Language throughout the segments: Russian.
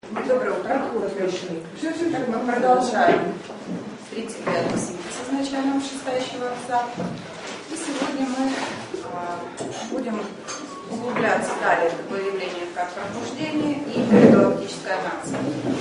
Доброе утро. Мы продолжаем 35-й синтез изначального шестающего отца. И сегодня мы будем углубляться далее в такое явление, как пробуждение и интергалактическая нация.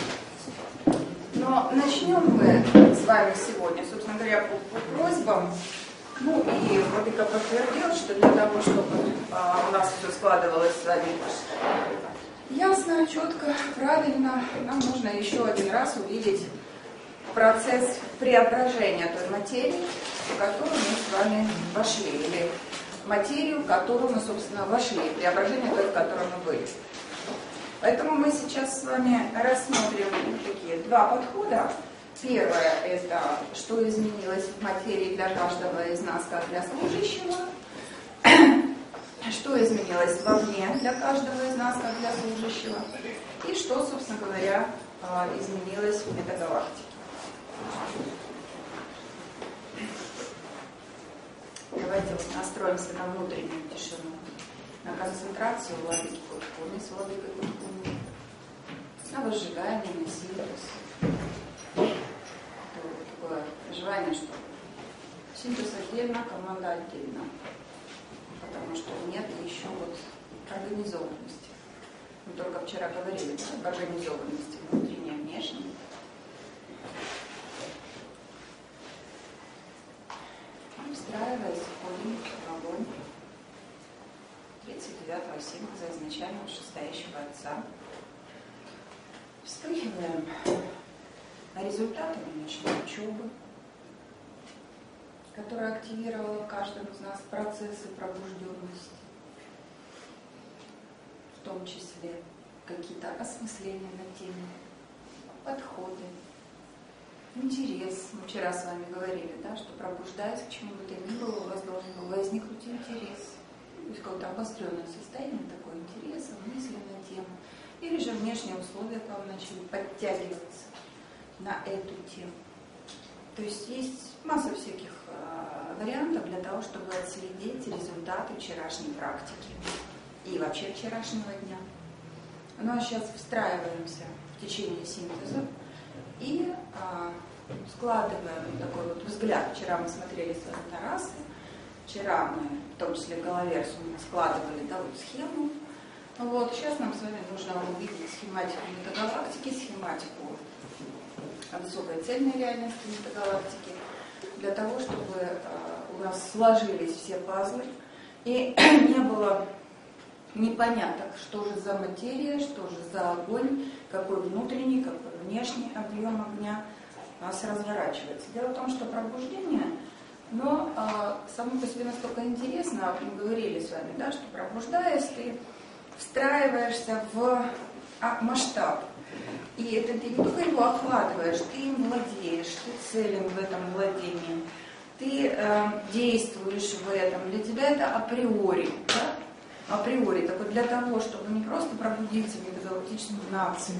Но начнем мы с вами сегодня, собственно говоря, по просьбам. Ну и Владыка подтвердил, что для того, чтобы у нас все складывалось с вами ясно, четко, правильно, нам нужно еще один раз увидеть процесс преображения той материи, в которую мы с вами вошли, или материю, в которую мы, собственно, вошли, преображение той, в которой мы были. Поэтому мы сейчас с вами рассмотрим такие два подхода. Первое – это что изменилось в материи для каждого из нас, как для служащего. Что изменилось вовне для каждого из нас, как для служащего. И что, собственно говоря, изменилось в метагалактике. Давайте настроимся на внутреннюю тишину, на концентрацию владыки Куткуни с владыкой Куткуни, на возжигание, на синтез. Такое желание, что синтез отдельно, команда отдельно, потому что нет еще вот организованности. Мы только вчера говорили об организованности внутренней и внешней. И встраиваясь, входим в огонь 39-го синтеза изначального шестающего отца. Вспыхиваем результатами ночной учебы, которая активировала в каждом из нас процессы пробужденности, в том числе какие-то осмысления на теме, подходы, интерес. Мы вчера с вами говорили, да, что пробуждаясь к чему бы то ни было, у вас должен был возникнуть интерес. То есть какое-то обостренное состояние, такое интереса, мысли на тему. Или же внешние условия к вам начали подтягиваться на эту тему. То есть есть масса всяких вариантов для того, чтобы отследить результаты вчерашней практики и вообще вчерашнего дня. Ну а сейчас встраиваемся в течение синтеза и складываем такой вот взгляд. Вчера мы смотрели с вами на расы, вчера мы, в том числе Головерсу, складывали, да, вот схему. Вот, сейчас нам с вами нужно увидеть схематику метагалактики, схематику высокой цельной реальности метагалактики, для того, чтобы у нас сложились все пазлы и не было непоняток, что же за материя, что же за огонь, какой внутренний, какой внешний объем огня у нас разворачивается. Дело в том, что пробуждение, но само по себе настолько интересно, мы говорили с вами, да, что пробуждаясь, ты встраиваешься в масштаб. И это ты не только его охватываешь, ты им владеешь, ты целен в этом владении, ты действуешь в этом. Для тебя это априори, да? Априори. Так вот для того, чтобы не просто пробудиться в метагалактическую нацию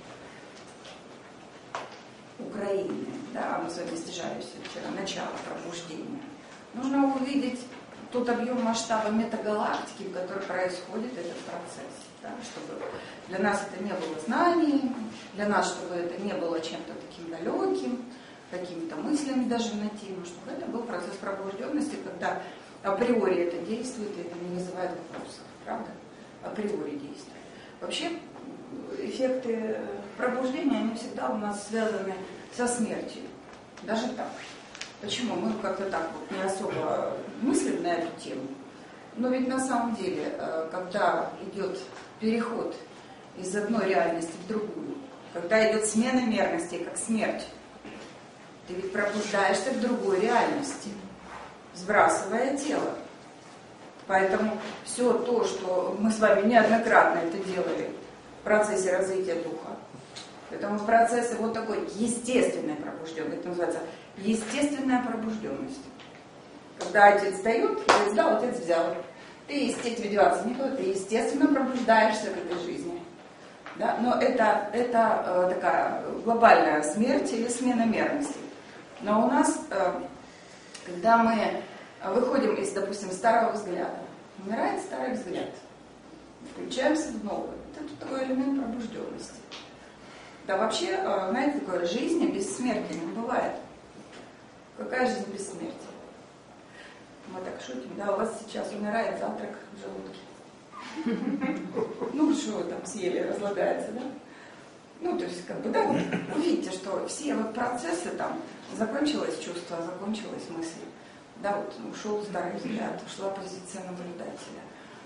Украины, да, мы с вами стяжались вчера, начало пробуждения, нужно увидеть тот объем масштаба метагалактики, в которой происходит этот процесс. Да, чтобы для нас это не было знаний, для нас, чтобы это не было чем-то таким далеким, какими-то мыслями даже на тему, чтобы это был процесс пробужденности, когда априори это действует, и это не вызывает вопросов, правда? Априори действует. Вообще эффекты пробуждения, они всегда у нас связаны со смертью. Даже так. Почему? Мы как-то так вот не особо мыслим на эту тему. Но ведь на самом деле, когда идет переход из одной реальности в другую, когда идет смена мерности, как смерть, ты ведь пробуждаешься в другой реальности, сбрасывая тело. Поэтому все то, что мы с вами неоднократно это делали в процессе развития духа, поэтому в процессе вот такой естественной пробужденности, это называется естественная пробужденность. Когда отец дает, отец дал, отец взял. Ты тебе деваться некуда, ты естественно пробуждаешься в этой жизни. Да? Но это такая глобальная смерть или смена мерности. Но у нас, когда мы выходим из, допустим, старого взгляда, умирает старый взгляд, включаемся в новый. Это такой элемент пробужденности. Да вообще, знаете, такое, жизни бессмертия не бывает. Какая жизнь бессмертия? Мы так шутим, да, у вас сейчас умирает завтрак в желудке. Ну, что вы там съели, разлагается, да? Ну, то есть, как бы, да, вот увидите, что все вот процессы там, закончилось чувство, закончилась мысль, да, вот ушел старый взгляд, ушла позиция наблюдателя,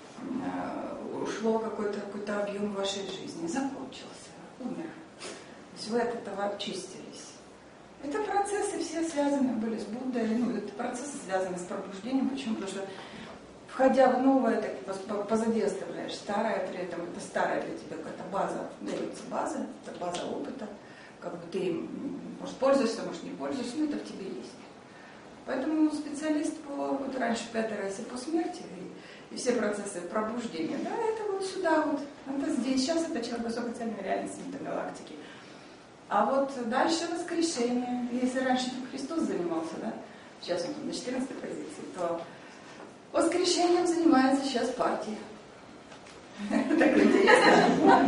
ушло какой-то объем вашей жизни, закончился, умер. То есть вы от этого очистились. Это процессы все связаны были с Буддой, ну, это процессы связаны с пробуждением. Почему? Потому что, входя в новое, ты позади оставляешь старое, при этом это старое для тебя какая-то база, дается база, это база опыта, как бы ты, может, пользуешься, может, не пользуешься, но это в тебе есть. Поэтому специалист по, вот раньше в 5-й расе по смерти и все процессы пробуждения, да, это вот сюда вот, это здесь, сейчас это человек высокоцельной реальности метагалактики. А вот дальше воскрешение. Если раньше Христос занимался, да, сейчас он там на 14-й позиции, то воскрешением занимается сейчас партия. Так интересно.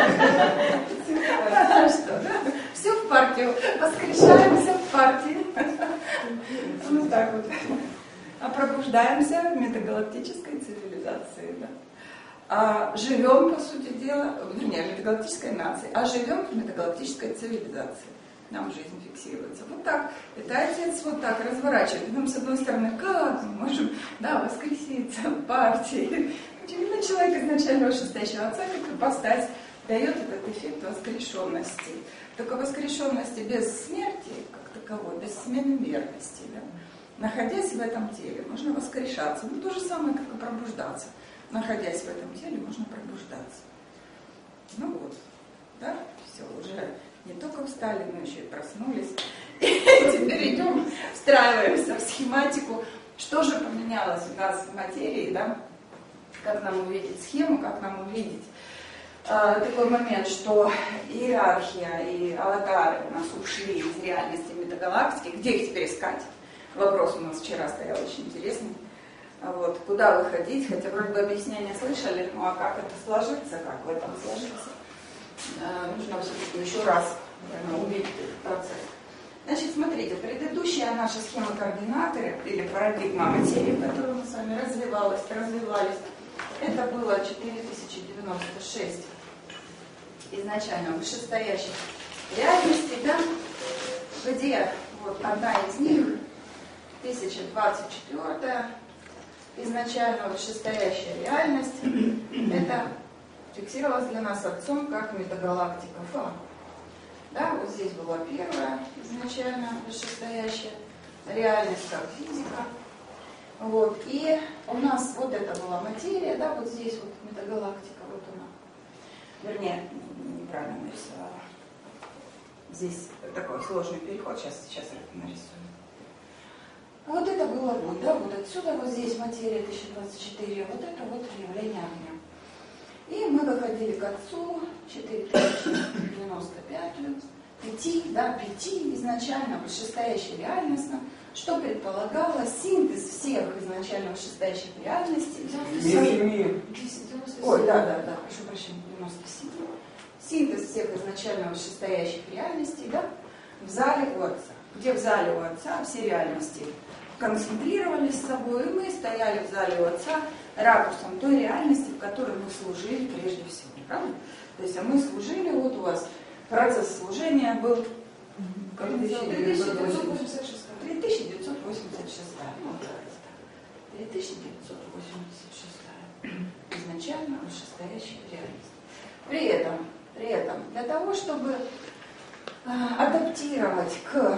Все в партию. Воскрешаемся в партии. Ну так вот. А пробуждаемся в метагалактической цивилизации, да. А живем, по сути дела, вернее, в метагалактической нации, а живем в метагалактической цивилизации. Нам жизнь фиксируется. Вот так. Это Отец вот так разворачивает. Нам, с одной стороны, как мы можем, да, воскреситься в партии. Очевидно, человек изначально вышестоящего Отца, как ипостась, дает этот эффект воскрешенности. Только воскрешенности без смерти, как таковой, без смены мерности, да? Находясь в этом теле, можно воскрешаться. Ну, то же самое, как и пробуждаться. Находясь в этом теле, можно пробуждаться. Ну вот, да, все, уже не только встали, но еще и проснулись. И теперь идем, встраиваемся в схематику. Что же поменялось у нас в материи, да? Как нам увидеть схему, как нам увидеть такой момент, что иерархия и аватары у нас ушли из реальности метагалактики. Где их теперь искать? Вопрос у нас вчера стоял очень интересный. Вот, куда выходить, хотя вроде бы объяснения слышали, ну а как это сложится, как в этом сложится, нужно все-таки еще раз увидеть этот процесс. Значит, смотрите, предыдущая наша схема координаты или парадигма материи, в которой мы с вами развивались, это было 4096 изначально вышестоящих реальностей, да, где вот одна из них, 1024 изначально вышестоящая реальность, это фиксировалось для нас Отцом как метагалактика Фа. Да, вот здесь была первая изначально вышестоящая реальность как физика. Вот, и у нас вот это была материя, да, вот здесь вот метагалактика, вот она. Вернее, неправильно нарисовала. Здесь такой сложный переход, сейчас это нарисую. Вот это было вот, да, вот отсюда, вот здесь материя 1024, вот это вот явление огня. И мы выходили к Отцу, 4095, 5 изначально вышестоящей реальностно, что предполагало синтез всех изначально вышестоящих реальностей. Ой, да, прошу прощения, 97. Синтез всех изначально вышестоящих реальностей, да, в зале у Отца. Где в зале у Отца все реальности концентрировались с собой, и мы стояли в зале у Отца ракурсом той реальности, в которой мы служили прежде всего. Правда? То есть, а мы служили, вот у вас процесс служения был 3986. 3986. Изначально вышестоящая реальность. При этом, для того, чтобы адаптировать к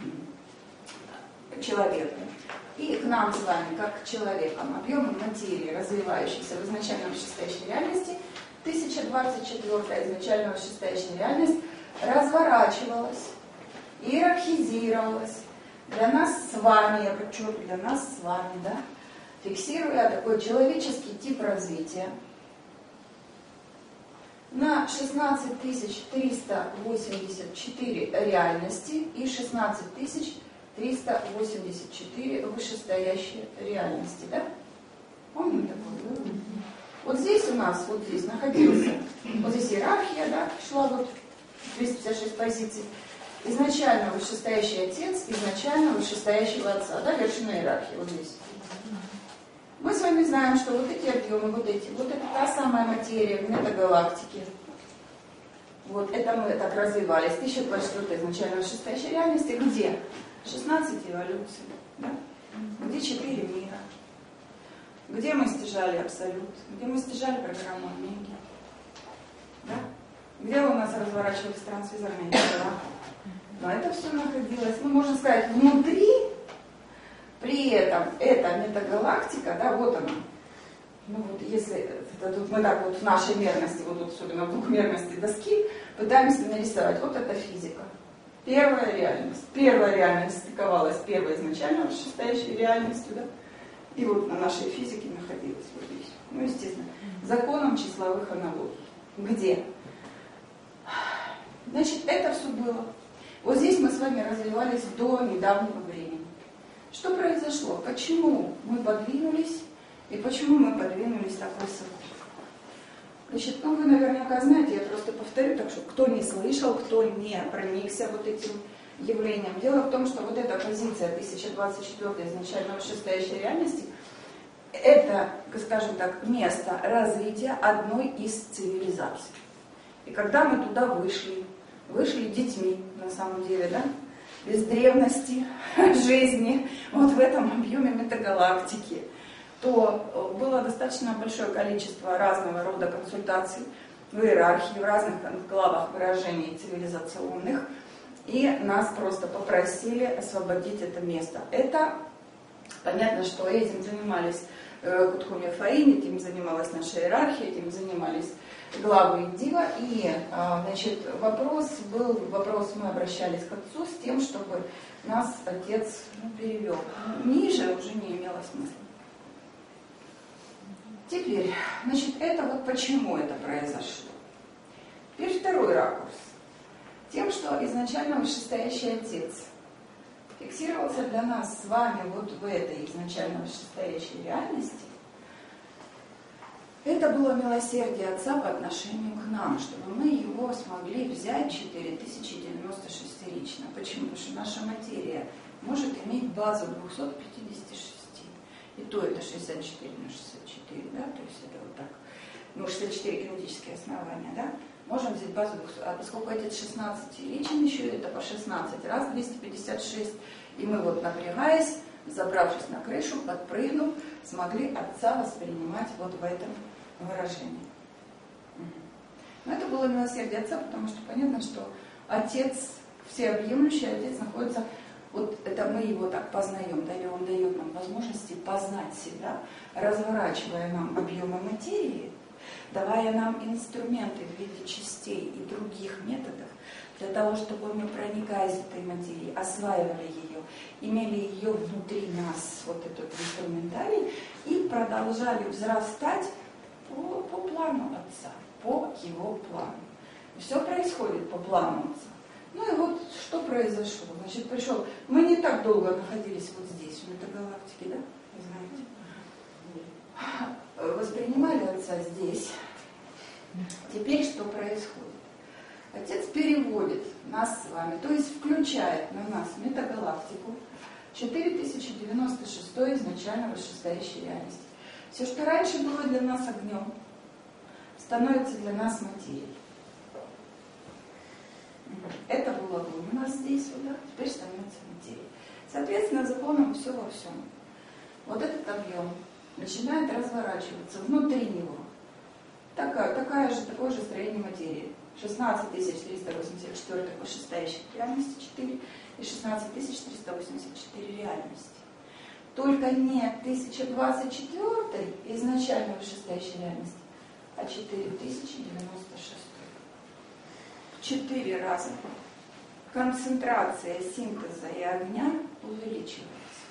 человеку и к нам с вами, как к человекам, объемы материи, развивающейся в изначально вышестоящей реальности, 1024 изначально вышестоящая реальность разворачивалась, иерархизировалась для нас с вами, я подчеркиваю, для нас с вами, да, фиксируя такой человеческий тип развития на 16384 реальности и 16384 вышестоящие реальности, да? Помним такое? Да? Вот здесь у нас, вот здесь находился, вот здесь иерархия, да, шла вот 356 позиций. Изначально вышестоящий отец, изначально вышестоящего отца, да, вершина иерархии, вот здесь. Мы с вами знаем, что вот эти объемы, вот это та самая материя в метагалактике. Вот это мы так развивались. 1024 изначально вышестоящей реальности, где 16 эволюций, да? Где 4 мира, где мы стяжали абсолют, где мы стяжали программу Омеги, да? Где у нас разворачивались трансвизорные тела. Но это все находилось, ну, можно сказать, внутри, при этом эта метагалактика, да, вот она. Ну вот если это, тут мы так вот в нашей мерности, вот особенно в двухмерности доски, пытаемся нарисовать, вот это физика. Первая реальность стыковалась с первой изначально вышестоящей реальностью, да, и вот на нашей физике находилась вот здесь. Ну, естественно, законом числовых аналогий. Где? Значит, это все было. Вот здесь мы с вами развивались до недавнего времени. Что произошло? Почему мы подвинулись и почему мы подвинулись так высоко? Значит, ну вы наверняка знаете, я просто повторю, так что кто не слышал, кто не проникся вот этим явлением. Дело в том, что вот эта позиция 1024 изначально вышестоящей реальности, это, скажем так, место развития одной из цивилизаций. И когда мы туда вышли детьми, на самом деле, да, из древности жизни, вот в этом объеме метагалактики, то было достаточно большое количество разного рода консультаций в иерархии, в разных главах выражений цивилизационных, и нас просто попросили освободить это место. Это понятно, что этим занимались Кутхуми Фаин, этим занималась наша иерархия, этим занимались главы Индива, и значит, вопрос, мы обращались к отцу с тем, чтобы нас отец перевел. Ниже уже не имело смысла. Теперь, значит, это вот почему это произошло. Теперь второй ракурс. Тем, что изначально вышестоящий отец фиксировался для нас с вами вот в этой изначально вышестоящей реальности, это было милосердие Отца по отношению к нам, чтобы мы его смогли взять 4096-рично. Почему? Потому что наша материя может иметь базу 256. И то это 64 на 64, да, то есть это вот так. Ну, 64 кинетические основания, да. Можем взять базу 200, а поскольку отец 16 личин еще, это по 16 раз 256, и мы вот напрягаясь, забравшись на крышу, подпрыгнув, смогли отца воспринимать вот в этом выражении. Но это было милосердие отца, потому что понятно, что отец, всеобъемлющий отец находится, вот это мы его так познаем, да, и он дает нам возможности познать себя, разворачивая нам объемы материи, давая нам инструменты в виде частей и других методов, для того, чтобы мы, проникая из этой материи, осваивали ее, имели ее внутри нас, вот этот инструментарий, и продолжали взрастать по плану Отца, по его плану. Все происходит по плану Отца. Ну и вот что произошло. Значит, пришел. Мы не так долго находились вот здесь, в метагалактике, да? Вы знаете. Воспринимали Отца здесь. Теперь что происходит? Отец переводит нас с вами, то есть включает на нас метагалактику 4096 изначально вышестоящей реальности. Все, что раньше было для нас огнем, становится для нас материей. Это было у нас здесь, вот, да, теперь становится материей. Соответственно, законом все во всем. Вот этот объем начинает разворачиваться внутри него. Такое же строение материи. 16384 вышестоящих реальности 4 и 16384 реальности. Только не 1024 изначально вышестоящей реальности, а 4096. В 4 раза концентрация синтеза и огня увеличивается.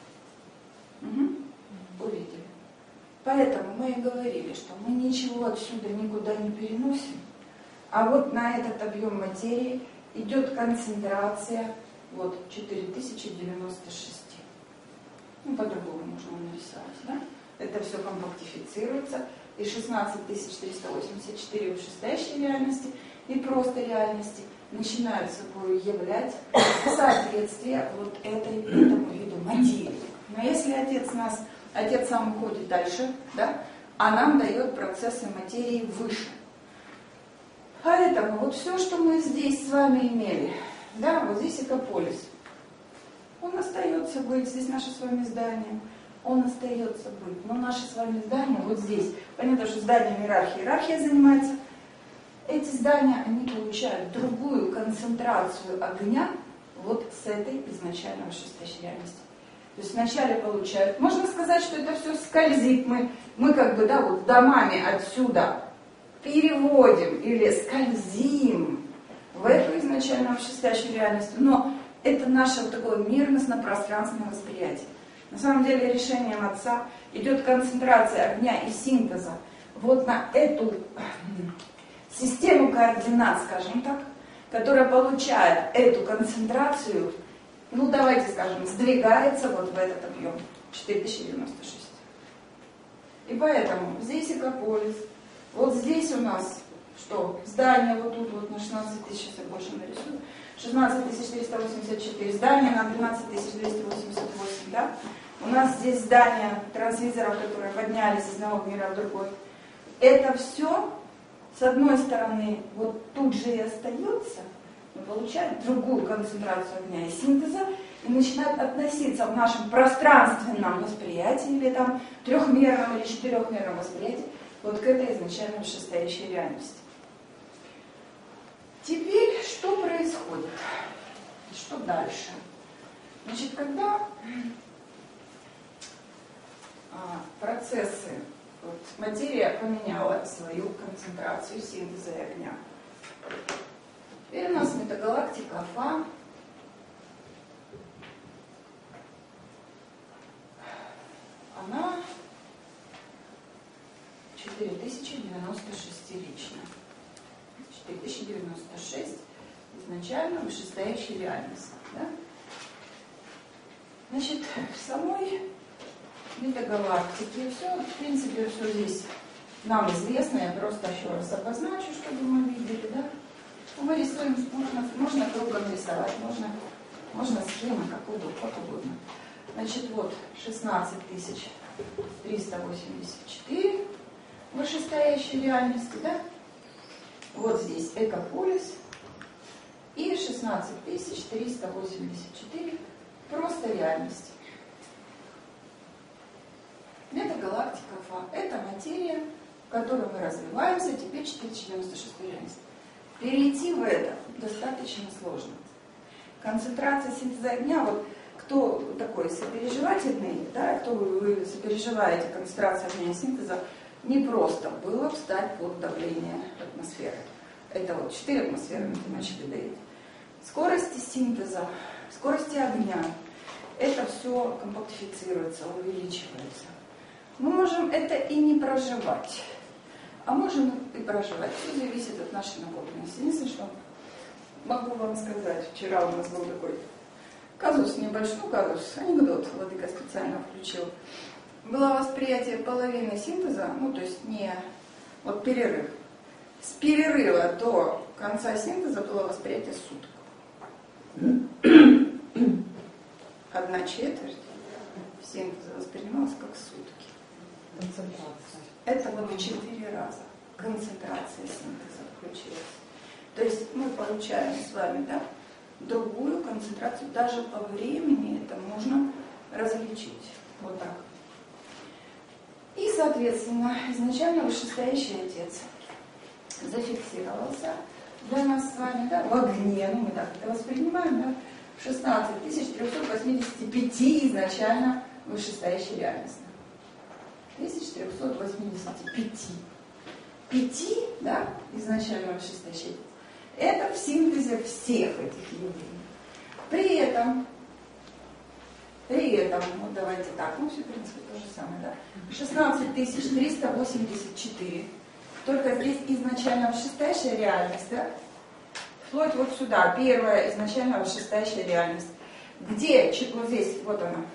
Увидели. Поэтому мы и говорили, что мы ничего отсюда никуда не переносим, а вот на этот объем материи идет концентрация вот 4096. Ну, по-другому можно нарисовать, да? Это все компактифицируется, и 16384 вышестоящей реальности, и просто реальности начинают собой являть соответствие вот этому виду материи. Но если отец сам уходит дальше, да, а нам дает процессы материи выше. Поэтому вот все, что мы здесь с вами имели, да, вот здесь экополис, он остается быть, здесь наше с вами здание, он остается быть. Но наше с вами здание вот здесь. Понятно, что зданием иерархия занимается. Эти здания, они получают другую концентрацию огня вот с этой изначально вышестоящей реальности. То есть вначале получают, можно сказать, что это все скользит, мы как бы, да, вот домами отсюда переводим или скользим в эту изначально вышестоящую реальность. Но это наше вот такое мирностно-пространственное восприятие. На самом деле решением Отца идет концентрация огня и синтеза вот на эту систему координат, скажем так, которая получает эту концентрацию, ну давайте скажем, сдвигается вот в этот объем 4096. И поэтому здесь экополис, вот здесь у нас что? Здание вот тут вот на 16 тысяч, я больше нарисую, 16 484, здание на 12 288, да? У нас здесь здания трансвизоров, которые поднялись из одного мира в другой. Это все, с одной стороны, вот тут же и остается, мы получаем другую концентрацию огня и синтеза, и начинает относиться в нашем пространственном восприятии, или там трехмерном или четырехмерном восприятии, вот к этой изначально вышестоящей реальности. Теперь что происходит? Что дальше? Значит, когда процессы, вот, материя поменяла свою концентрацию синтеза и огня. Теперь у нас метагалактика Фа. Она 4096-личная. 4096 изначально вышестоящая реальность. Да? Значит, в самой метагалактике все, в принципе, все здесь нам известно. Я просто еще раз обозначу, чтобы мы видели, да? Мы рисуем, можно кругом рисовать, можно схемы, как угодно. Значит, вот 16 384 вышестоящей реальности, да? Вот здесь экополис и 16 384 просто реальность. Метагалактика Фа. Это материя, в которой мы развиваемся, теперь 4096 реальность. Перейти в это достаточно сложно. Концентрация синтеза огня, вот кто такой сопереживательный, да, кто вы сопереживаете концентрацию огня и синтеза, не просто было встать под давление атмосферы. Это вот 4 атмосферы математически дает. Скорости синтеза, скорости огня, это все компактифицируется, увеличивается. Мы можем это и не проживать, а можем и проживать. Все зависит от нашей накопленности. Единственное, что могу вам сказать, вчера у нас был такой казус, небольшой казус, анекдот, Владыка специально включил. Было восприятие половины синтеза, ну то есть не вот перерыв. С перерыва до конца синтеза было восприятие суток. 1/4 синтеза воспринималась как сутки. Концентрация. Это вот в 4 раза концентрация синтеза включилась. То есть мы получаем с вами, да, другую концентрацию. Даже по времени это можно различить. Вот так. И, соответственно, изначально вышестоящий отец зафиксировался для нас с вами, да, в огне, ну мы так это воспринимаем, да, 16 385 изначально вышестоящей реальности. 1385. 5, да, изначально вышестоящей. Это в синтезе всех этих явлений. При этом, вот давайте так, ну все, в принципе, то же самое, да. 16 384. Только здесь изначально вышестоящая реальность, да? Вплоть вот сюда, первая изначально вышестоящая реальность. Где, вот здесь, вот она,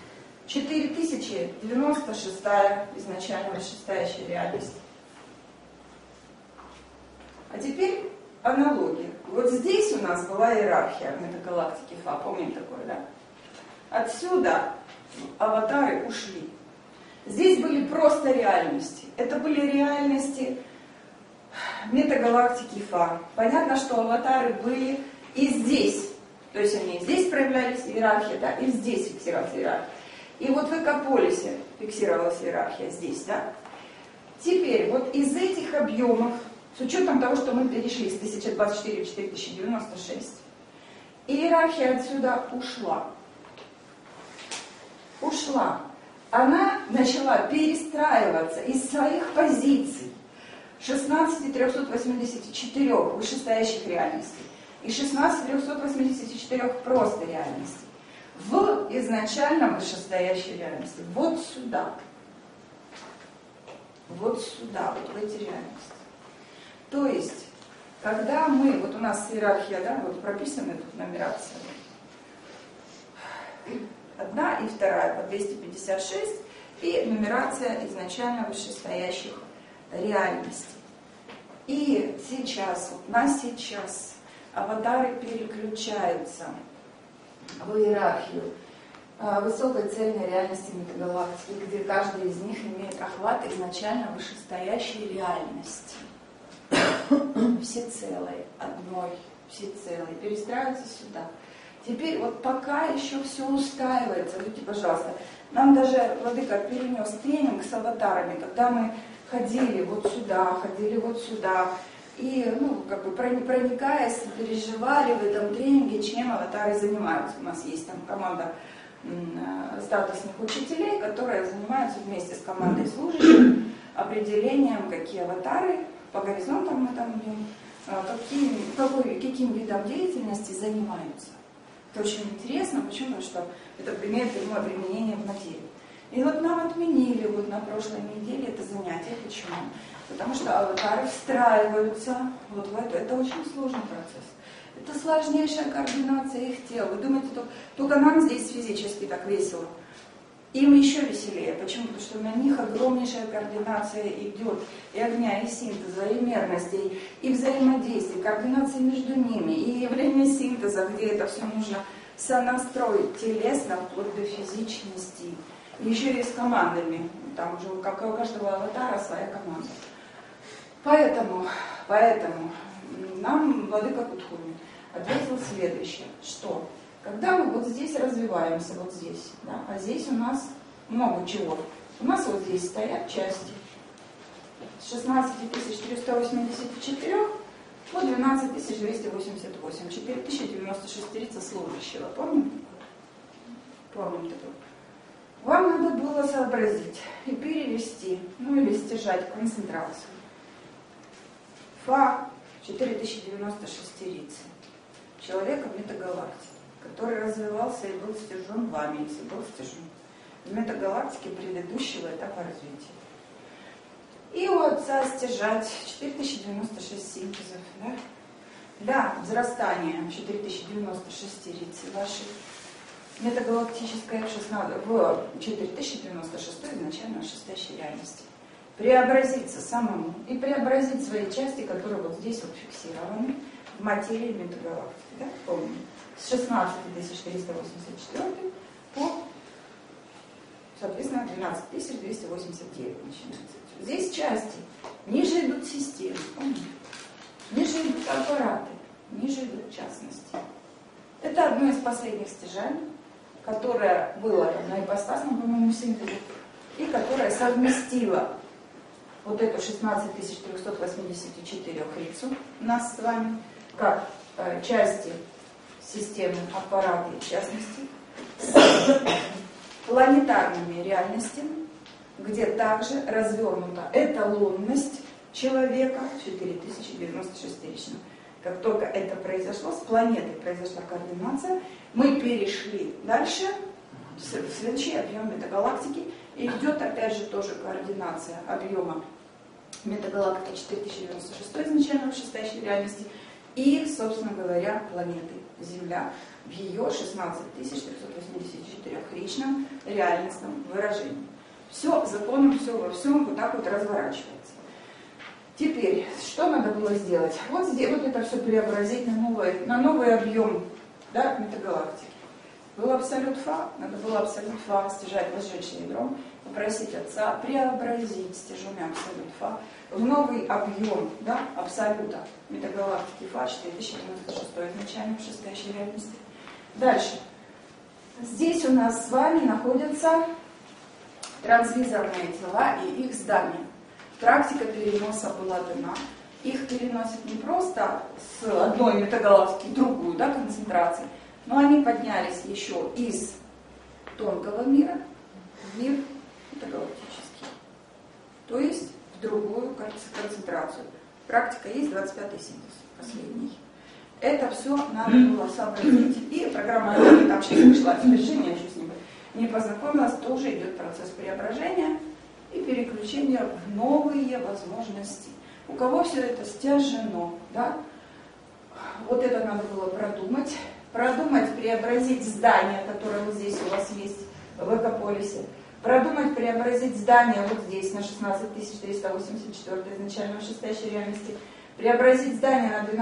4096 изначально вышестоящая реальность. А теперь аналогия. Вот здесь у нас была иерархия метагалактики Фа, помните такое, да? Отсюда аватары ушли. Здесь были просто реальности. Это были реальности метагалактики Фа. Понятно, что аватары были и здесь. То есть они и здесь проявлялись иерархия, да, и здесь фиксировалась иерархия. И вот в Экополисе фиксировалась иерархия здесь, да. Теперь вот из этих объемов, с учетом того, что мы перешли с 1024 в 4096, иерархия отсюда ушла. Ушла. Она начала перестраиваться из своих позиций 16384 вышестоящих реальностей и 16384 просто реальностей в изначально вышестоящей реальности. Вот сюда. Вот сюда, вот в эти реальности. То есть, когда мы, вот у нас иерархия, да, вот прописаны тут нумерация. Одна и вторая по 256 и нумерация изначально вышестоящих реальностей. И сейчас, вот на сейчас, аватары переключаются в иерархию высокой цельной реальности метагалактики, где каждый из них имеет охват изначально вышестоящей реальности. Всецелой, одной, всецелой, перестраиваются сюда. Теперь вот пока еще все устраивается, видите, пожалуйста, нам даже Владыка перенес тренинг с аватарами, когда мы ходили вот сюда, и, ну, как бы проникаясь, переживали в этом тренинге, чем аватары занимаются. У нас есть там команда статусных учителей, которые занимаются вместе с командой служащих определением, какие аватары, по горизонтам мы там идем, каким видом деятельности занимаются. Это очень интересно, почему? Потому что это имеет прямое применение в материи. И вот нам отменили вот на прошлой неделе это занятие. Почему? Потому что аватары встраиваются вот в это. Это очень сложный процесс. Это сложнейшая координация их тел. Вы думаете, только нам здесь физически так весело? Им еще веселее. Почему? Потому что на них огромнейшая координация идет. И огня, и синтеза, и мерностей, и взаимодействия, координации между ними, и явление синтеза, где это все нужно сонастроить телесно, вплоть до физичности. И еще и с командами. Там уже у каждого аватара своя команда. Поэтому нам Владыка Кутхуми ответил следующее, что когда мы вот здесь развиваемся, вот здесь, да, а здесь у нас много чего. У нас вот здесь стоят части с 16484 по 12288, 4096 рица служащего. Помните? Помните такое? Вам надо было сообразить и перевести, ну или стяжать концентрацию. Фа 4096 рицы. Человека в метагалактике, который развивался и был стяжен вами, если был стяжен в метагалактике предыдущего этапа развития. И у Отца стяжать 4096 синтезов, да? Для взрастания 4096 рицы вашей метагалактической в 4096 изначально вышестоящей реальности. Преобразиться самому и преобразить свои части, которые вот здесь вот фиксированы в материи метагалактики. Да? Помню. С 16384 по, соответственно, 12289 начинается. Здесь части. Ниже идут системы. Помните? Ниже идут аппараты. Ниже идут частности. Это одно из последних стяжаний, которое было на ипостасном, по-моему, синтезе, и которое совместило вот эту 16384 рицу нас с вами, как части системы, аппараты и частности, с планетарными реальностями, где также развернута эталонность человека 4096-рично. Как только это произошло, с планетой произошла координация, мы перешли дальше в следующий объем метагалактики, и идет опять же тоже координация объема метагалактики 4096 изначально вышестоящей реальности и, собственно говоря, планеты Земля в ее 16384-ричном реальностном выражении. Все законом, все во всем вот так вот разворачивается. Теперь, что надо было сделать? Вот здесь вот это все преобразить на новый объем, да, метагалактики. Был абсолют Фа, надо было абсолют Фа стяжать возжечь ядром, попросить Отца преобразить стяжуми абсолют Фа в новый объем, да, абсолюта метагалактики Фа 4096 изначально в шестейшей реальности. Дальше. Здесь у нас с вами находятся трансвизорные тела и их здания. Практика переноса была дана. Их переносят не просто с одной метагалактики в другую, да, концентрации, но они поднялись еще из тонкого мира в мир метагалактический. То есть в другую концентрацию. Практика есть 25-й синтез, последний. Это все надо было сообразить. И программа там сейчас пришла в движение, я еще с ним не познакомилась, тоже идет процесс преображения и переключения в новые возможности. У кого все это стяжено, да? Вот это надо было продумать, преобразить здание, которое вот здесь у вас есть в Экополисе, продумать, преобразить здание вот здесь на 16384 изначально в шестейшей реальности, преобразить здание на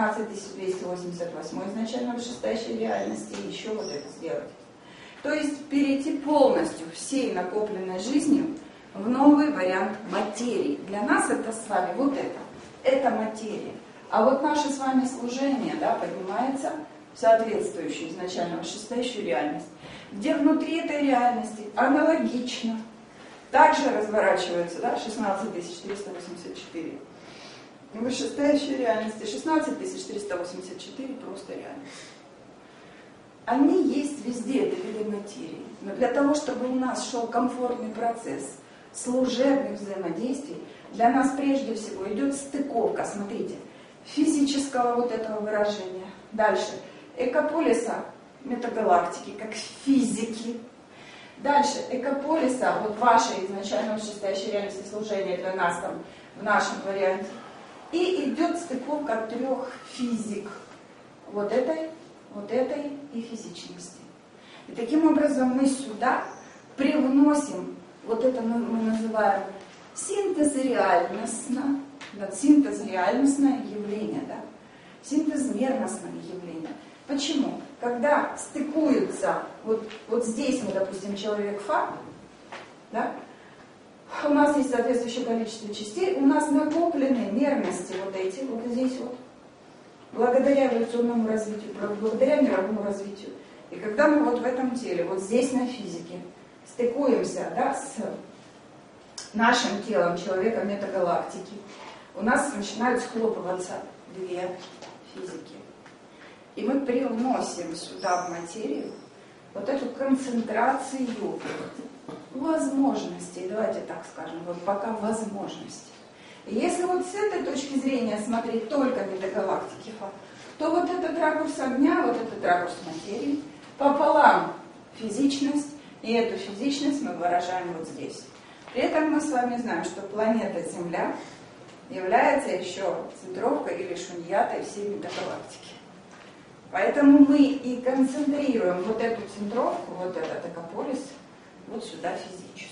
12288 изначально в шестейшей реальности и еще вот это сделать. То есть перейти полностью всей накопленной жизнью в новый вариант материи. Для нас это с вами вот это материя. А вот наше с вами служение, да, поднимается в соответствующую изначально в шестейшую реальность, где внутри этой реальности аналогично также разворачиваются, да, 16384. И в шестейшей реальности 16384 просто реальность. Они есть везде, это виды материи. Но для того, чтобы у нас шел комфортный процесс служебных взаимодействий, для нас прежде всего идет стыковка, смотрите, физического вот этого выражения. Дальше. Экополиса метагалактики, как физики. Дальше. Экополиса, вот ваше изначально в шестейшей реальности служения для нас там, в нашем варианте. И идет стыковка трех физик. Вот этой и физичности. И таким образом мы сюда привносим, вот это мы называем синтез реальностное явление, да? Синтез мерностного явления. Почему? Когда стыкуются, вот здесь мы, допустим, человек Фа, да? У нас есть соответствующее количество частей, у нас накоплены мерности вот эти, вот здесь вот, благодаря эволюционному развитию, благодаря мировому развитию. И когда мы вот в этом теле, вот здесь на физике, стыкуемся, да, с нашим телом человека метагалактики, у нас начинают схлопываться две физики. И мы привносим сюда в материю вот эту концентрацию возможностей, давайте так скажем, вот пока возможностей. И если вот с этой точки зрения смотреть только метагалактики, то вот этот ракурс огня, вот этот ракурс материи, пополам физичность, и эту физичность мы выражаем вот здесь. При этом мы с вами знаем, что планета Земля является еще центровкой или шуньятой всей метагалактики. Поэтому мы и концентрируем вот эту центровку, вот этот экополис, вот сюда физически.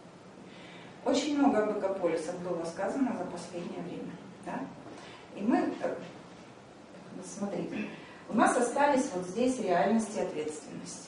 Очень много об экополисах было сказано за последнее время. Да? И мы, смотрите, у нас остались вот здесь реальности ответственности.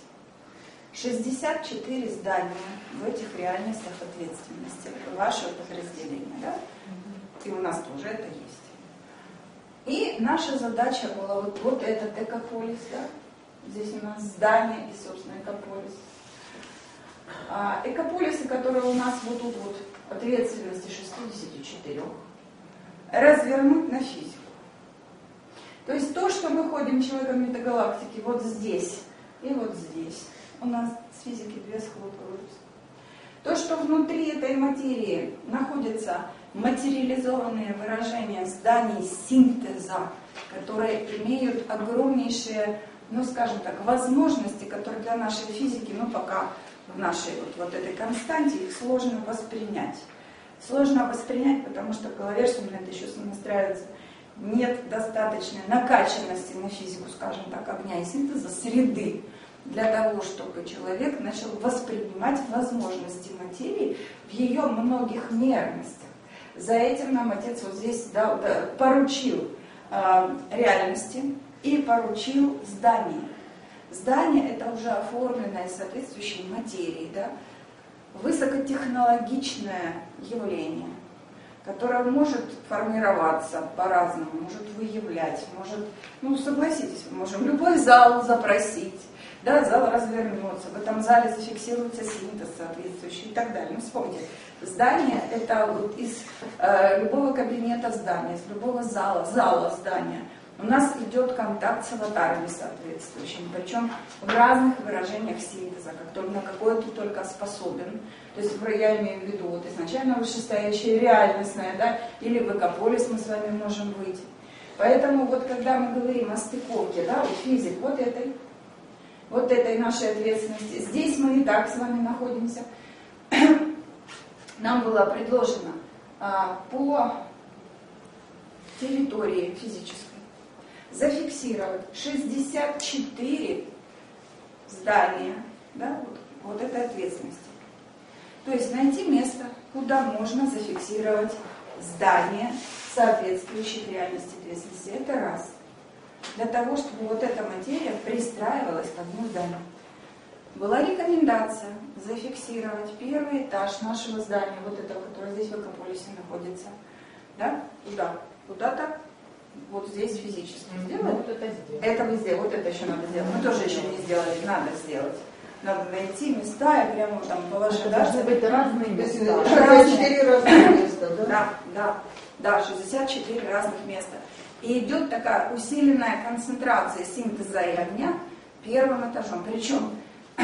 64 здания в этих реальностях ответственности. Это ваше подразделение, да? И у нас тоже это есть. И наша задача была вот этот экополис, да? Здесь у нас здание и, собственно, экополис. Экополисы, которые у нас вот тут вот ответственности 64, развернуть на физику. То есть то, что мы ходим человеком метагалактики вот здесь и вот здесь, у нас с физики две схлопываются. То, что внутри этой материи находятся материализованные выражения зданий синтеза, которые имеют огромнейшие, ну скажем так, возможности, которые для нашей физики, ну пока в нашей вот этой константе их сложно воспринять. Сложно воспринять, потому что в голове, что на это еще настраивается, нет достаточной накачанности на физику, скажем так, огня и синтеза, среды, для того, чтобы человек начал воспринимать возможности материи в ее многих мерностях. За этим нам Отец вот здесь поручил реальности и поручил здание. Здание – это уже оформленное соответствующей материей, да? Высокотехнологичное явление, которое может формироваться по-разному, может выявлять, может, согласитесь, мы можем любой зал запросить, да, зал развернется, в этом зале зафиксируется синтез соответствующий и так далее. Вспомните, здание – это вот из любого кабинета здания, из любого зала здания. У нас идет контакт с аватарами соответствующими, причем в разных выражениях синтеза, на какое ты только способен. То есть я имею в виду вот изначально вышестоящее реальностное, да, или в экополис мы с вами можем выйти. Поэтому вот когда мы говорим о стыковке, да, вот физик, вот этой нашей ответственности, здесь мы и так с вами находимся. Нам было предложено по территории физической зафиксировать 64 здания, да, вот этой ответственности. То есть найти место, куда можно зафиксировать здание, соответствующее реальности ответственности. Это раз. Для того, чтобы вот эта материя пристраивалась к одному зданию. Была рекомендация зафиксировать первый этаж нашего здания, вот этого, которое здесь в экополисе находится. Да? Куда-то. Вот здесь физически сделать. Вот это сделать. Это вы сделали, вот это еще надо сделать. Мы тоже еще не сделали, надо сделать. Надо найти места и прямо там положить. Должны быть разные места. 64 разных места, да? Да, 64 разных места. И идет такая усиленная концентрация синтеза и огня первым этажом. Причем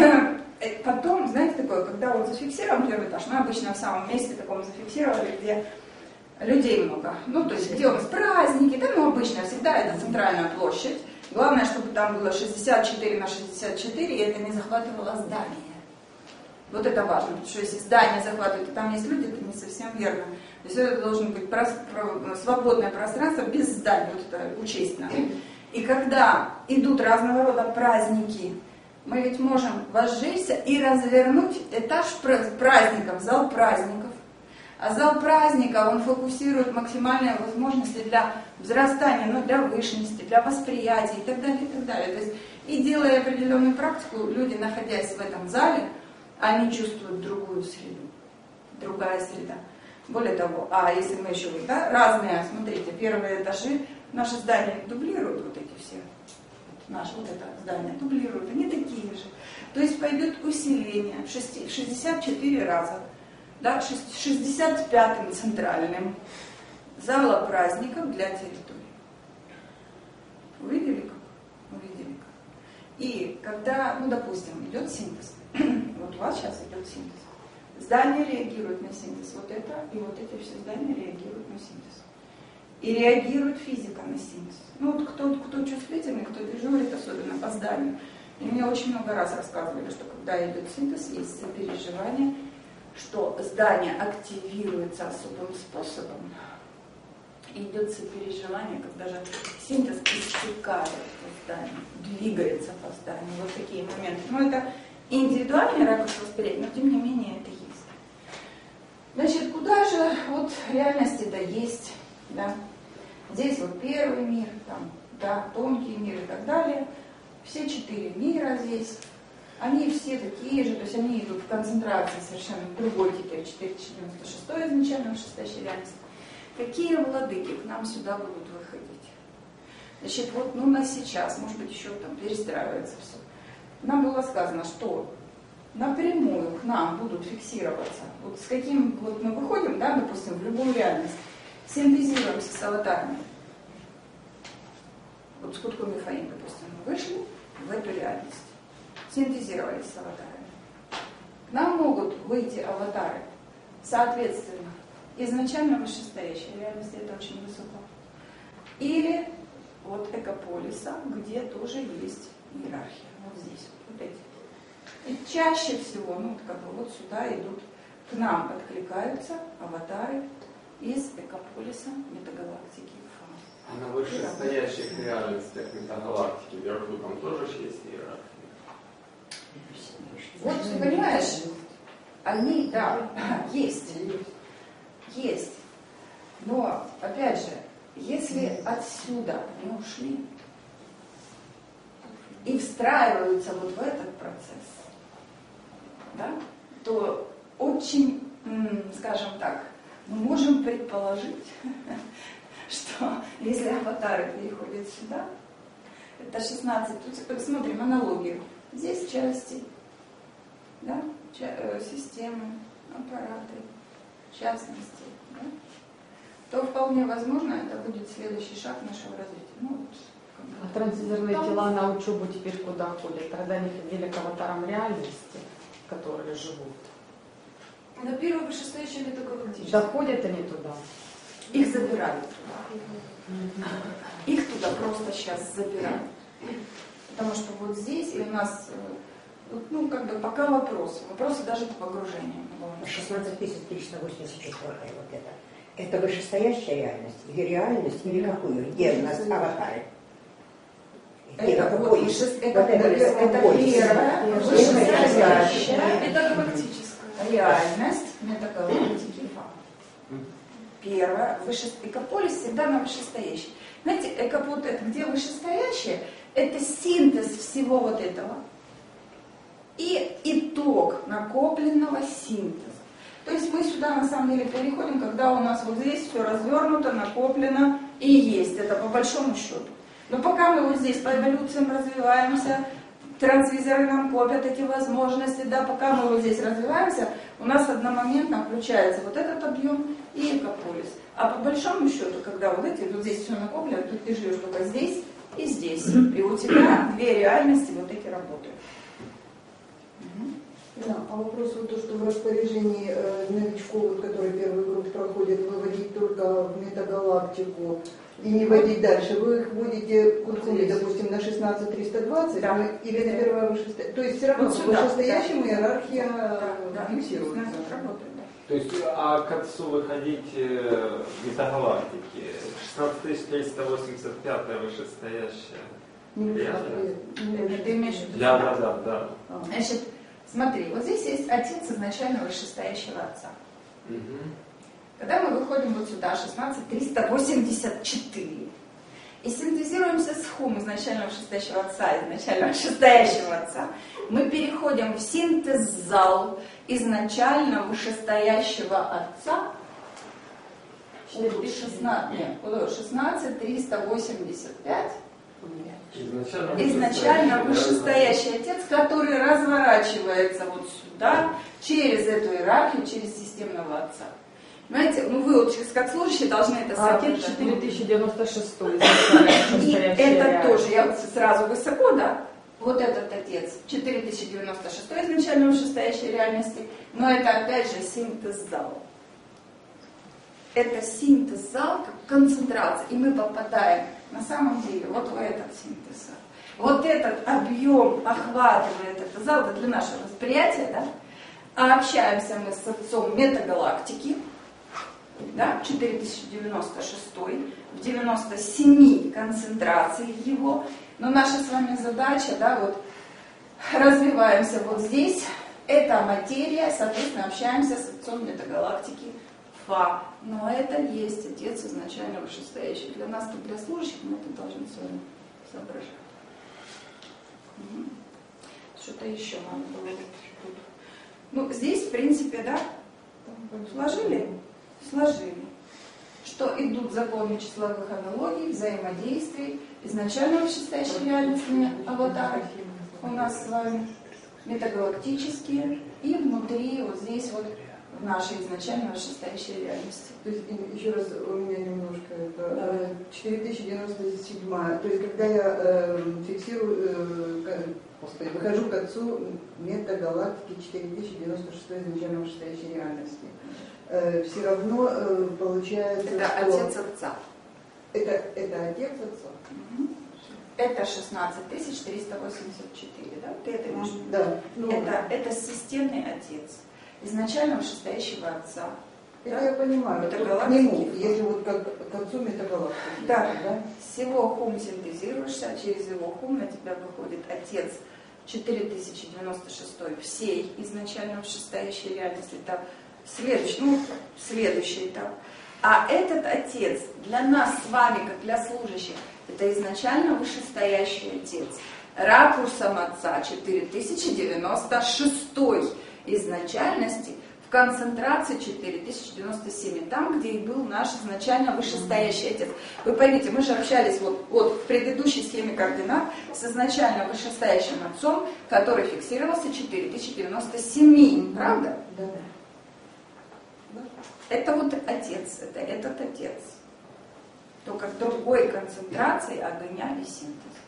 потом, знаете, такое, когда вот зафиксируем первый этаж, мы обычно в самом месте таком зафиксировали, где людей много. То есть где у нас праздники, да, обычно всегда это центральная площадь. Главное, чтобы там было 64 на 64, и это не захватывало здание. Вот это важно, потому что если здание захватывает, и там есть люди, это не совсем верно. То есть это должно быть свободное пространство без здания, вот это учесть надо. И когда идут разного рода праздники, мы ведь можем возжечься и развернуть этаж праздников, зал праздников. А зал праздника, он фокусирует максимальные возможности для взрастания, для вышности, для восприятия и так далее, и так далее. То есть, и делая определенную практику, люди, находясь в этом зале, они чувствуют другую среду, другая среда. Более того, если мы еще, разные, смотрите, первые этажи, наши здания дублируют вот эти все. Наше вот это здание дублируют, они такие же. То есть пойдет усиление 64 раза. Да, 65-м центральным зала праздников для территории. Увидели как? И когда, допустим, идет синтез, вот у вас сейчас идет синтез, здание реагирует на синтез, вот это и вот эти все здания реагируют на синтез. И реагирует физика на синтез. Кто чувствительный, кто дежурит, особенно по зданию. И мне очень много раз рассказывали, что когда идет синтез, есть сопереживание, что здание активируется особым способом, и идет сопереживание, когда же синтез истекает по зданию, двигается по зданию, вот такие моменты. Это индивидуальный ракурс восприятия, но тем не менее это есть. Значит, куда же вот реальности-то есть, да? Здесь вот первый мир, тонкий мир и так далее, все 4 мира здесь. Они все такие же, то есть они идут в концентрации совершенно другой теперь, 496 изначально, вышестоящей реальности. Какие владыки к нам сюда будут выходить? Значит, на сейчас, может быть, еще там перестраивается все. Нам было сказано, что напрямую к нам будут фиксироваться, вот с каким, мы выходим, допустим, в любую реальность, синтезируемся с аватарами. Вот с Кутком Мифаим, допустим, мы вышли в эту реальность. Синтезировались с аватарами. К нам могут выйти аватары, соответственно, изначально вышестоящей реальности, это очень высоко. Или экополиса, где тоже есть иерархия. Вот здесь, вот эти. И чаще всего, сюда идут, к нам откликаются аватары из экополиса метагалактики. А на вышестоящих реальностях метагалактики вверху там тоже есть иерархия? Вот, понимаешь, они, есть. Но, опять же, если отсюда не ушли и встраиваются вот в этот процесс, да, то очень, скажем так, мы можем предположить, что если аватары переходят сюда, это 16, тут смотрим аналогию. Здесь части, да, системы, аппараты, частности, да, то вполне возможно это будет следующий шаг нашего развития. Ну, вот, а трансферные тела на учебу теперь куда ходят? Тогда они ходили к аватарам реальности, которые живут. На первое вышестоящее метагалактическое. Доходят они туда? их забирают. Их туда просто сейчас забирают. Потому что вот здесь и у нас, ну, как бы пока вопросы даже по погружению. 16384 вот это. Это вышестоящая реальность или реальность, или какую? Где у нас аватары? Это первая вышестоящая метагалактическая реальность метагалактики. Первая, экополис всегда на вышестоящей. Знаете, экополис это где вышестоящее? Это синтез всего вот этого и итог накопленного синтеза. То есть мы сюда на самом деле переходим, когда у нас вот здесь все развернуто, накоплено и есть. Это по большому счету. Но пока мы вот здесь по эволюциям развиваемся, трансвизоры нам копят эти возможности, да, пока мы вот здесь развиваемся, у нас одномоментно включается вот этот объем и экополис. А по большому счету, когда вот здесь все накоплено, то ты живешь только здесь и здесь. И у тебя две реальности вот эти работают. Да, а вопрос вот то, что в распоряжении новичков, вот, которые первый групп проходят, выводить только в метагалактику и не водить дальше. Вы их вводите курсами, допустим, на 16320, да. Или на первое вышестоящее. То есть все равно вот по вышестоящему иерархия фиксируется. То есть, а к отцу выходить в метагалактике 16385 вышестоящая. Ты имеешь в виду? Да. Значит, смотри, вот здесь есть отец изначально вышестоящего отца. Угу. Когда мы выходим вот сюда, 16384, и синтезируемся с хум изначально вышестоящего отца, изначально вышестоящего отца, мы переходим в синтез-зал изначально вышестоящего отца, 16385, изначально вышестоящий отец, который разворачивается вот сюда, через эту иерархию, через системного отца. Понимаете, ну вы вот как служащие должны это отец 4096 и это тоже, я вот сразу высоко, да, вот этот отец 4096 изначально вышестоящей реальности, но это опять же синтез-зал. Это синтез-зал, как концентрация, и мы попадаем на самом деле вот в этот синтез. Вот этот объем охватывает этот зал, это для нашего восприятия, да, а общаемся мы с отцом метагалактики, да, 4096, в 97 концентрации его, но наша с вами задача, да, вот развиваемся вот здесь, это материя, соответственно, общаемся с отцом метагалактики Фа, но это есть отец изначально вышестоящий. Для нас, как для служащих, мы это должны с вами соображать. Что-то еще надо было тут. Ну, здесь, в принципе, да, сложили? Сложили. Что идут законы числовых аналогий, взаимодействий, изначально вышестоящие реальностные аватары у нас с вами, метагалактические, и внутри, вот здесь вот, в нашей изначально вышестоящей реальности. То есть, еще раз, у меня немножко это 4097. То есть, когда я фиксирую, выхожу к отцу метагалактики 4096 изначально вышестоящей реальности, все равно получается, это что... отец отца. Это отец отца? Угу. Это 16384, да? Ты это имеешь? Да. Это системный отец. Изначально вышестоящего отца. Это да? Я понимаю. К нему, если вот как к отцу метагалактики. Да. Всего хум синтезируешься, а через его хум на тебя выходит отец 4096 всей изначально вышестоящей реальности. Это следующий этап. А этот Отец для нас с вами, как для служащих, это изначально вышестоящий Отец. Ракурсом Отца 4096 изначальности в концентрации 4097, там, где и был наш изначально вышестоящий Отец. Вы поймите, мы же общались вот в предыдущей схеме координат с изначально вышестоящим Отцом, который фиксировался 4097, правда? Да. Это вот Отец, это этот Отец. Только в другой концентрации огня и синтеза.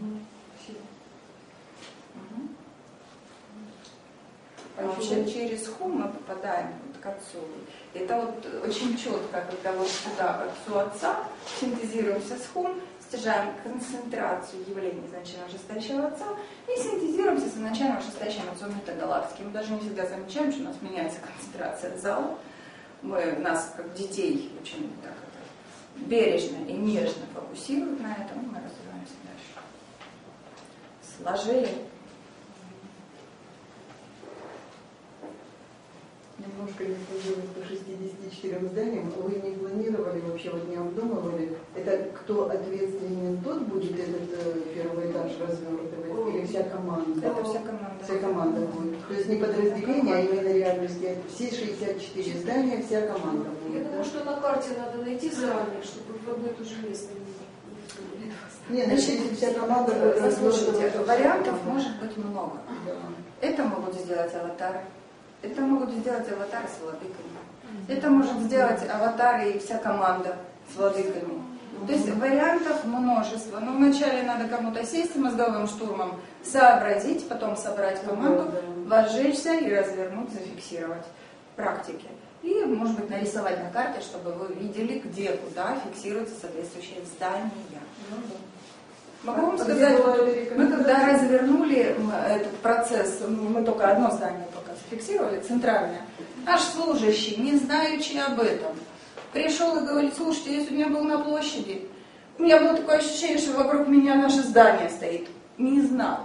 А вообще через хум мы попадаем вот к Отцу. Это вот очень четко, когда вот сюда к Отцу Отца синтезируемся с хум, стяжаем концентрацию явлений изначально вышестоящего Отца и синтезируемся с изначально вышестоящим Отцом метагалактики. Мы даже не всегда замечаем, что у нас меняется концентрация зала. Нас, как детей, очень так бережно и нежно фокусируют на этом, и мы развиваемся дальше. Сложили. Немножко не сложилось по 64 зданиям. Вы не планировали вообще, вот не обдумывали, это кто ответственен, тот будет этот первый этаж развертывать, или вся команда? Это вся команда. Вся команда будет. То есть не подразделение, а именно реальности. Все 64 здания, вся команда будет. Я думаю, что на карте надо найти заранее, чтобы в одно и то же место не Нет, если вся команда будет Послушайте, вариантов может быть много. Да. Это могут сделать аватары. Это могут сделать аватары с владыками. Это может сделать аватары и вся команда с владыками. То есть вариантов множество. Но вначале надо кому-то сесть мозговым штурмом, сообразить, потом собрать команду, возжечься и развернуть, зафиксировать в практике. И, может быть, нарисовать на карте, чтобы вы видели, где, куда фиксируются соответствующие здания. Могу вам сказать, мы когда развернули этот процесс, мы только одно здание пока зафиксировали, центральное, наш служащий, не знающий об этом, пришел и говорит: слушайте, я сегодня был на площади, у меня было такое ощущение, что вокруг меня наше здание стоит. Не знал.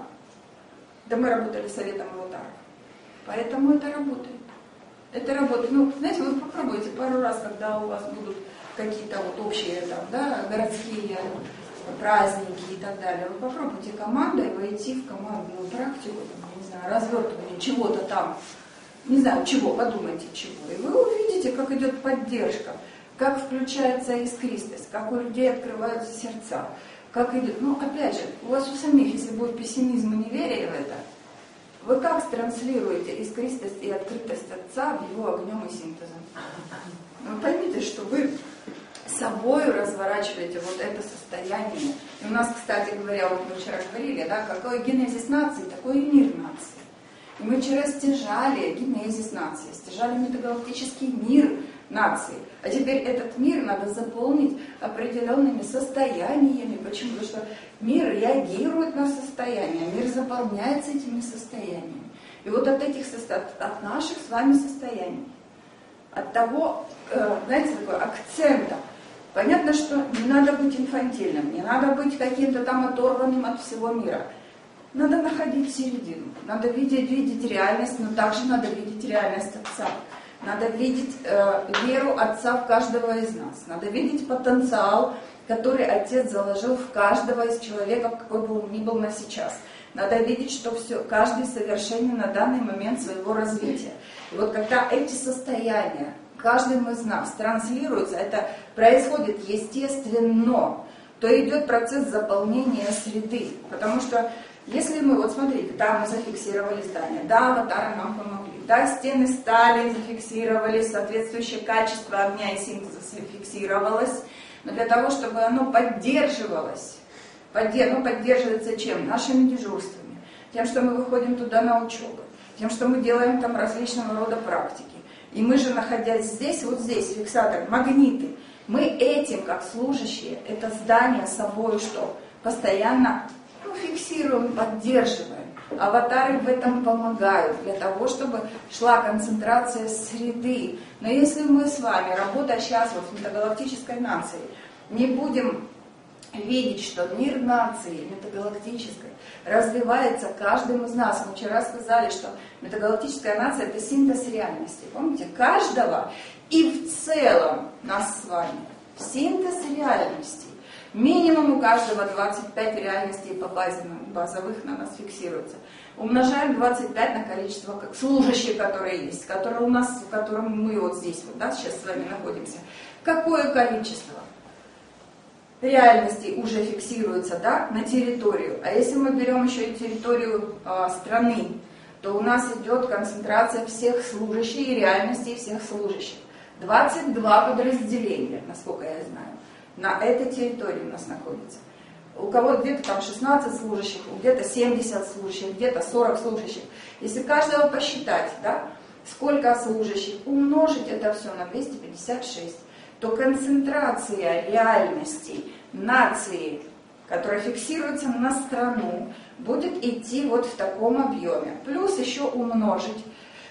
Да мы работали советом аватаров. Поэтому это работает. Это работает. Ну, знаете, вы попробуйте пару раз, когда у вас будут какие-то вот общие там, да, городские праздники и так далее. Вы попробуйте командой войти в командную практику, там, не знаю, развертывание чего-то там, не знаю, чего, подумайте чего. И вы увидите, как идет поддержка, как включается искристость, как у людей открываются сердца, как идет. Ну, опять же, у вас у самих, если будет пессимизм и неверие в это, вы как транслируете искристость и открытость Отца в его огнем и синтезом? Вы поймите, что вы собой разворачиваете вот это состояние. И у нас, кстати говоря, вот мы вчера говорили, да, какой генезис нации, такой и мир нации. И мы вчера стяжали генезис нации, стяжали метагалактический мир нации. А теперь этот мир надо заполнить определенными состояниями. Почему? Потому что мир реагирует на состояния, мир заполняется этими состояниями. И вот от этих от наших с вами состояний, от того, знаете, такой акцента. Понятно, что не надо быть инфантильным, не надо быть каким-то там оторванным от всего мира. Надо находить середину, надо видеть реальность, но также надо видеть реальность Отца. Надо видеть веру Отца в каждого из нас. Надо видеть потенциал, который Отец заложил в каждого из человека, какой бы он ни был на сейчас. Надо видеть, что каждый совершенен на данный момент своего развития. И вот когда эти состояния каждым из нас транслируются, это происходит естественно, то идет процесс заполнения среды. Потому что если мы, вот смотрите, да, мы зафиксировали здание, да, аватары нам помогли, да, стены стали, зафиксировали, соответствующее качество огня и синтеза зафиксировалось, но для того, чтобы оно поддерживалось, поддерживается чем? Нашими дежурствами, тем, что мы выходим туда на учебу, тем, что мы делаем там различного рода практики. И мы же, находясь здесь, вот здесь, фиксатор, магниты, мы этим, как служащие, это здание собой что? Постоянно фиксируем, поддерживаем. Аватары в этом помогают, для того, чтобы шла концентрация среды. Но если мы с вами, работая сейчас вот в метагалактической нации, не будем видеть, что мир нации метагалактической развивается каждым из нас. Мы вчера сказали, что метагалактическая нация – это синтез реальности. Помните? Каждого и в целом нас с вами. Синтез реальностей. Минимум у каждого 25 реальностей по базовых на нас фиксируется. Умножаем 25 на количество служащих, которые есть, которые у нас, в котором мы вот здесь вот, да, сейчас с вами находимся. Какое количество реальностей уже фиксируется, да, на территорию? А если мы берем еще и территорию страны, то у нас идет концентрация всех служащих и реальностей всех служащих. 22 подразделения, насколько я знаю, на этой территории у нас находится. У кого-то где-то там 16 служащих, где-то 70 служащих, где-то 40 служащих. Если каждого посчитать, да, сколько служащих, умножить это все на 256, то концентрация реальностей нации, которая фиксируется на страну, будет идти вот в таком объеме. Плюс еще умножить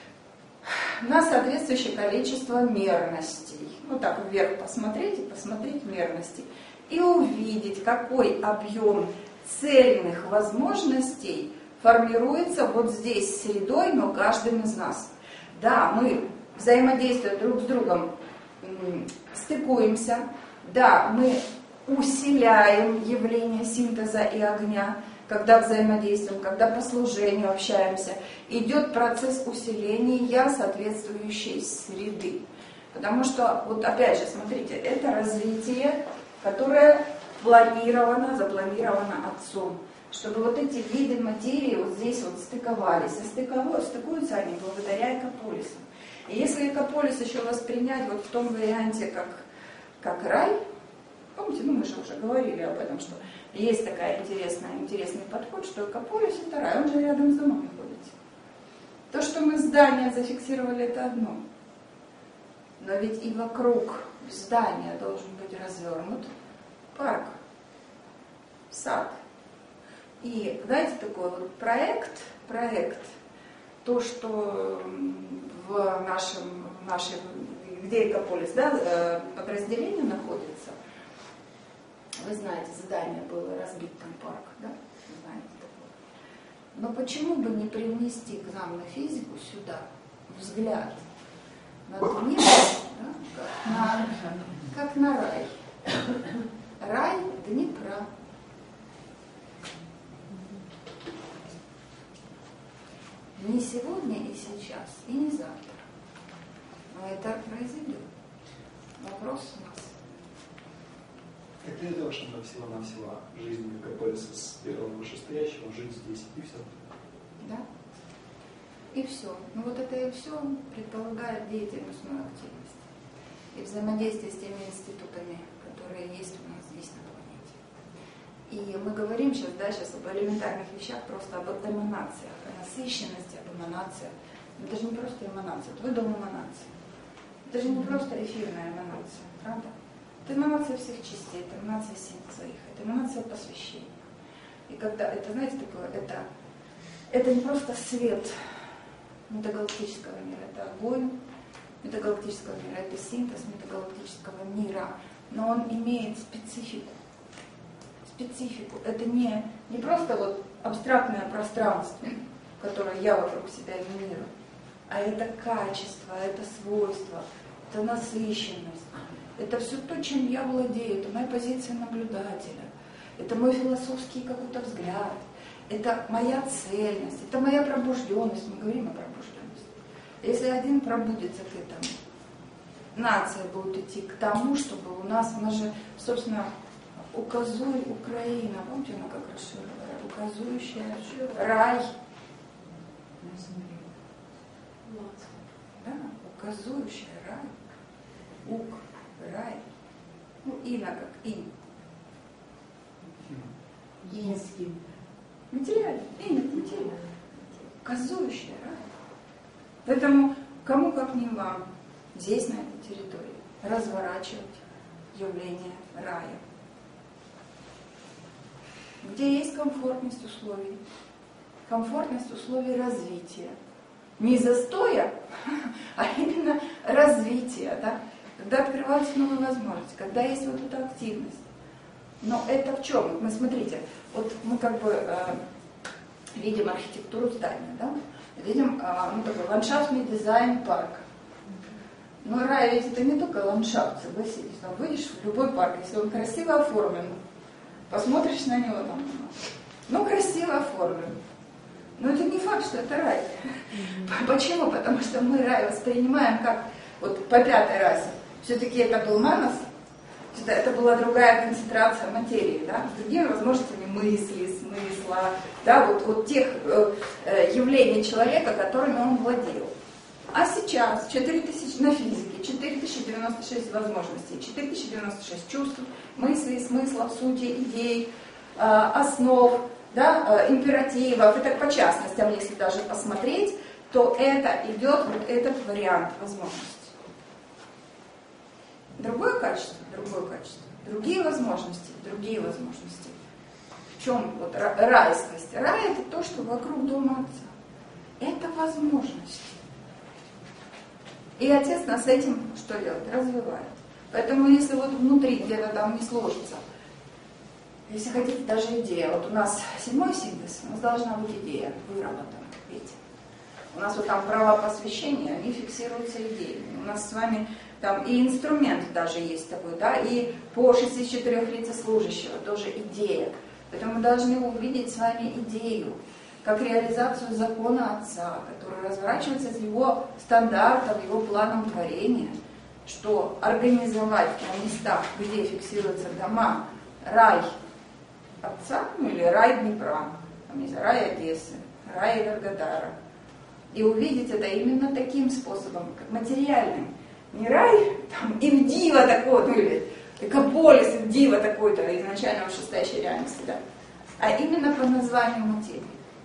на соответствующее количество мерностей. Вот так вверх посмотреть и посмотреть мерности. И увидеть, какой объем цельных возможностей формируется вот здесь средой, но каждым из нас. Да, мы взаимодействуя друг с другом, стыкуемся, да, мы усиляем явление синтеза и огня, когда взаимодействуем, когда по служению общаемся, идет процесс усиления соответствующей среды. Потому что, вот опять же, смотрите, это развитие, которое планировано, запланировано Отцом, чтобы вот эти виды материи вот здесь вот стыковались. И стыкуются они благодаря экополисам. И если экополис еще воспринять вот в том варианте, как рай, помните, мы же уже говорили об этом, что есть такая интересный подход, что экополис это рай, он же рядом с домом находится. То, что мы здание зафиксировали, это одно. Но ведь и вокруг здания должен быть развернут парк, сад. И знаете, такой вот проект, то, что в нашей, где экополис, да, подразделение находится, вы знаете, здание было разбит, там парк, да, вы знаете такое. Но почему бы не привнести к нам на физику сюда взгляд на Днепр, да, как на рай. Рай Днепра. Не сегодня и сейчас, и не завтра. Но это произойдет. Вопрос у нас. Так для того, чтобы всего-навсего жизнь мегаполиса с первого вышестоящего жить здесь, и все. Да. И все. Ну вот это и все предполагает деятельностную активность. И взаимодействие с теми институтами, которые есть у нас здесь на планете. И мы говорим сейчас об элементарных вещах, просто об эманациях, о насыщенности, об эманациях. Это же не просто эманация, это выдум эманации. Это же не просто эфирная эманация, правда? Это эманация всех частей, это эманация своих, это эманация посвящения. И когда это, знаете, такое, это не просто свет метагалактического мира, это огонь метагалактического мира, это синтез метагалактического мира, но он имеет специфику. Это не просто вот абстрактное пространство, которое я вокруг себя эманирую, а это качество, это свойство, это насыщенность, это все то, чем я владею, это моя позиция наблюдателя, это мой философский какой-то взгляд, это моя цельность, это моя пробужденность, мы говорим о пробужденности. Если один пробудится к этому, нация будет идти к тому, чтобы у нас же, собственно, указуй Украина, помните, она как расширила, указующая рай. Да, указующая рай. Ук, рай. Ну, ина как ин. Инский. Материально, имя материально. Указующая рай. Поэтому кому как не вам здесь, на этой территории, разворачивать явление рая. Где есть комфортность условий развития. Не застоя, а именно развития, да? Когда открываются новые возможности, когда есть вот эта активность. Но это в чем? Мы смотрите, вот мы как бы видим архитектуру здания, да? Видим такой ландшафтный дизайн парка. Но рай ведь это не только ландшафт, согласитесь. Там выйдешь в любой парк, если он красиво оформлен, посмотришь на него там, ну красиво оформлен. Но это не факт, что это рай. Почему? Потому что мы рай воспринимаем как, вот по пятой расе, все-таки это был манас, это была другая концентрация материи, да, с другими возможностями мысли, смысла, да, вот тех явлений человека, которыми он владел. А сейчас 4000 на физике, 4096 возможностей, 4096 чувств, мыслей, смыслов, сути, идей, основ, да, императивов, и так по частностям, если даже посмотреть, то это идет вот этот вариант возможностей. Другое качество, другие возможности. В чем вот райскость? Рай это то, что вокруг дома Отца. Это возможности. И Отец нас этим что делает? Развивает. Поэтому если вот внутри где-то там не сложится, если хотите, даже идея. Вот у нас 7-й синтез, у нас должна быть идея выработана. Видите? У нас вот там права посвящения, они фиксируются идеями. У нас с вами там и инструмент даже есть такой, да, и по 64 лица служащего тоже идея. Поэтому мы должны увидеть с вами идею, как реализацию закона Отца, который разворачивается из его стандартов, его планом творения, что организовать на местах, где фиксируются дома, рай Отца, ну или рай Днепра, там есть рай Одессы, рай Энергодара, и увидеть это именно таким способом, как материальным. Не рай, там, Ивдива такой, ну или Экополис, Ивдива такой-то, изначально вышестоящей реальности, да, а именно по названию материи.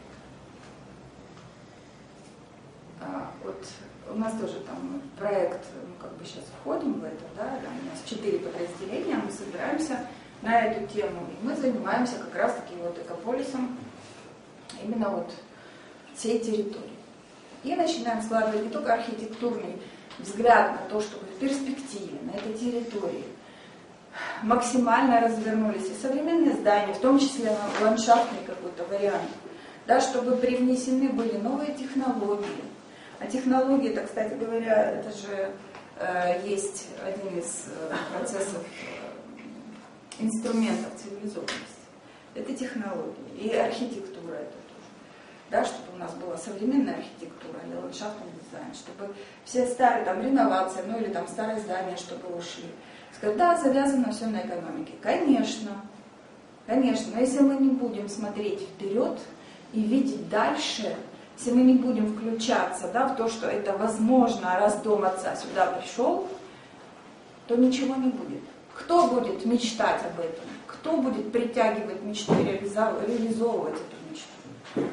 Вот у нас тоже там проект, мы как бы сейчас входим в это, да, там у нас 4 подразделения, мы собираемся на эту тему, и мы занимаемся как раз-таки вот экополисом именно вот всей территории. И начинаем складывать не только архитектурный взгляд на то, чтобы в перспективе на этой территории максимально развернулись и современные здания, в том числе ландшафтный какой-то вариант, да, чтобы привнесены были новые технологии. А технологии, это, кстати говоря, это же есть один из процессов, инструментов цивилизованности. Это технологии и архитектура это тоже. Да, чтобы у нас была современная архитектура или ландшафтный дизайн, чтобы все старые, там, реновация, ну или там старые здания, чтобы ушли. Сказать, да, завязано все на экономике. Конечно, но если мы не будем смотреть вперед и видеть дальше, если мы не будем включаться, да, в то, что это возможно, раз дом Отца сюда пришел, то ничего не будет. Кто будет мечтать об этом? Кто будет притягивать мечту и реализовывать эту мечту?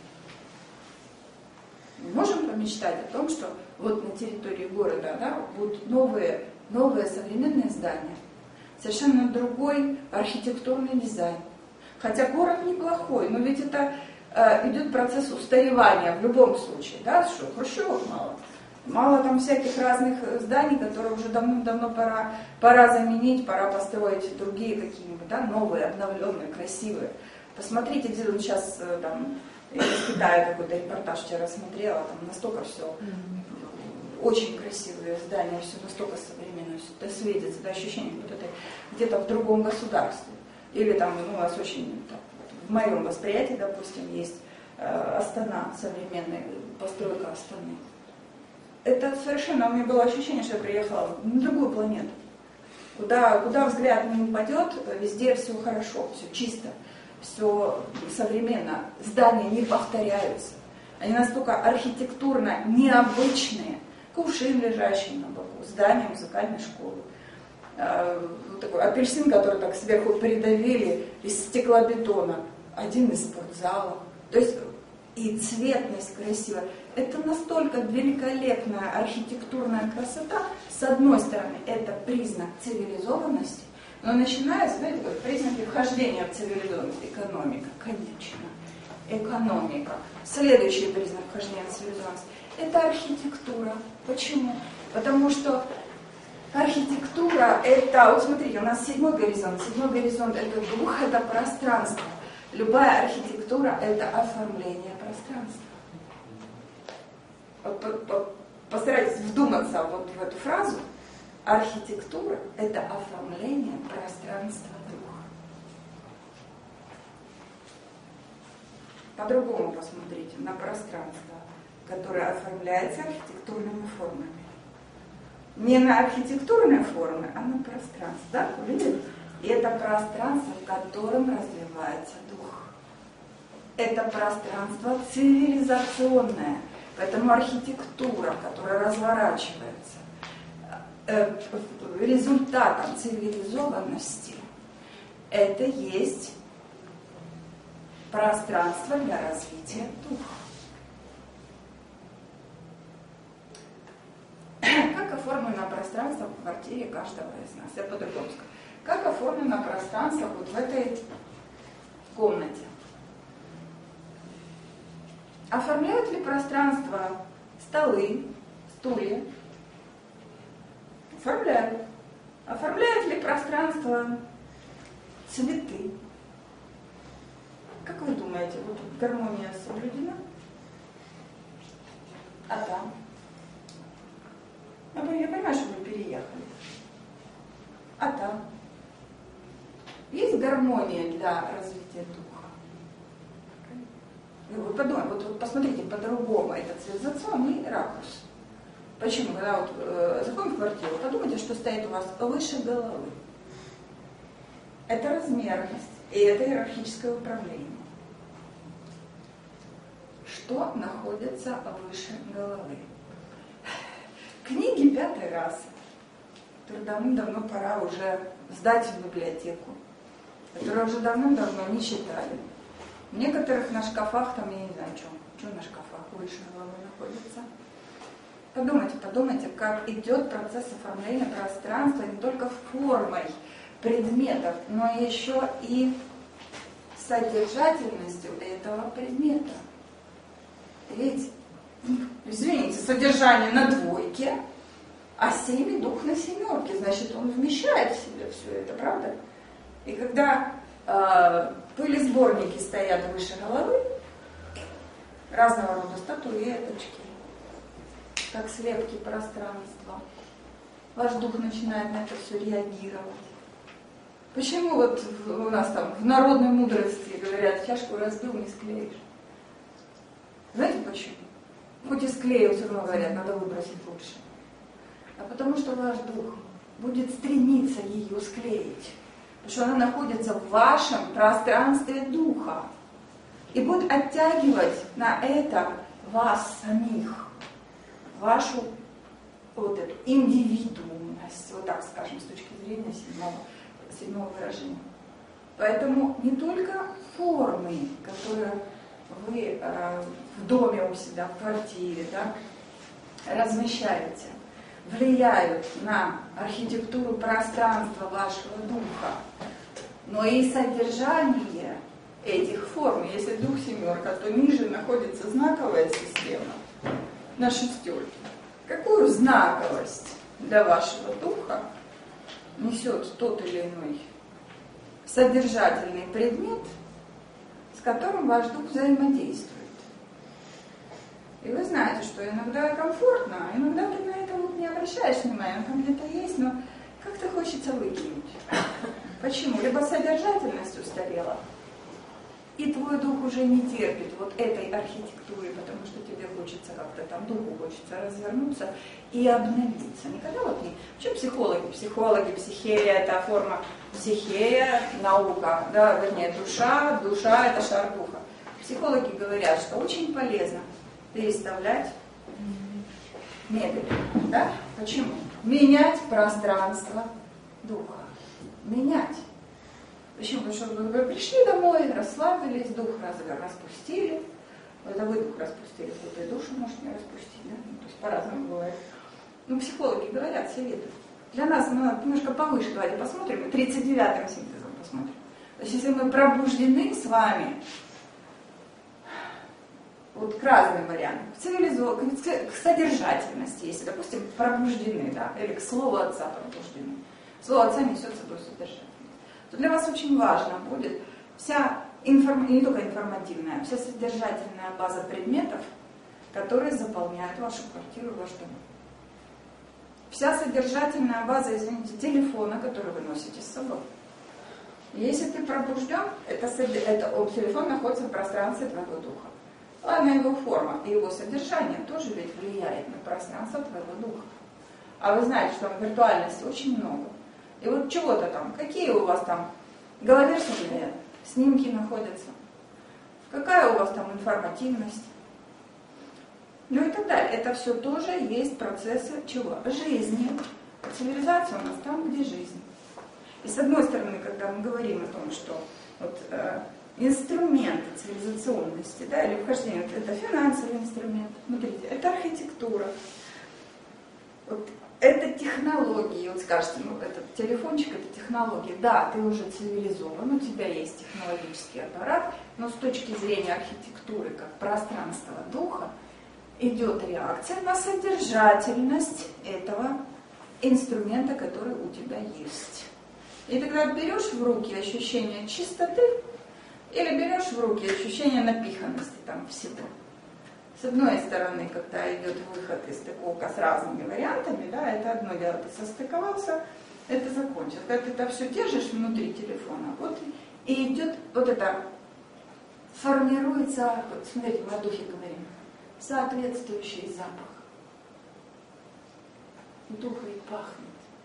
Мы можем помечтать о том, что вот на территории города, да, будут новые современные здания, совершенно другой архитектурный дизайн. Хотя город неплохой, но ведь это идет процесс устаревания в любом случае, да, что хрущевок мало там всяких разных зданий, которые уже давно пора заменить, пора построить другие какие-нибудь, да, новые, обновленные, красивые. Посмотрите, где он сейчас там, из Китая какой-то репортаж вчера смотрела, там настолько все очень красивые здания, все настолько современное, все это светится, да, ощущение, будто это где-то в другом государстве. Или там, ну, у нас очень, так, в моем восприятии, допустим, есть Астана, современная постройка Астаны. Это совершенно, у меня было ощущение, что я приехала на другую планету. Куда взгляд не упадет, везде все хорошо, все чисто, все современно. Здания не повторяются. Они настолько архитектурно необычные. Кувшин, лежащий на боку, здание музыкальной школы. Такой апельсин, который так сверху придавили из стеклобетона. Один из спортзалов. То есть и цветность красивая. Это настолько великолепная архитектурная красота. С одной стороны, это признак цивилизованности, но начинается, знаете, признаки вхождения в цивилизованность. Экономика, конечно. Экономика. Следующий признак вхождения в цивилизованность – это архитектура. Почему? Потому что Архитектура – это, вот смотрите, у нас седьмой горизонт. Седьмой горизонт – это дух, это пространство. Любая архитектура – это оформление пространства. Вот, постарайтесь вдуматься вот в эту фразу. Архитектура – это оформление пространства духа. По-другому посмотрите на пространство, которое оформляется архитектурными формами. Не на архитектурные формы, а на пространство. Да? Видите? И это пространство, в котором развивается дух. Это пространство цивилизационное. Поэтому архитектура, которая разворачивается, результатом цивилизованности, это есть пространство для развития духа. Как оформлено пространство в квартире каждого из нас? Я по-другому скажу. Как оформлено пространство вот в этой комнате? Оформляют ли пространство столы, стулья? Оформляют. Оформляют ли пространство цветы? Как вы думаете, вот тут гармония соблюдена? А там? Я понимаю, что вы переехали. А там? Есть гармония для развития духа? И вы подумайте, вот посмотрите по-другому этот цивилизационный ракурс. Почему? Когда вот заходим в квартиру, подумайте, что стоит у вас выше головы. Это размерность, и это иерархическое управление. Что находится выше головы? Книги 5 раз, которые давным-давно пора уже сдать в библиотеку, которые уже давным-давно не читали. В некоторых на шкафах, там, я не знаю, что на шкафах выше головы находится. Подумайте, как идет процесс оформления пространства не только формой предметов, но еще и содержательностью этого предмета. Ведь, извините, содержание на 2, а 7 дух на 7, значит, он вмещает в себя все это, правда? И когда пылесборники стоят выше головы, разного рода статуэточки, как слепки пространства, ваш дух начинает на это все реагировать. Почему вот у нас там в народной мудрости говорят, чашку разбил, не склеишь? Знаете почему? Хоть и склеил, все равно говорят, надо выбросить лучше. А потому что ваш дух будет стремиться ее склеить. Потому что она находится в вашем пространстве духа. И будет оттягивать на это вас самих. Вашу вот эту индивидуумность, вот так скажем, с точки зрения седьмого выражения. Поэтому не только формы, которые вы в доме у себя, в квартире, да, размещаете, влияют на архитектуру пространства вашего духа, но и содержание этих форм. Если дух 7, то ниже находится знаковая система на 6. Какую знаковость для вашего духа несет тот или иной содержательный предмет, с которым ваш дух взаимодействует? И вы знаете, что иногда комфортно, а иногда ты на это вот не обращаешь внимания, там где-то есть, но как-то хочется выкинуть. Почему? Либо содержательность устарела, и твой дух уже не терпит вот этой архитектуры, потому что тебе хочется как-то там, духу хочется развернуться и обновиться. Никогда вот не... Почему психологи? Психологи, психея – это форма психея, наука, да, вернее, душа – это шар духа. Психологи говорят, что очень полезно переставлять мебель, да? Почему? Менять пространство духа. Менять. Почему? Потому что вы пришли домой, расслабились, дух распустили. Это вы дух распустили, кто-то и душу может не распустить, да? Ну, то есть по-разному бывает. Ну, психологи говорят, советуют. Для нас мы немножко повыше, давайте посмотрим, 39-м синтезом посмотрим. То есть если мы пробуждены с вами, вот к разным вариантам, к содержательности, если, допустим, пробуждены, да, или к слову отца пробуждены. Слово отца несет с собой содержательность. То для вас очень важно будет вся не только информативная, а вся содержательная база предметов, которые заполняют вашу квартиру, ваш дом. Вся содержательная база, извините, телефона, который вы носите с собой. Если ты пробужден, телефон находится в пространстве твоего духа. Ладно, его форма и его содержание тоже ведь влияет на пространство твоего духа. А вы знаете, что в виртуальности очень много. И вот чего-то там, какие у вас там в голове снимки находятся, какая у вас там информативность, ну и так далее. Это все тоже есть процессы чего? Жизни. Цивилизация у нас там, где жизнь. И с одной стороны, когда мы говорим о том, что вот, инструменты цивилизационности, да, или вхождения, это финансовый инструмент, смотрите, это архитектура, вот, это технологии, вот скажете, ну, этот телефончик, это технологии, да, ты уже цивилизован, у тебя есть технологический аппарат, но с точки зрения архитектуры, как пространства духа, идет реакция на содержательность этого инструмента, который у тебя есть. И тогда берешь в руки ощущение чистоты или берешь в руки ощущение напиханности там всего. С одной стороны, когда идет выход и стыковка с разными вариантами, да, это одно дело, ты состыковался, это закончил. Когда ты это все держишь внутри телефона, вот и идет вот это, формируется, вот смотрите, мы о духе говорим, соответствующий запах. Дух и пахнет.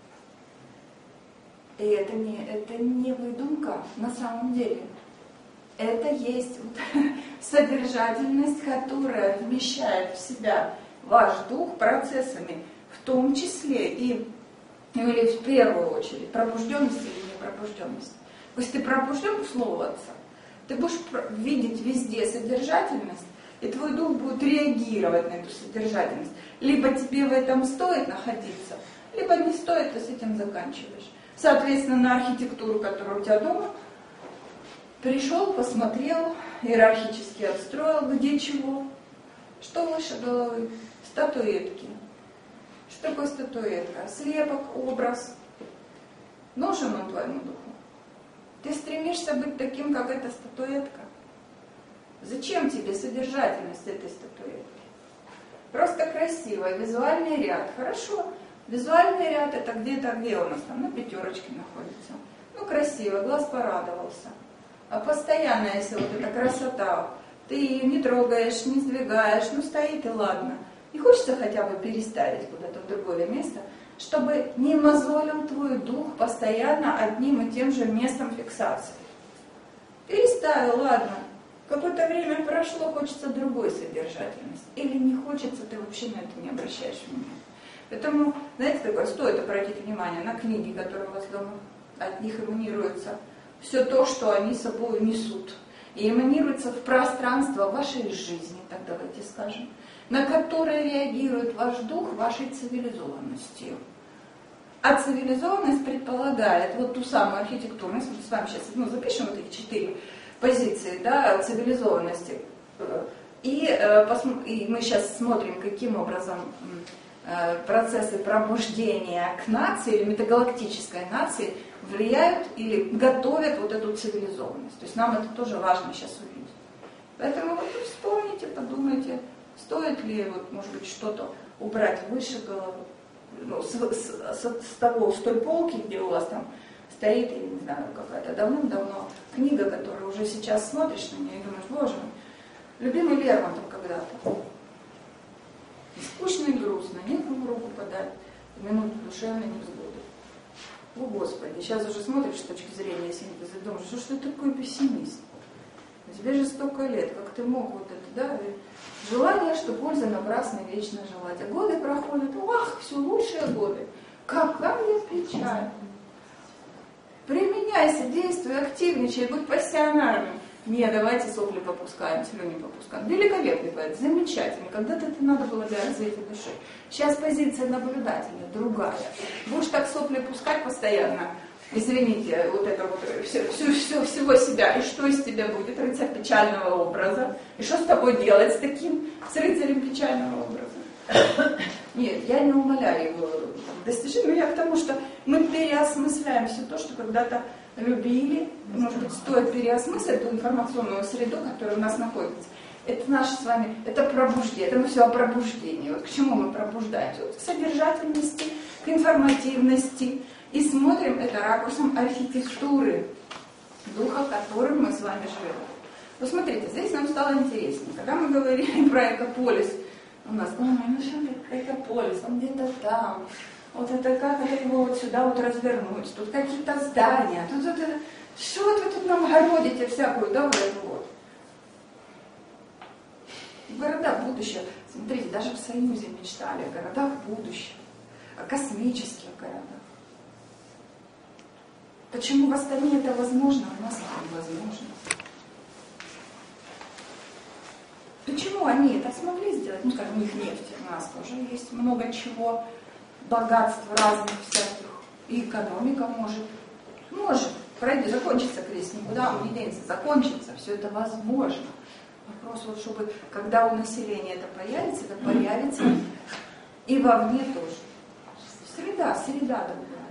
И это не выдумка на самом деле. Это есть вот содержательность, которая вмещает в себя ваш дух процессами, в том числе или в первую очередь, пробужденность или непробужденность. Если ты пробужден к слову Отца, ты будешь видеть везде содержательность, и твой дух будет реагировать на эту содержательность. Либо тебе в этом стоит находиться, либо не стоит, ты с этим заканчиваешь. Соответственно, на архитектуру, которая у тебя дома, пришел, посмотрел, иерархически отстроил, где чего, что выше головы, статуэтки. Что такое статуэтка? Слепок, образ. Нужен он твоему духу? Ты стремишься быть таким, как эта статуэтка? Зачем тебе содержательность этой статуэтки? Просто красиво, визуальный ряд. Хорошо. Визуальный ряд это где у нас там, на пятерочке находится. Ну, красиво, глаз порадовался. А постоянно, если вот эта красота, ты ее не трогаешь, не сдвигаешь, ну стоит и ладно. Не хочется хотя бы переставить куда-то в другое место, чтобы не мозолил твой дух постоянно одним и тем же местом фиксации. Переставил, ладно. Какое-то время прошло, хочется другой содержательности. Или не хочется, ты вообще на это не обращаешь внимания. Поэтому, знаете, такое, стоит обратить внимание на книги, которые у вас дома, от них эманируется все то, что они собой несут. И эманируется в пространство вашей жизни, так давайте скажем, на которое реагирует ваш дух вашей цивилизованностью. А цивилизованность предполагает вот ту самую архитектуру. Мы с вами сейчас запишем вот эти 4 позиции, да, цивилизованности. И мы сейчас смотрим, каким образом процессы пробуждения к нации или метагалактической нации влияют или готовят вот эту цивилизованность. То есть нам это тоже важно сейчас увидеть. Поэтому вот вспомните, подумайте, стоит ли, вот, может быть, что-то убрать выше головы, ну, с той полки, где у вас там стоит, я не знаю, какая-то давным-давно книга, которую уже сейчас смотришь на нее и думаешь, боже мой, любимый Лермонтов когда-то. И скучно и грустно, некому руку подать в минуту душевной невзгоды. О, Господи, сейчас уже смотришь с точки зрения синтеза и думаешь, что ты такой пессимист? Тебе же столько лет, как ты мог вот это, да? Желание, что польза напрасно вечно желать. А годы проходят, ах, все лучшие годы. Какая печаль. Применяйся, действуй, активничай, будь пассионарным. Не, давайте сопли попускаем, слюни попускаем. Великолепный поэт, замечательный. Когда-то это надо было для развития души. Сейчас позиция наблюдателя другая. Будешь так сопли пускать постоянно, извините, вот это вот, всего себя, и что из тебя будет? Рыцарь печального образа. И что с тобой делать с таким, с рыцарем печального образа? Нет, я не умаляю его достижений, но я к тому, что мы переосмысляем все то, что когда-то любили. Может быть, стоит переосмыслить эту информационную среду, которая у нас находится. Это наше с вами, это пробуждение, это мы все о пробуждении. Вот к чему мы пробуждаемся? Вот к содержательности, к информативности. И смотрим это ракурсом архитектуры, духа, которым мы с вами живем. Вот смотрите, здесь нам стало интереснее. Когда мы говорили про экополис, у нас, ой, ну что экополис, он где-то там. Вот это как это его вот сюда вот развернуть, тут какие-то здания, тут это, что вот вы тут нам городите всякую, да, вот. Города будущего. Смотрите, даже в Союзе мечтали о городах будущего, о космических городах. Почему в Астане это возможно, а у нас это невозможно? Почему они это смогли сделать? Ну, скажем, у них нефть, у нас тоже есть много чего, богатств разных всяких, и экономика может пройти, закончится кризис, никуда он не денется, закончится, все это возможно. Вопрос, вот, чтобы, когда у населения это появится и вовне тоже. Среда другая.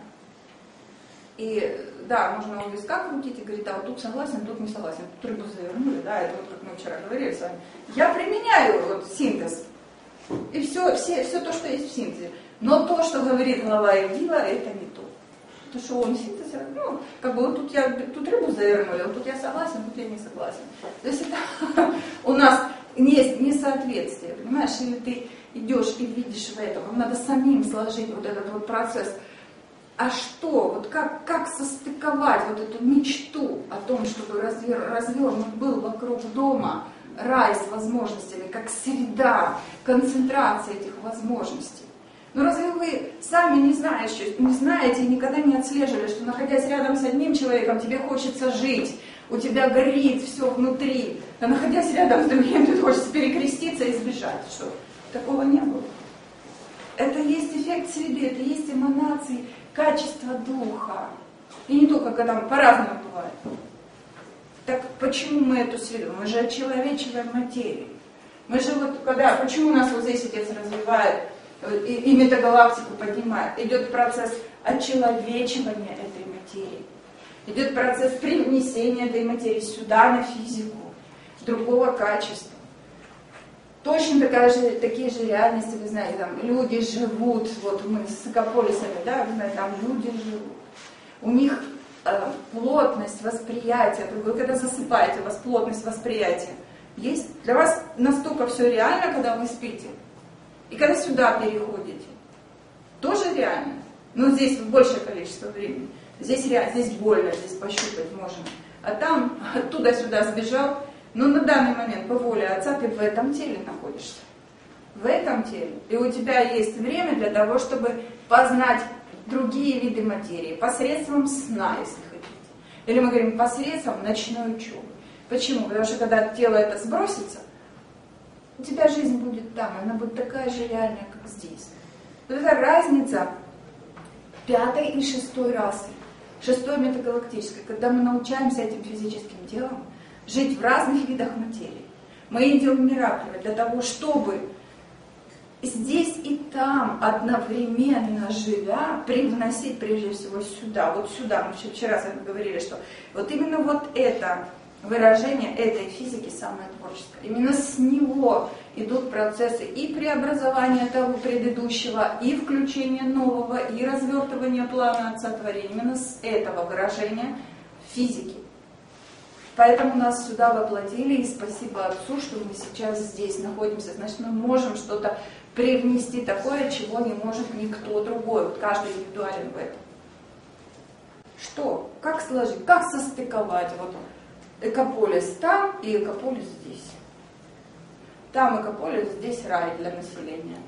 И да, можно у виска крутить и говорить, а вот тут согласен, тут не согласен, тут рыбу завернули, да, это вот как мы вчера говорили с вами. Я применяю вот синтез. И все то, что есть в синтезе. Но то, что говорит глава Игила, это не то. То, что он синтез, ну, как бы вот тут рыбу завернули, вот тут я согласен, тут я не согласен. То есть это у нас есть несоответствие, понимаешь, или ты идешь и видишь в этом, вам надо самим сложить вот этот вот процесс. А что, вот как состыковать вот эту мечту о том, чтобы развернут был вокруг дома рай с возможностями, как среда, концентрация этих возможностей. Но разве вы сами не знаете и никогда не отслеживали, что находясь рядом с одним человеком, тебе хочется жить, у тебя горит все внутри, а находясь рядом с другим, тебе хочется перекреститься и сбежать. Что? Такого не было. Это есть эффект среды, это есть эманации, качество духа. И не только когда по-разному бывает. Так почему мы эту среду? Мы же очеловечиваем материю. Мы же вот, почему у нас вот здесь отец развивает и метагалактику поднимает? Идет процесс очеловечивания этой материи. Идет процесс привнесения этой материи сюда, на физику, другого качества. Точно такие же реальности, вы знаете, там люди живут, вот мы с экополисами, да, вы знаете, там люди живут. У них плотность восприятия, вы когда засыпаете, у вас плотность восприятия есть. Для вас настолько все реально, когда вы спите. И когда сюда переходите, тоже реально. Но здесь большее количество времени. Здесь реально, здесь больно, здесь пощупать можно. А там, оттуда-сюда сбежал. Но на данный момент, по воле Отца, ты в этом теле находишься. В этом теле. И у тебя есть время для того, чтобы познать другие виды материи. Посредством сна, если хотите. Или мы говорим, посредством ночной учебы. Почему? Потому что когда тело это сбросится, у тебя жизнь будет там. Она будет такая же реальная, как здесь. Вот это разница 5-й и 6-й расы. 6-й метагалактической. Когда мы научаемся этим физическим телом жить в разных видах материи. Мы идем в Мираклево для того, чтобы здесь и там одновременно живя, привносить прежде всего сюда. Вот сюда, мы вчера с вами говорили, что вот именно вот это выражение этой физики самое творческое. Именно с него идут процессы и преобразования того предыдущего, и включения нового, и развертывания плана Отца творения. Именно с этого выражения физики. Поэтому нас сюда воплотили, и спасибо Отцу, что мы сейчас здесь находимся. Значит, мы можем что-то привнести такое, чего не может никто другой. Вот каждый индивидуален в этом. Что? Как сложить? Как состыковать? Вот экополис там и экополис здесь. Там экополис, здесь рай для населения.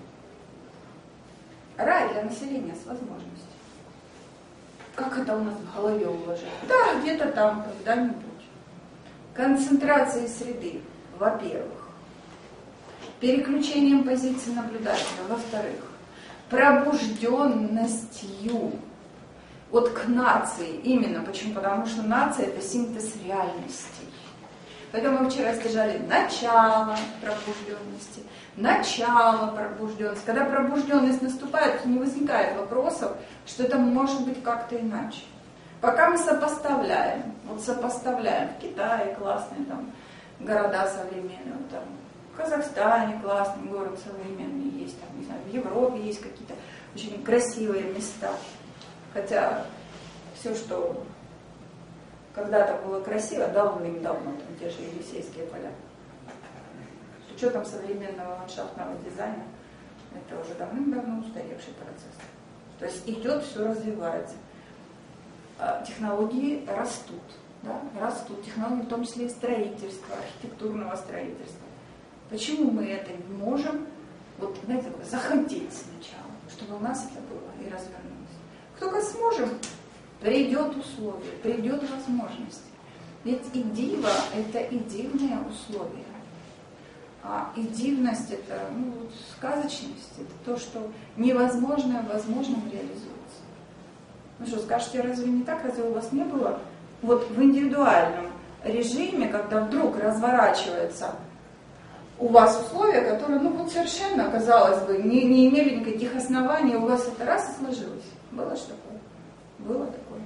Рай для населения с возможностью. Как это у нас в голове уложить? Да, где-то там, когда-нибудь. Концентрацией среды, во-первых. Переключением позиции наблюдателя, во-вторых. Пробужденностью. Вот к нации именно. Почему? Потому что нация – это синтез реальностей. Поэтому мы вчера стяжали начало пробужденности, начало пробужденности. Когда пробужденность наступает, не возникает вопросов, что это может быть как-то иначе. Пока мы сопоставляем, вот сопоставляем, в Китае классные там города современные, вот там, в Казахстане классный город современный есть, там, не знаю, в Европе есть какие-то очень красивые места. Хотя все, что когда-то было красиво, давным-давно, там те же Елисейские поля. С учетом современного ландшафтного дизайна, это уже давным-давно устаревший процесс. То есть идет, все развивается. Технологии растут, да? Растут. Технологии в том числе и строительства, архитектурного строительства. Почему мы это не можем, вот, знаете, захотеть сначала, чтобы у нас это было и развернулось? Как только сможем, придет условие, придет возможность. Ведь и диво – это и дивные условия. И дивность – это вот, сказочность, это то, что невозможное возможным реализуется. Ну что, скажете, разве не так? Разве у вас не было вот в индивидуальном режиме, когда вдруг разворачивается у вас условия, которые, ну вот совершенно, казалось бы, не имели никаких оснований, у вас это раз и сложилось? Было что такое? Было такое.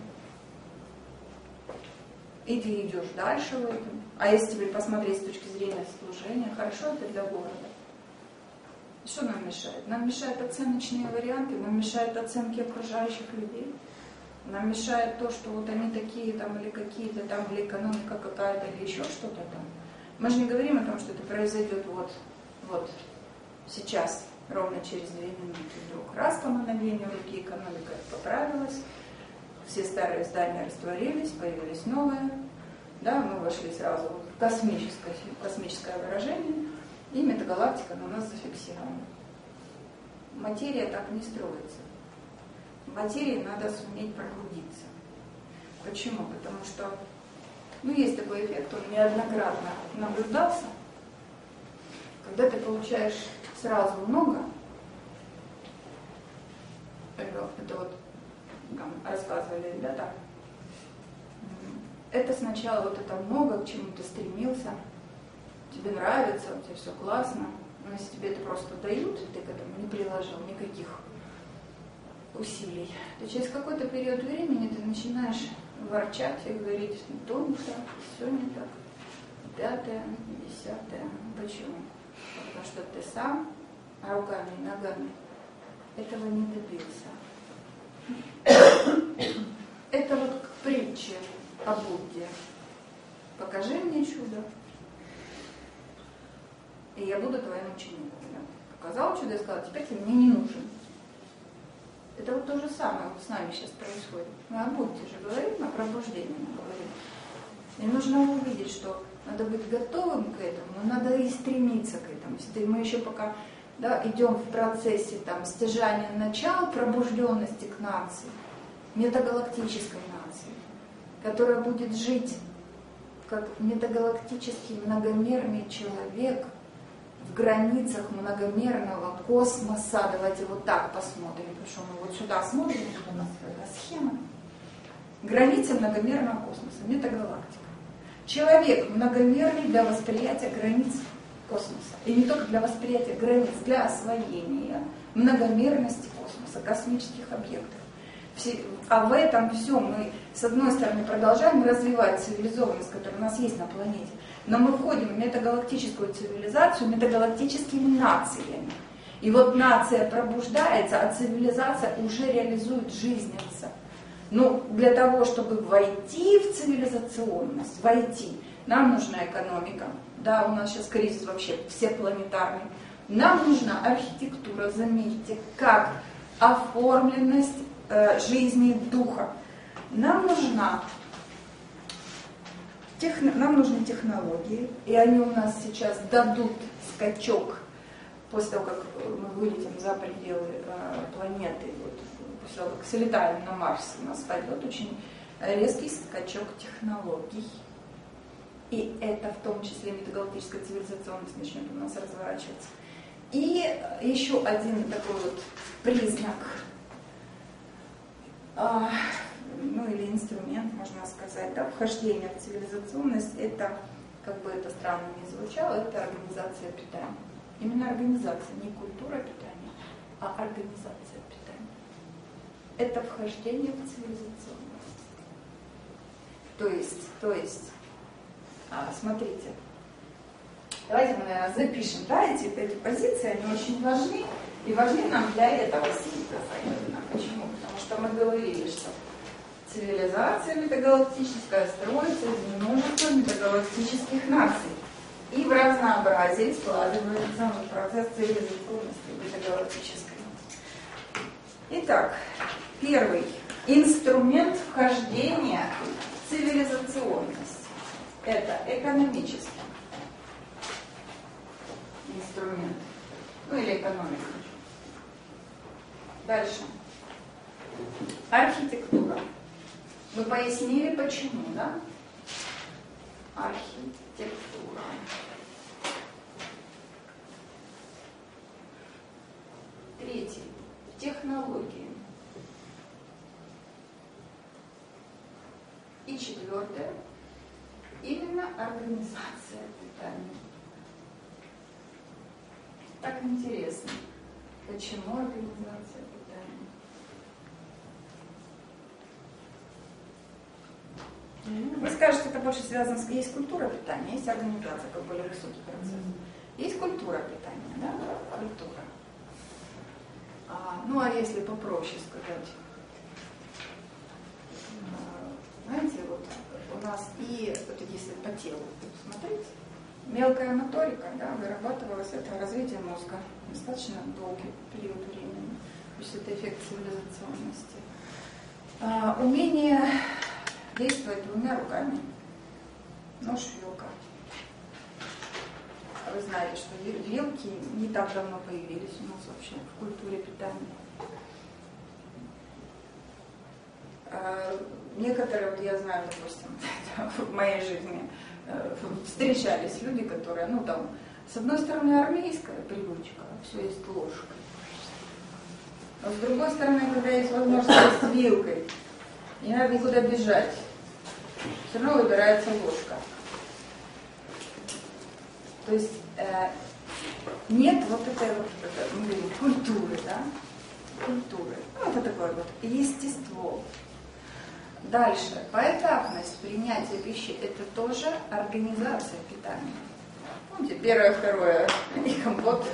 И ты идешь дальше в этом. А если теперь посмотреть с точки зрения служения, хорошо это для города. Что нам мешает? Нам мешают оценочные варианты, нам мешают оценки окружающих людей. Нам мешает то, что вот они такие там, или какие-то там, или экономика какая-то, или еще что-то там. Мы же не говорим о том, что это произойдет вот сейчас, ровно через 2 минуты. Вдруг раз по мановению руки экономика поправилась, все старые здания растворились, появились новые. Да, мы вошли сразу в космическое выражение, и метагалактика на нас зафиксирована. Материя так не строится. В материи надо суметь пробудиться. Почему? Потому что есть такой эффект, он неоднократно наблюдался. Когда ты получаешь сразу много, это вот там рассказывали ребята, это сначала вот это много, к чему ты стремился, тебе нравится, у тебя все классно, но если тебе это просто дают, ты к этому не приложил никаких усилий, то через какой-то период времени ты начинаешь ворчать и говорить, то не так, все не так, 5-е, 10-е. Почему? Потому что ты сам руками и ногами этого не добился. Это вот к притче о Будде. Покажи мне чудо, и я буду твоим учеником. Показал чудо и сказал, теперь ты мне не нужен. Это вот то же самое вот с нами сейчас происходит. Мы о Будде же говорим, о пробуждении мы говорим. И нужно увидеть, что надо быть готовым к этому, но надо и стремиться к этому. Если мы еще пока идем в процессе стяжания начала пробужденности к нации, метагалактической нации, которая будет жить как метагалактический многомерный человек в границах многомерного космоса. Давайте вот так посмотрим, потому что мы вот сюда смотрим, у нас такая схема. Границы многомерного космоса, метагалактика. Человек многомерный для восприятия границ космоса. И не только для восприятия границ, для освоения многомерности космоса, космических объектов. А в этом все мы, с одной стороны, продолжаем развивать цивилизованность, которая у нас есть на планете, но мы входим в метагалактическую цивилизацию метагалактическими нациями. И вот нация пробуждается, а цивилизация уже реализует жизненца. Но для того, чтобы войти в цивилизационность, нам нужна экономика. Да, у нас сейчас кризис вообще всепланетарный. Нам нужна архитектура, заметьте, как оформленность жизни духа. Нам нужны технологии, и они у нас сейчас дадут скачок после того, как мы вылетим за пределы планеты, после того, как слетаем на Марс, у нас пойдет очень резкий скачок технологий. И это в том числе метагалактическая цивилизационность начнет у нас разворачиваться. И еще один такой вот признак ну или инструмент, можно сказать, да, вхождения в цивилизационность, это, как бы это странно ни звучало, это организация питания. Именно организация, не культура питания, а организация питания. Это вхождение в цивилизационность. То есть, смотрите, давайте мы, наверное, запишем, да, эти позиции, они очень важны, и важны нам для этого синтеза именно. Почему? Потому что мы говорили, что цивилизация метагалактическая строится из множества метагалактических наций. И в разнообразии складывается процесс цивилизационности метагалактической. Итак, первый инструмент вхождения в цивилизационность. Это экономический инструмент. Ну или экономика. Дальше. Архитектура. Мы пояснили, почему, да? Архитектура. Третий. Технологии. И четвертое. Именно организация питания. Так интересно. Почему организация питания? Вы скажете, это больше связано с... Есть культура питания, есть организация, как более высокий процесс. Есть культура питания, да? Культура. Ну, а если попроще сказать, знаете, вот у нас и, вот если по телу смотреть, мелкая моторика, да, вырабатывалась, это развитие мозга, достаточно долгий период времени, то есть это эффект цивилизационности. Умение действовать двумя руками, нож, вилка. Вы знаете, что вилки не так давно появились у нас вообще в культуре питания. Некоторые, вот я знаю, допустим, в моей жизни встречались люди, которые, ну там, с одной стороны армейская привычка, все есть ложкой. А с другой стороны, когда есть возможность с вилкой, не надо никуда бежать, все равно выбирается ложка. То есть нет вот этой вот, мы говорим, культуры, да? Культуры. Ну, это такое вот естество. Дальше, поэтапность принятия пищи – это тоже организация питания. Помните, первое, второе и компоты.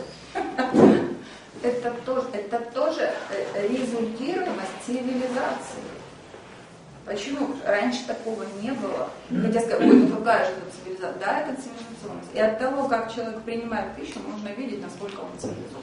Это тоже результируемость цивилизации. Почему? Раньше такого не было. Хотя сказать, ой, ну какая же это цивилизация? Да, это цивилизационность. И от того, как человек принимает пищу, можно видеть, насколько он цивилизован.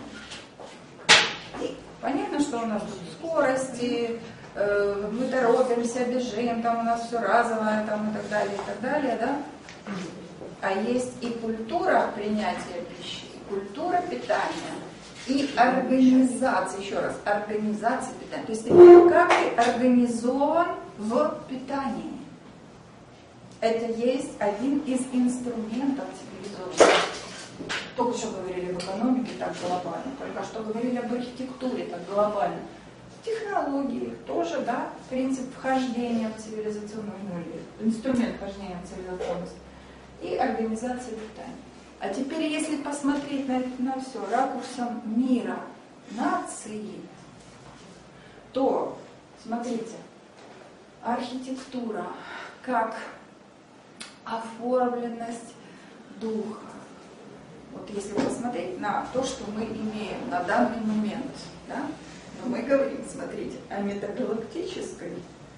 И понятно, что у нас тут скорости, мы торопимся, бежим, там у нас все разовое, там и так далее, да? А есть и культура принятия пищи, и культура питания, и организация, еще раз, организация питания. То есть как ты организован в питании. Это есть один из инструментов цивилизации. Только что говорили об экономике так глобально, только что говорили об архитектуре так глобально. Технологии тоже, да, принцип вхождения в цивилизационную мир, инструмент вхождения в цивилизационность и организация питания. А теперь, если посмотреть на все ракурсом мира, нации, то, смотрите, архитектура как оформленность духа. Вот если посмотреть на то, что мы имеем на данный момент, да, но мы говорим, смотрите, о метагалактической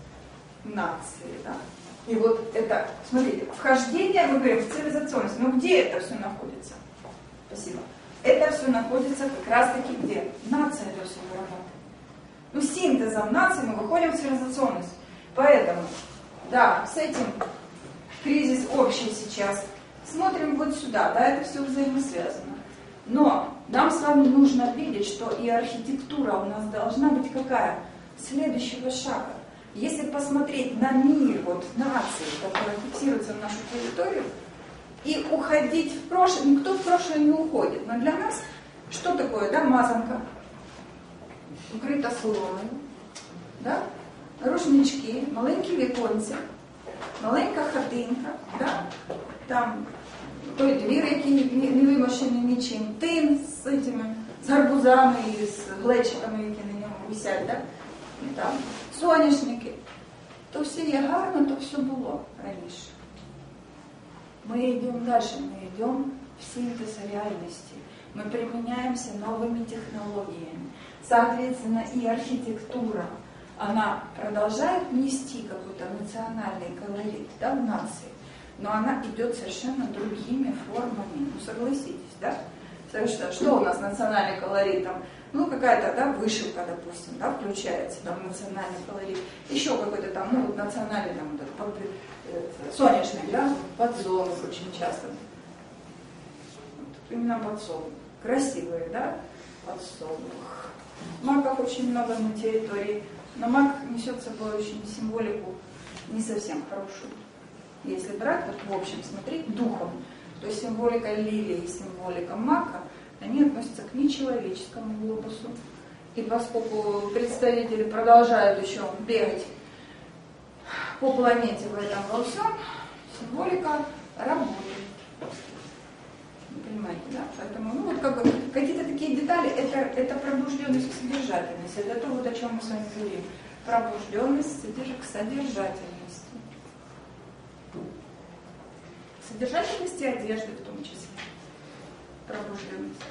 нации, да. И вот это, смотрите, вхождение, мы говорим, в цивилизационность. Но где это все находится? Спасибо. Это все находится как раз-таки где? Нация это все вырабатывает. Ну, синтезом нации мы выходим в цивилизационность. Поэтому, да, с этим кризис общий сейчас. Смотрим вот сюда, да, это все взаимосвязано. Но нам с вами нужно видеть, что и архитектура у нас должна быть какая? Следующего шага. Если посмотреть на мир вот наций, которые фиксируются на нашу территорию, и уходить в прошлое, никто в прошлое не уходит. Но для нас что такое, да, мазанка? Укрыта слоем, да? рушнички, маленькі віконці, маленька хатинка, да? Там той двір, який не вимощений нічим, тин з гарбузами і з глечиками, які на ньому висять, да? І там соняшники. То все є гарно, то все було раніше. Мы идем дальше, мы идем в синтез реальности. Мы применяемся новыми технологиями. Соответственно, и архитектура, она продолжает нести какой-то национальный колорит, да, в нации, но она идет совершенно другими формами. Ну, согласитесь, да? Что у нас национальный колорит? Там, ну, какая-то, да, вышивка, допустим, да, включается, там, национальный колорит. Еще какой-то там, ну, вот национальный, там, соняшник, да, подсолнух очень часто. Вот, именно подсолнух. Красивые, да, подсолнух. Маков очень много на территории, но мак несет с собой очень символику не совсем хорошую. Если брать, вот, в общем, смотреть духом, то символика лилии и символика мака, они относятся к нечеловеческому глобусу. И поскольку представители продолжают еще бегать по планете в этом во всем, символика работает. Вы понимаете, да? Поэтому, ну, вот как бы какие-то такие детали, это пробужденность к содержательности. Это то, вот о чем мы с вами говорим. Пробужденность к содержательности. Содержательности одежды в том числе. Пробужденность.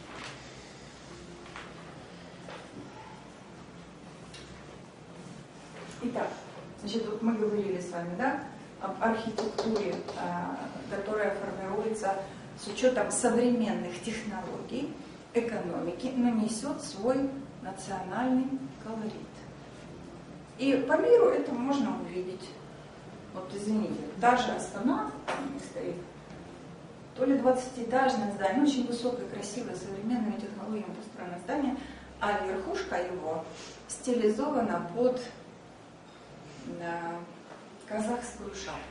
Итак, значит, вот мы говорили с вами, да, об архитектуре, которая формируется с учетом современных технологий, экономики, но несет свой национальный колорит. И по миру это можно увидеть. Вот извините, даже Астана, там не стоит, то ли 20-этажное здание, ну, очень высокое, красивое, современными технологиями построенное здание, а верхушка его стилизована под казахскую шапку.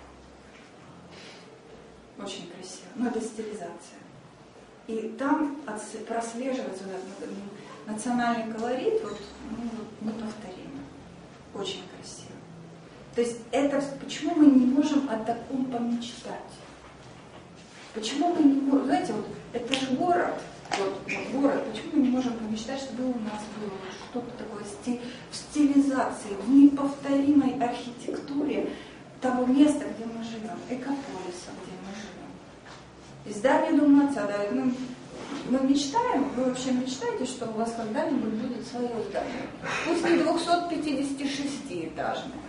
Очень красиво. Но это стилизация. И там прослеживается национальный колорит, вот, ну, неповторимо. Очень красиво. То есть это почему мы не можем о таком помечтать? Почему мы не можем, знаете, вот это же город, вот город, почему мы не можем помечтать, чтобы у нас было что-то такое в стилизации, в неповторимой архитектуре того места, где мы живем, экополиса, где мы живем. И здание Дома Отца, да, мы мечтаем, вы вообще мечтаете, что у вас когда-нибудь будет свое здание? Пусть не 256-этажное.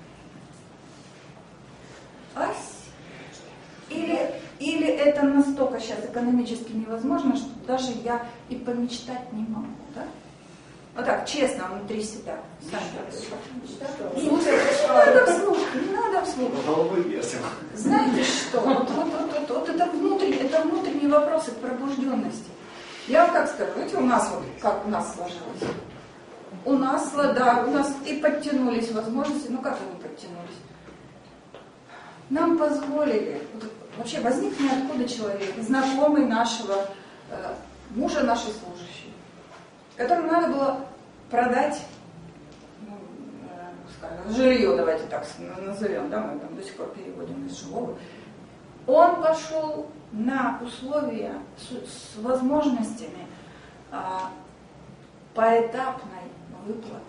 Или это настолько сейчас экономически невозможно, что даже я и помечтать не могу, да? Вот так, честно, внутри себя. Не надо вслух. Знаете что? Вот это внутренние вопросы к пробужденности. Я вам как скажу, знаете, у нас вот, как у нас сложилось? У нас и подтянулись возможности, ну как они подтянулись? Нам позволили, вообще возник ниоткуда человек, знакомый нашего мужа нашей служащей, которому надо было продать, ну, скажем, жилье, давайте так назовем, да, мы там до сих пор переводим из жилого. Он пошел на условия с возможностями поэтапной выплаты.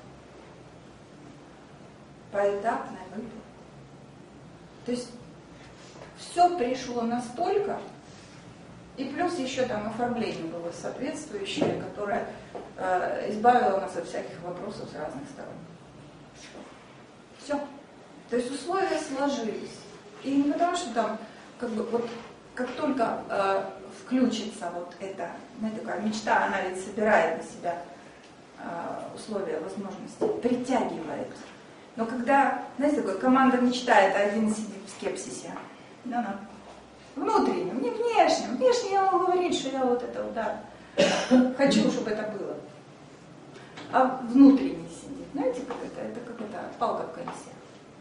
Поэтапной выплаты. То есть все пришло настолько, и плюс еще там оформление было соответствующее, которое избавило нас от всяких вопросов с разных сторон. Все. То есть условия сложились. И не потому, что там, как бы, вот, как только включится вот эта, знаете, такая мечта, она ведь собирает на себя условия, возможности, притягивает. Но когда, знаете, такое, команда мечтает, а один сидит в скепсисе. Да. Внутреннем, не внешнем. Внешне я могу говорить, что я вот это вот, да, хочу, чтобы это было. А внутренний сидит. Знаете, как это как это палка в колесе.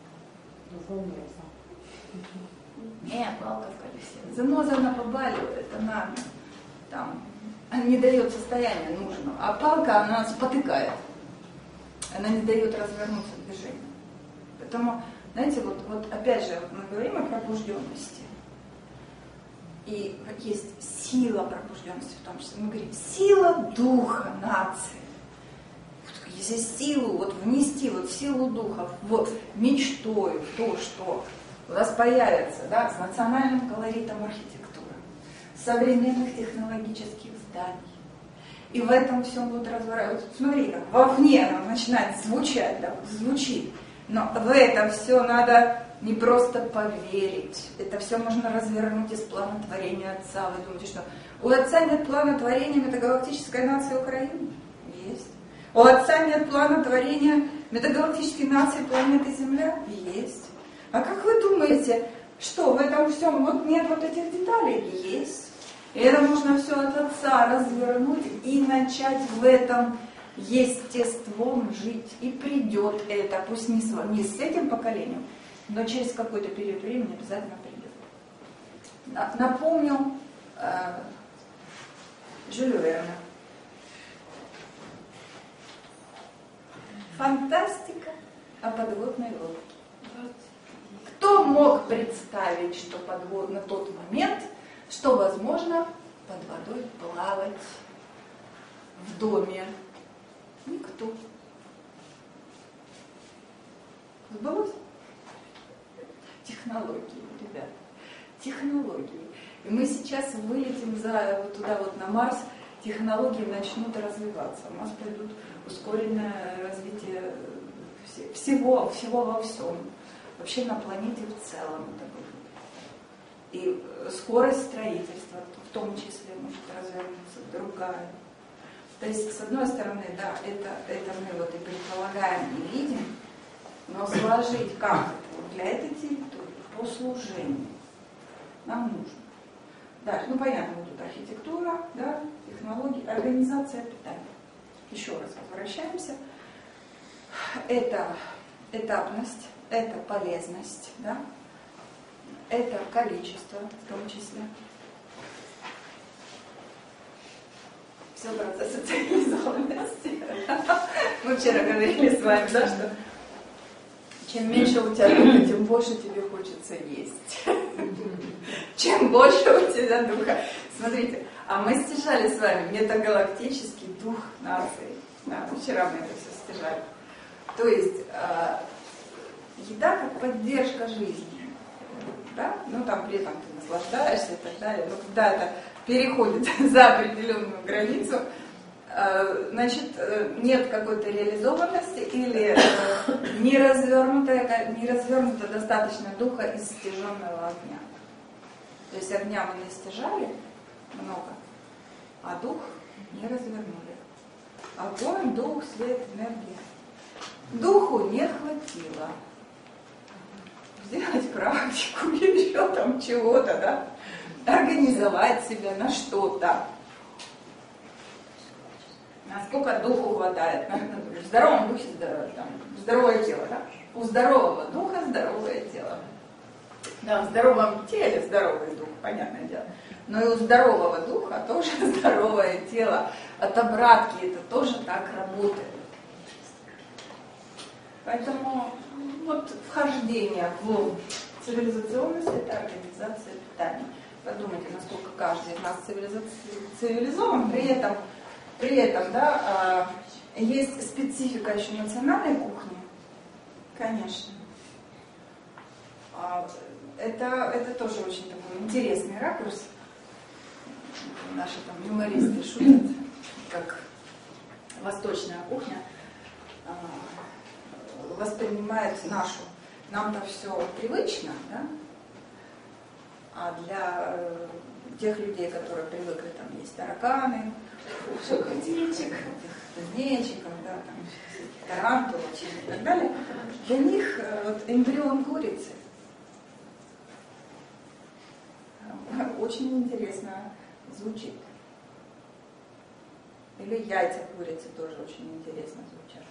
Нет, палка в колесе. Заноза она побаливает, она там не дает состояния нужного. А палка, она спотыкает. она не дает развернуться движению. Поэтому, знаете, вот опять же, мы говорим о пробужденности. И есть сила пробужденности в том числе. Мы говорим, сила духа нации. Если силу вот внести, вот силу духа в мечтой, в то, что у нас появится, да, с национальным колоритом архитектуры, современных технологических зданий. И в этом всем будут разворачиваться. Вот смотри, как вовне оно начинает звучать, да, звучит. Но в это все надо не просто поверить. Это все можно развернуть из плана творения Отца. Вы думаете, что у Отца нет плана творения метагалактической нации Украины? Есть. У Отца нет плана творения метагалактической нации планеты Земля? Есть. А как вы думаете, что в этом всем вот нет вот этих деталей? Есть. И это нужно все от Отца развернуть и начать в этом естеством жить. И придет это, пусть не с этим поколением, но через какой-то период времени обязательно придет. Напомню Жюля Верна. Фантастика о подводной лодке. Кто мог представить, что на тот момент, что возможно под водой плавать в доме? Никто. Сбылось? Технологии, ребят. Технологии. И мы сейчас вылетим туда вот на Марс, технологии начнут развиваться. У нас пойдут ускоренное развитие всего во всем. Вообще на планете в целом это будет. И скорость строительства в том числе может развернуться другая. То есть, с одной стороны, да, это мы вот и предполагаем, и видим, но сложить как это для этой территории, по служению нам нужно. Дальше, понятно, вот тут архитектура, да, технологии, организация питания. Еще раз возвращаемся. Это этапность, это полезность, да, это количество в том числе. Все процессы цивилизованности. Мы вчера говорили с вами, да, что чем меньше у тебя духа, тем больше тебе хочется есть. Чем больше у тебя духа. Смотрите, а мы стяжали с вами метагалактический дух нации. Да, вчера мы это все стяжали. То есть еда как поддержка жизни. Да? Там при этом ты наслаждаешься и так далее. Но когда это переходит за определенную границу, значит, нет какой-то реализованности или не развернуто достаточно духа из стяженного огня. То есть огня мы настяжали много, а дух не развернули. Огонь, дух, свет, энергия. Духу не хватило сделать практику или еще там чего-то, да? Организовать себя на что-то. Насколько духу хватает. В здоровом духе здоровое тело, да? У здорового духа здоровое тело. Да, в здоровом теле здоровый дух, понятное дело. Но и у здорового духа тоже здоровое тело. От обратки это тоже так работает. Поэтому вот вхождение в цивилизационность – это организация питания. Подумайте, насколько каждый из нас цивилизован, при этом, да, есть специфика еще национальной кухни, конечно. Это тоже очень такой интересный ракурс. Наши там юмористы шутят, как восточная кухня воспринимает нашу. Нам-то все привычно, да? А для тех людей, которые привыкли, там есть тараканы, кузнечиков, да, там тарантулов и так далее, для них вот эмбрион курицы очень интересно звучит. Или яйца курицы тоже очень интересно звучат.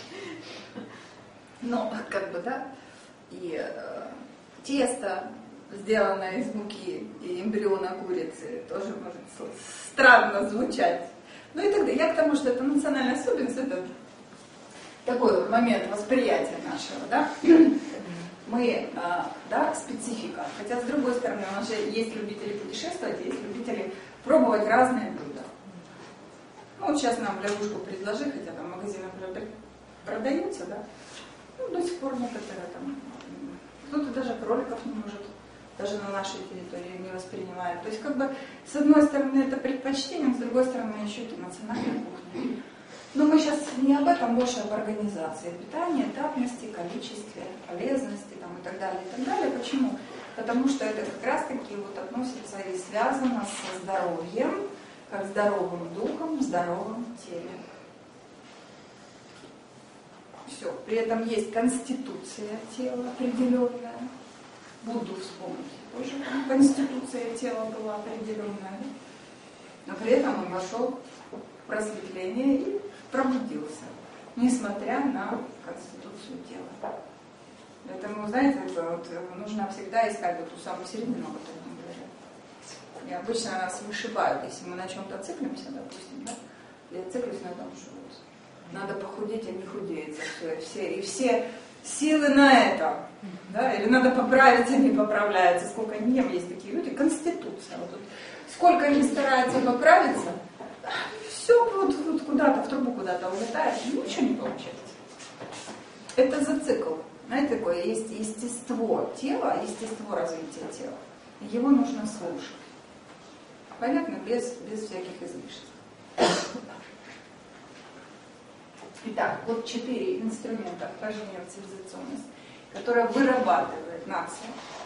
Но, да, и тесто сделанная из муки и эмбриона курицы, тоже может странно звучать. Ну и тогда я к тому, что это национальная особенность, это такой вот момент восприятия нашего, да? Мы, да, специфика. Хотя, с другой стороны, у нас же есть любители путешествовать, есть любители пробовать разные блюда. Ну, вот сейчас нам лягушку предложи, хотя там в магазинах продаются, да? Ну, до сих пор некоторые там, кто-то даже кроликов не может, даже на нашей территории не воспринимает. То есть, как бы, с одной стороны, это предпочтение, с другой стороны, еще это национальная кухня. Но мы сейчас не об этом, больше об организации питания, этапности, количестве, полезности там, и так далее, и так далее. Почему? Потому что это как раз-таки вот относится и связано со здоровьем, как здоровым духом, здоровым телом. Все. При этом есть конституция тела определенная. Будду вспомнить. Тоже конституция тела была определенная. Но при этом он вошел в просветление и пробудился, несмотря на конституцию тела. Поэтому, знаете, это вот, нужно всегда искать вот ту самую середину, о которой мы говорим. И обычно нас вышибают, если мы на чем-то циклимся, допустим, да? Я циклюсь на том, что вот надо похудеть, а не худеется все силы на это. Да? Или надо поправиться, не поправляется. Сколько не ем, есть такие люди. Конституция. Вот тут. Сколько они стараются поправиться, все вот куда-то, в трубу куда-то улетает, ничего не получается. Это за цикл. Знаете, такое есть естество тела, естество развития тела. Его нужно слушать. Понятно? Без всяких излишеств. Итак, вот 4 инструмента вхождения в цивилизационность, которые вырабатывает нация.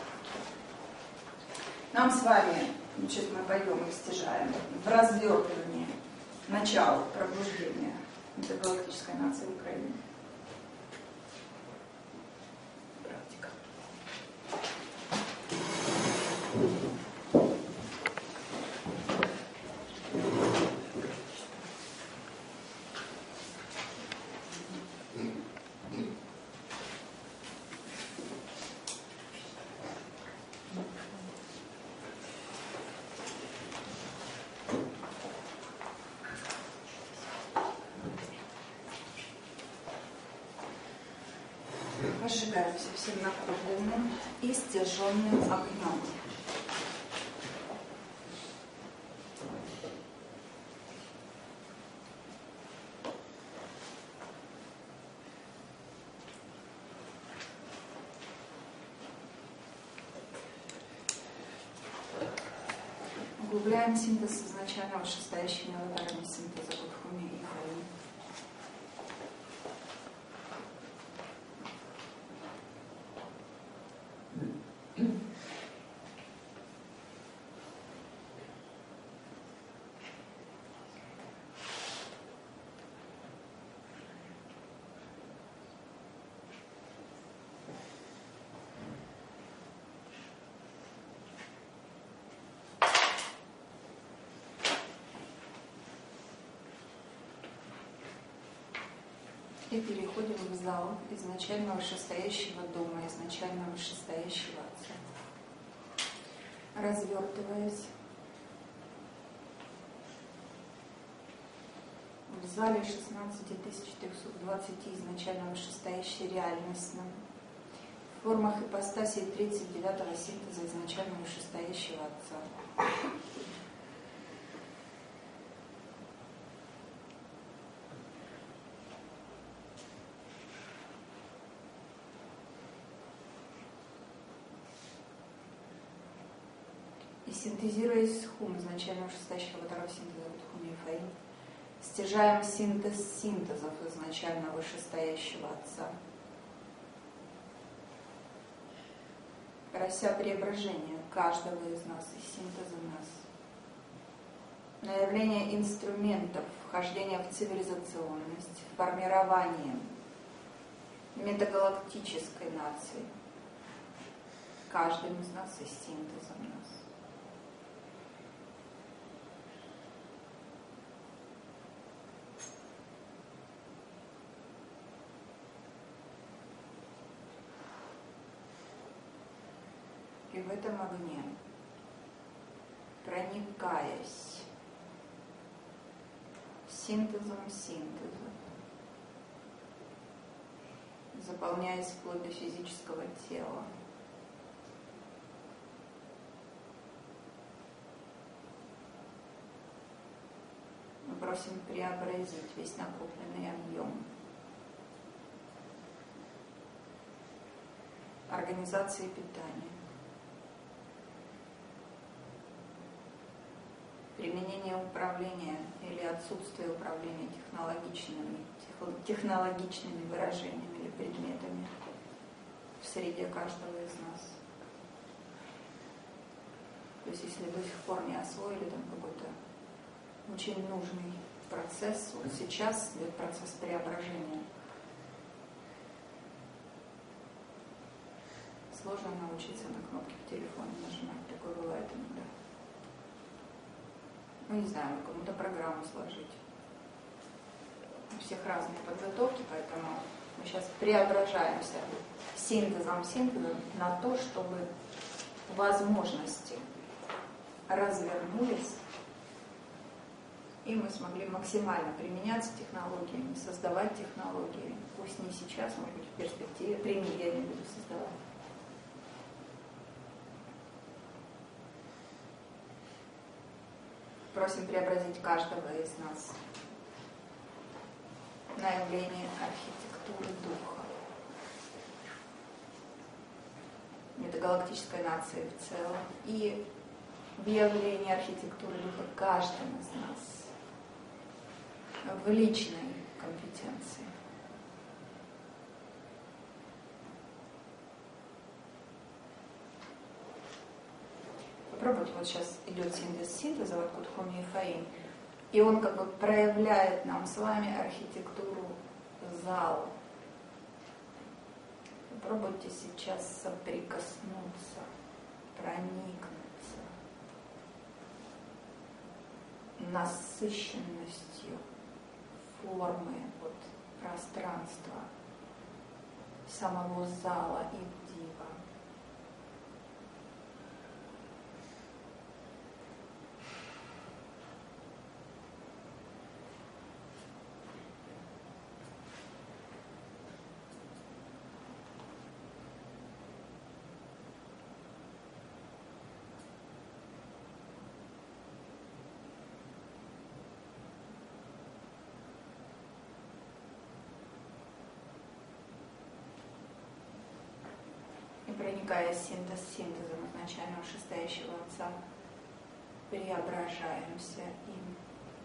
Нам с вами, сейчас мы пойдем и стяжаем, в развертывании начала пробуждения метагалактической нации Украины. Практика. Пожигаемся всем накопленным и стяженным огнем. Углубляем синтез изначально вышестоящими ударами синтеза Будхуми и Фаи. И переходим в зал изначально вышестоящего дома, изначально вышестоящего Отца. Развертываясь, в зале 16320 изначально вышестоящей реальностном, в формах ипостаси 39-го синтеза изначально вышестоящего Отца. И синтезируясь с хум, изначально вышестоящего второго синтеза Будхуми и Фаи, стяжаем синтез синтезов изначально вышестоящего Отца. Прося преображения каждого из нас и синтеза нас. На явление инструментов вхождения в цивилизационность, формирование метагалактической нации. Каждым из нас и синтезом нас. И в этом огне, проникаясь синтеза, заполняясь вплоть до физического тела, мы просим преобразить весь накопленный объем организации питания, применение управления или отсутствие управления технологичными выражениями или предметами в среде каждого из нас. То есть если до сих пор не освоили там какой-то очень нужный процесс, вот сейчас идет процесс преображения. Сложно научиться на кнопки в телефоне нажимать, такое бывает иногда. Ну, не знаю, кому-то программу сложить. У всех разные подготовки, поэтому мы сейчас преображаемся синтезом на то, чтобы возможности развернулись, и мы смогли максимально применяться технологиями, создавать технологии. Пусть не сейчас, может быть, в перспективе, при мне я не буду создавать. Просим преобразить каждого из нас на явление архитектуры духа, метагалактической нации в целом и в явление архитектуры духа каждым из нас в личной компетенции. Попробуйте, вот сейчас идет синтеза, вот Кутхуми и Фаим, и он как бы проявляет нам с вами архитектуру зала. Попробуйте сейчас соприкоснуться, проникнуться насыщенностью формы, вот, пространства, самого зала и дива. Проникаясь синтезом изначально шестящего Отца, преображаемся им.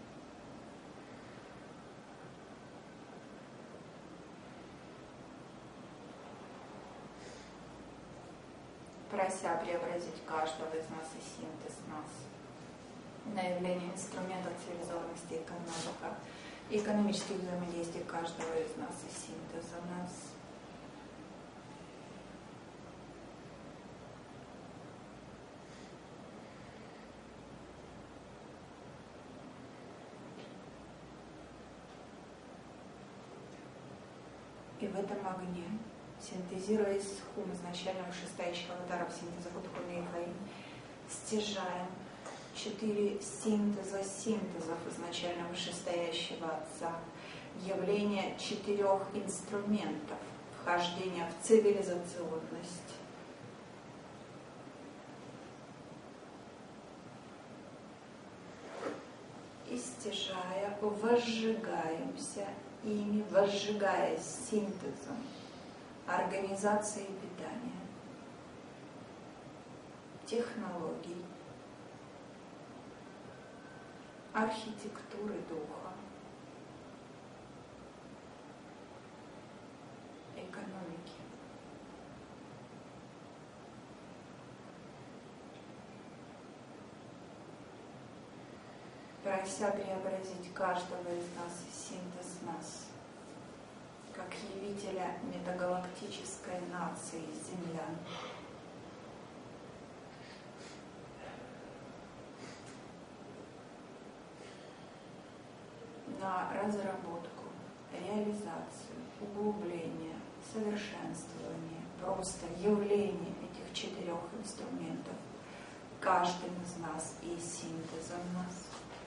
Прося преобразить каждого из нас и синтез нас на явление инструментов цивилизованности и экономических взаимодействий каждого из нас и синтеза нас. И в этом огне, синтезируясь с хум изначального шестающего аватара в синтеза Будхуми и Фаим, стяжаем 4 синтезов изначально вышестоящего Отца, явление 4 инструментов вхождения в цивилизационность. И стяжая, возжигаемся ими, возжигаясь синтезом организации питания, технологий, архитектуры духа, экономики. Прося преобразить каждого из нас в синтез нас, как явителя метагалактической нации землян. На разработку, реализацию, углубление, совершенствование, просто явление этих этих 4 инструментов каждым из нас и синтезом нас,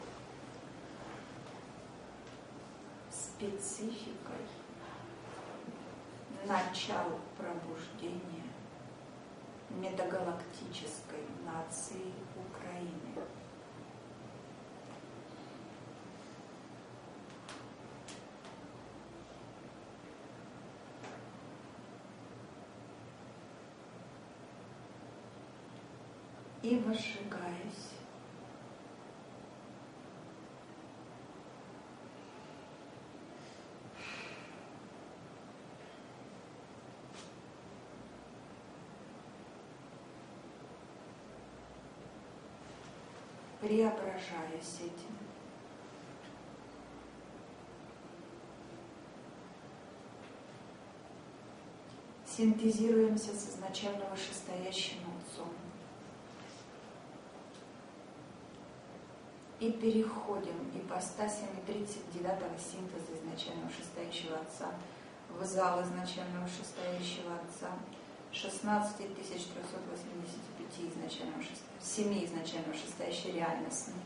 спецификой начал пробуждения метагалактической нации Украины. И возжигаюсь преображаясь этим. Синтезируемся с изначально вышестоящим Отцом. И переходим ипостасями 39-го синтеза изначально вышестоящего Отца в зал изначально вышестоящего Отца, 16 385 изначально 7 изначально вышестоящей реальностной.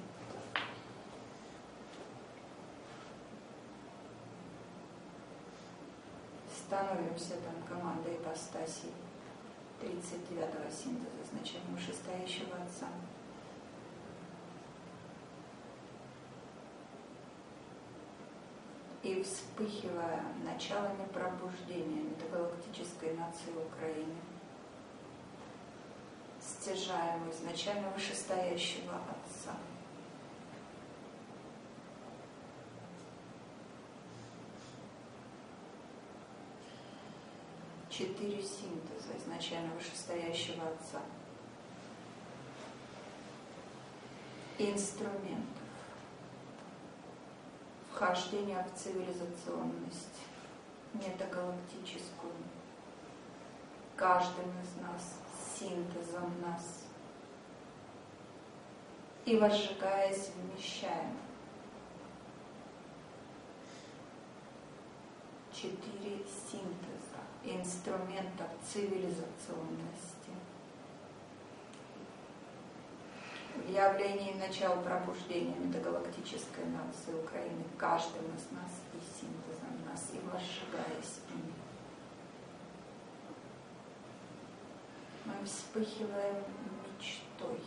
Становимся там командой ипостасей 39-го синтеза изначально вышестоящего Отца. И вспыхивая началами пробуждения метагалактической нации Украины, стяжаем изначально вышестоящего Отца. Четыре синтеза изначально вышестоящего Отца. Инструментов вхождения в цивилизационность метагалактическую, каждым из нас, синтезом нас, и возжигаясь вмещаем 4 синтеза инструментов цивилизационности. В явлении начала пробуждения метагалактической нации Украины каждым из нас и синтезом нас, и возжигаясь ими, мы вспыхиваем мечтой.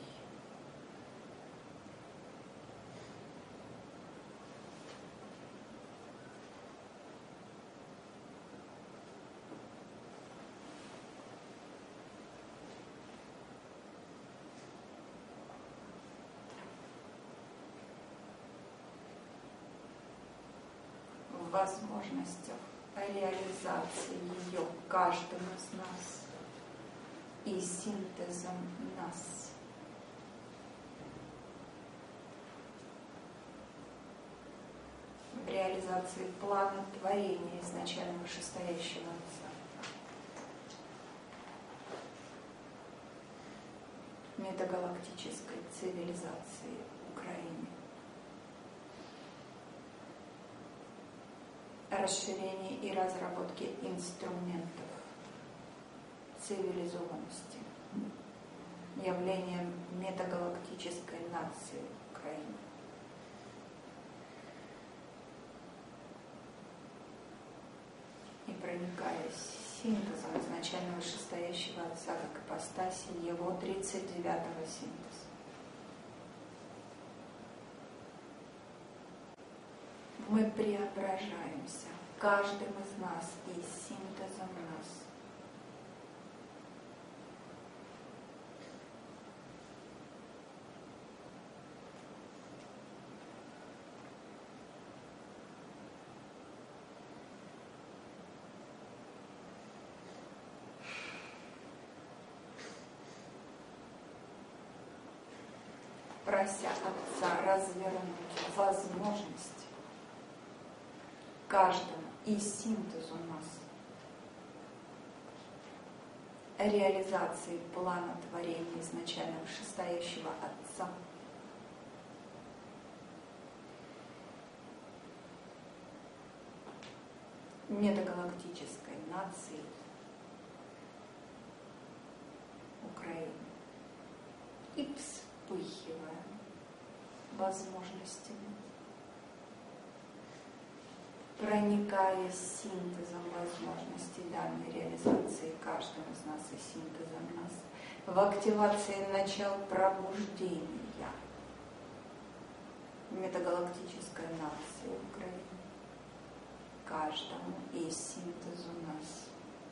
В возможностях реализации ее каждым из нас и синтезом нас. В реализации плана творения изначально вышестоящего Отца. Метагалактической цивилизации Украины. Расширение и разработки инструментов цивилизованности, явлением метагалактической нации Украины. И проникаясь синтезом изначально вышестоящего Отца как ипостаси его 39-го синтеза. Мы преображаемся, каждым из нас и синтезом нас. Прося Отца развернуть возможность каждому и синтезу нас реализации плана творения изначально вышестоящего Отца. Метагалактической нации Украины. И вспыхиваем возможностями, проникая синтезом возможностей данной реализации каждого из нас и синтезом нас в активации начал пробуждения метагалактической нации Украины, каждому и синтезу нас.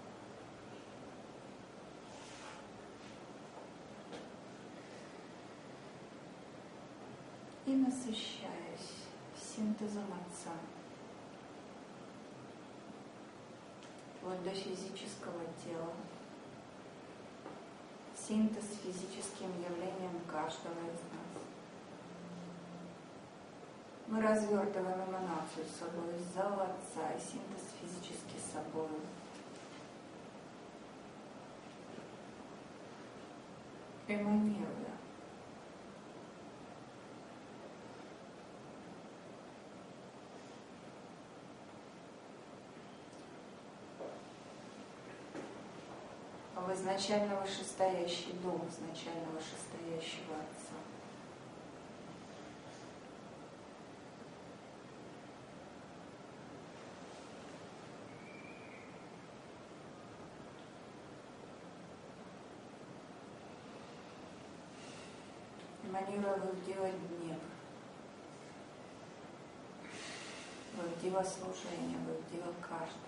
И насыщаясь синтезом Отца, вплоть до физического тела, синтез с физическим явлением каждого из нас. Мы развертываем эманацию с собой из зала Отца и синтез физически с собой. Эманируя. В изначально вышестоящий дом, изначально вышестоящего Отца. Эманируя в дело Днепр, в дело служения, в дело каждого.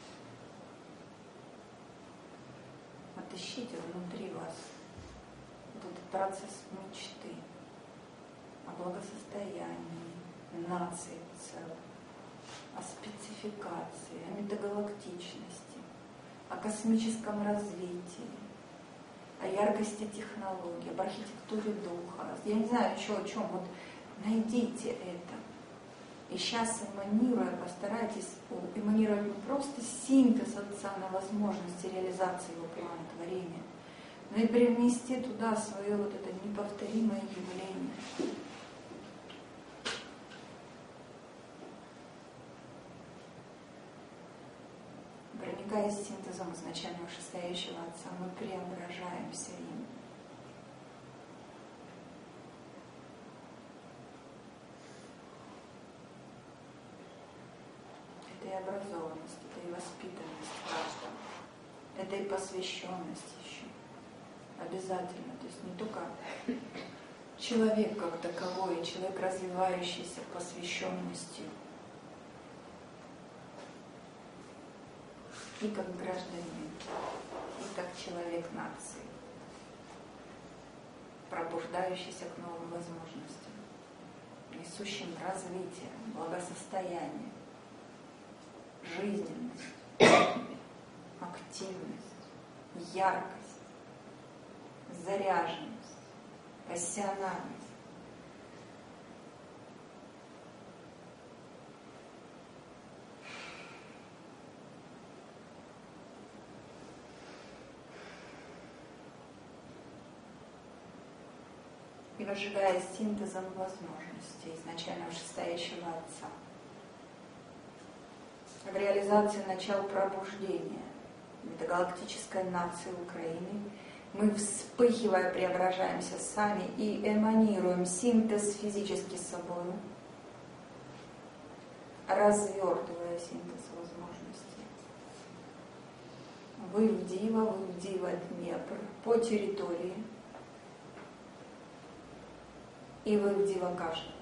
Отыщите внутри вас вот этот процесс мечты о благосостоянии нации в целом, о спецификации, о метагалактичности, о космическом развитии, о яркости технологий, об архитектуре духа. Я не знаю, о чем. Вот найдите это. И сейчас, эманируя, постарайтесь эманировать не просто синтез Отца на возможности реализации его плана творения, но и привнести туда свое вот это неповторимое явление. Проникаясь синтезом изначально вышестоящего Отца, мы преображаемся им. Это и образованность, это и воспитанность каждого, это и посвященность еще. Обязательно. То есть не только человек как таковой, человек, развивающийся посвященностью, и как гражданин, и как человек нации, пробуждающийся к новым возможностям, несущим развитие, благосостояние, жизненность, активность, яркость, заряженность, пассионарность. И возжигая синтезом возможностей изначально вышестоящего Отца. В реализации начал пробуждения метагалактической нации Украины мы, вспыхивая, преображаемся сами и эманируем синтез физически с собой, развертывая синтез возможностей. Вы в Дива, Днепр, по территории, и вы в Дива каждый.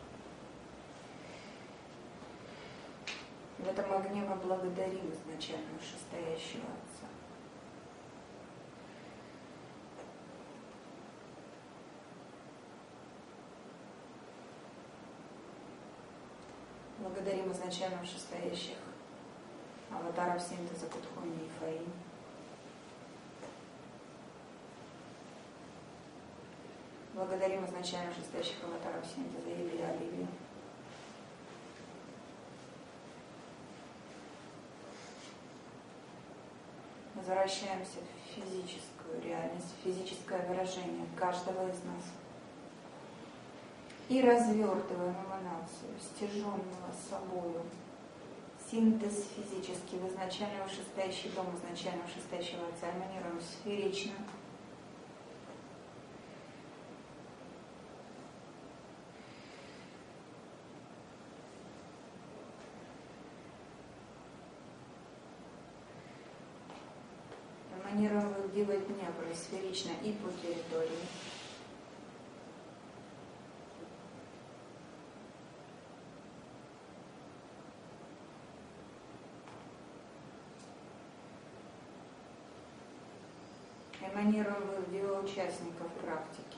В этом огне мы благодарим изначально вышестоящего Отца. Благодарим изначально вышестоящих аватаров синтеза Кутхуни и Фаи. Благодарим изначально вышестоящих аватаров синтеза Ивили Оливии. Возвращаемся в физическую реальность, в физическое выражение каждого из нас. И развертываем эманацию стяженного собою. Синтез физический в изначально вышестоящий дом, изначально вышестоящего Отца, эманируем сферично. эманировал делать Днепр сферично и по территории. Эманировал дело участников практики.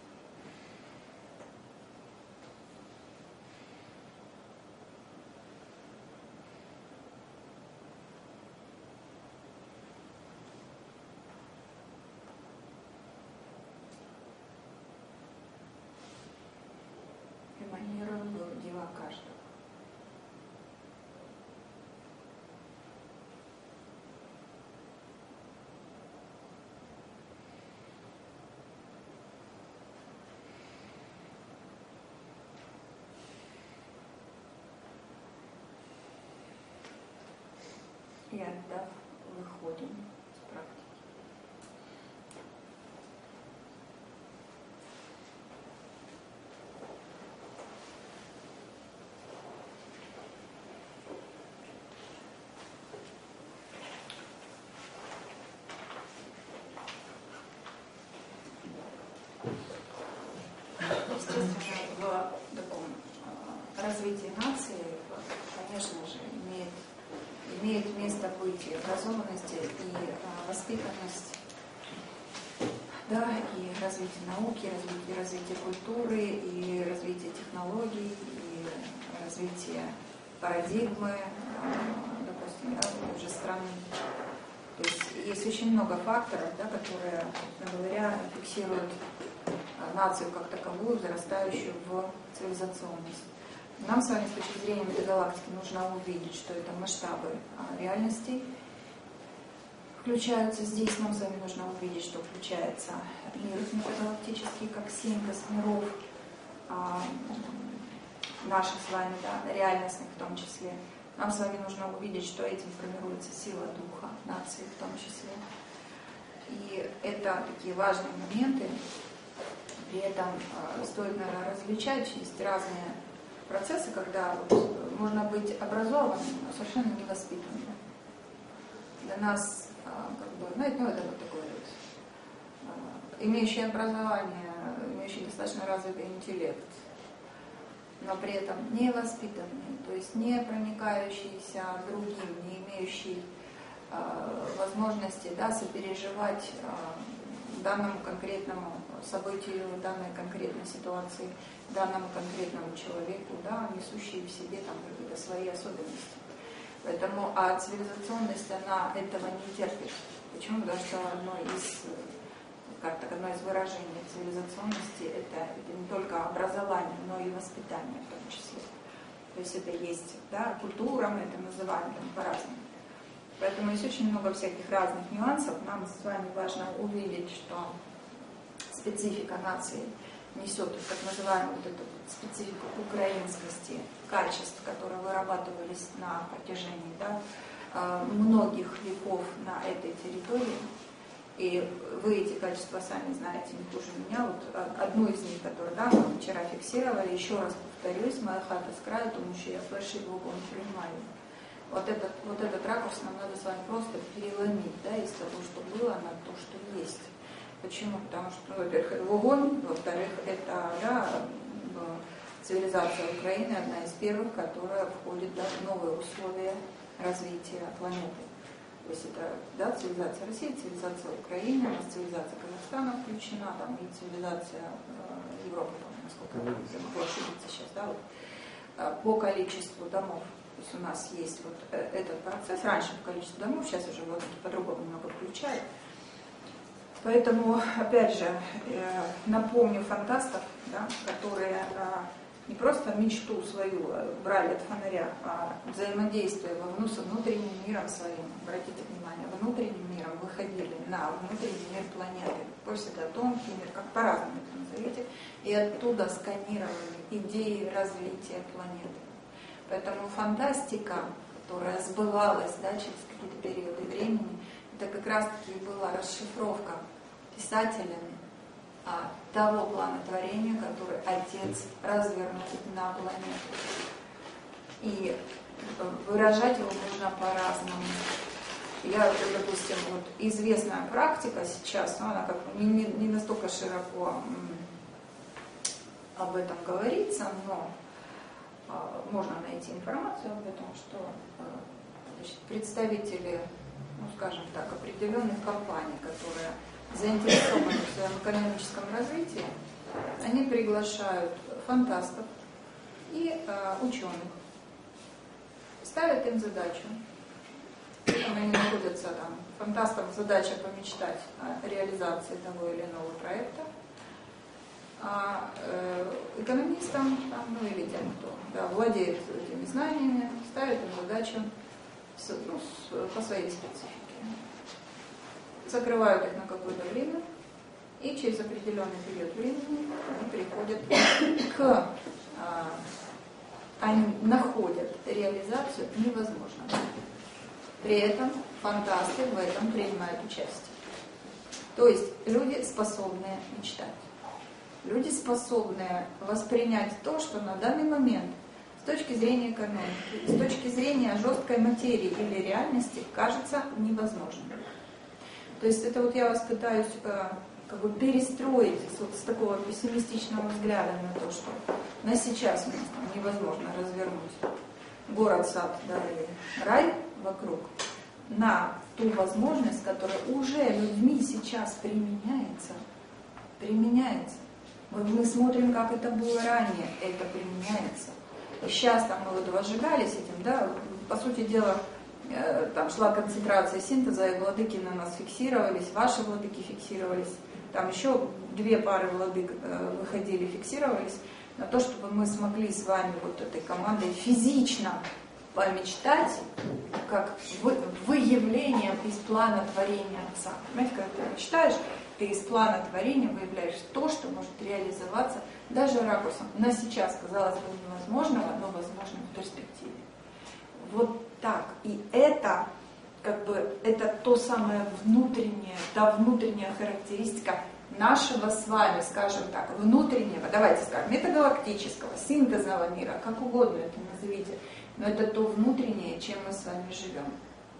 Эманировал дела каждого. И отдав, выходим с практики. Естественно, в таком развитии нации, конечно же, имеет место быть и образованность, и воспитанность, да, и развитие науки, и развитие культуры, и развитие технологий, и развитие парадигмы, допустим, да, уже страны. То есть есть очень много факторов, да, которые, собственно говоря, фиксируют нацию как таковую, взрастающую в цивилизационность. Нам с вами с точки зрения метагалактики нужно увидеть, что это масштабы реальностей включаются здесь. Нам с вами нужно увидеть, что включается мир метагалактический, как синтез миров, наших с вами, да, реальностных в том числе. Нам с вами нужно увидеть, что этим формируется сила духа нации в том числе. И это такие важные моменты. При этом стоит, наверное, различать, есть разные процессы, когда вот можно быть образованным, но совершенно невоспитанным. Для нас, как бы, ну, это вот такой вот, имеющий образование, имеющий достаточно развитый интеллект, но при этом невоспитанный, то есть не проникающийся другим, не имеющий возможности, да, сопереживать данному конкретному событию, данной конкретной ситуации, данному конкретному человеку, да, несущие в себе там какие-то свои особенности. Поэтому, цивилизационность, она этого не терпит. Почему? Потому что одно из выражений цивилизационности это не только образование, но и воспитание в том числе. То есть это есть, да, культура, мы это называем там по-разному. Поэтому есть очень много всяких разных нюансов. Нам с вами важно увидеть, что специфика нации несет так называемую вот эту специфику украинскости, качеств, которые вырабатывались на протяжении, да, многих веков на этой территории. И вы эти качества сами знаете не хуже меня. Вот одну из них, которую, да, мы вчера фиксировали, еще раз повторюсь, моя хата с краю, тому что я фальши глубоко не принимаю. Вот этот ракурс нам надо с вами просто переломить, да, из того, что было, на то, что есть. Почему? Потому что, ну, во-первых, это огонь, во-вторых, это, да, цивилизация Украины одна из первых, которая входит, да, в новые условия развития планеты. То есть это, да, цивилизация России, цивилизация Украины, у нас цивилизация Казахстана включена, там и цивилизация Европы, насколько я могу ошибиться сейчас, да, вот, по количеству домов. То есть у нас есть вот этот процесс, раньше по количеству домов, сейчас уже вот по-другому немного включают. Поэтому, опять же, напомню фантастов, да, которые не просто мечту свою брали от фонаря, а взаимодействуя с внутренним миром своим, обратите внимание, внутренним миром выходили на внутренний мир планеты. Пусть это тонкий мир, как по-разному это назовете, и оттуда сканировали идеи развития планеты. Поэтому фантастика, которая сбывалась, да, через какие-то периоды времени, это как раз-таки была расшифровка писателями того плана творения, который Отец развернул на планету. И выражать его можно по-разному. допустим, вот известная практика сейчас, но она как бы не настолько широко об этом говорится, но можно найти информацию об этом, что значит, представители, ну скажем так, определенных компаний, которые заинтересованы в своем экономическом развитии, они приглашают фантастов и ученых, ставят им задачу. Они находятся там, фантастам задача помечтать о реализации того или иного проекта, а экономистам, ну или тем, кто владеет этими знаниями, ставят им задачу по своей специфике. Закрывают их на какое-то время, и через определенный период времени они приходят они находят реализацию невозможного. При этом фантасты в этом принимают участие. То есть люди, способные мечтать. Люди, способные воспринять то, что на данный момент с точки зрения экономики, с точки зрения жесткой материи или реальности кажется невозможным. То есть это вот я вас пытаюсь как бы перестроить вот с такого пессимистичного взгляда на то, что на сейчас у нас там невозможно развернуть город, сад, да, или рай вокруг, на ту возможность, которая уже людьми сейчас применяется. Мы смотрим, как это было ранее, это применяется. И сейчас там мы вот возжигались этим, да, по сути дела, там шла концентрация синтеза, и владыки на нас фиксировались, ваши владыки фиксировались, там еще 2 пары владык выходили, фиксировались, на то, чтобы мы смогли с вами вот этой командой физично помечтать, как выявлением из плана творения Отца. Понимаете, когда ты мечтаешь, ты из плана творения выявляешь то, что может реализоваться даже ракурсом на сейчас, казалось бы, невозможного, но возможным в перспективе. Вот так. И это, как бы, это то самое внутреннее, та внутренняя характеристика нашего с вами, скажем так, внутреннего, давайте скажем, метагалактического, синтезного мира, как угодно это назовите, но это то внутреннее, чем мы с вами живем.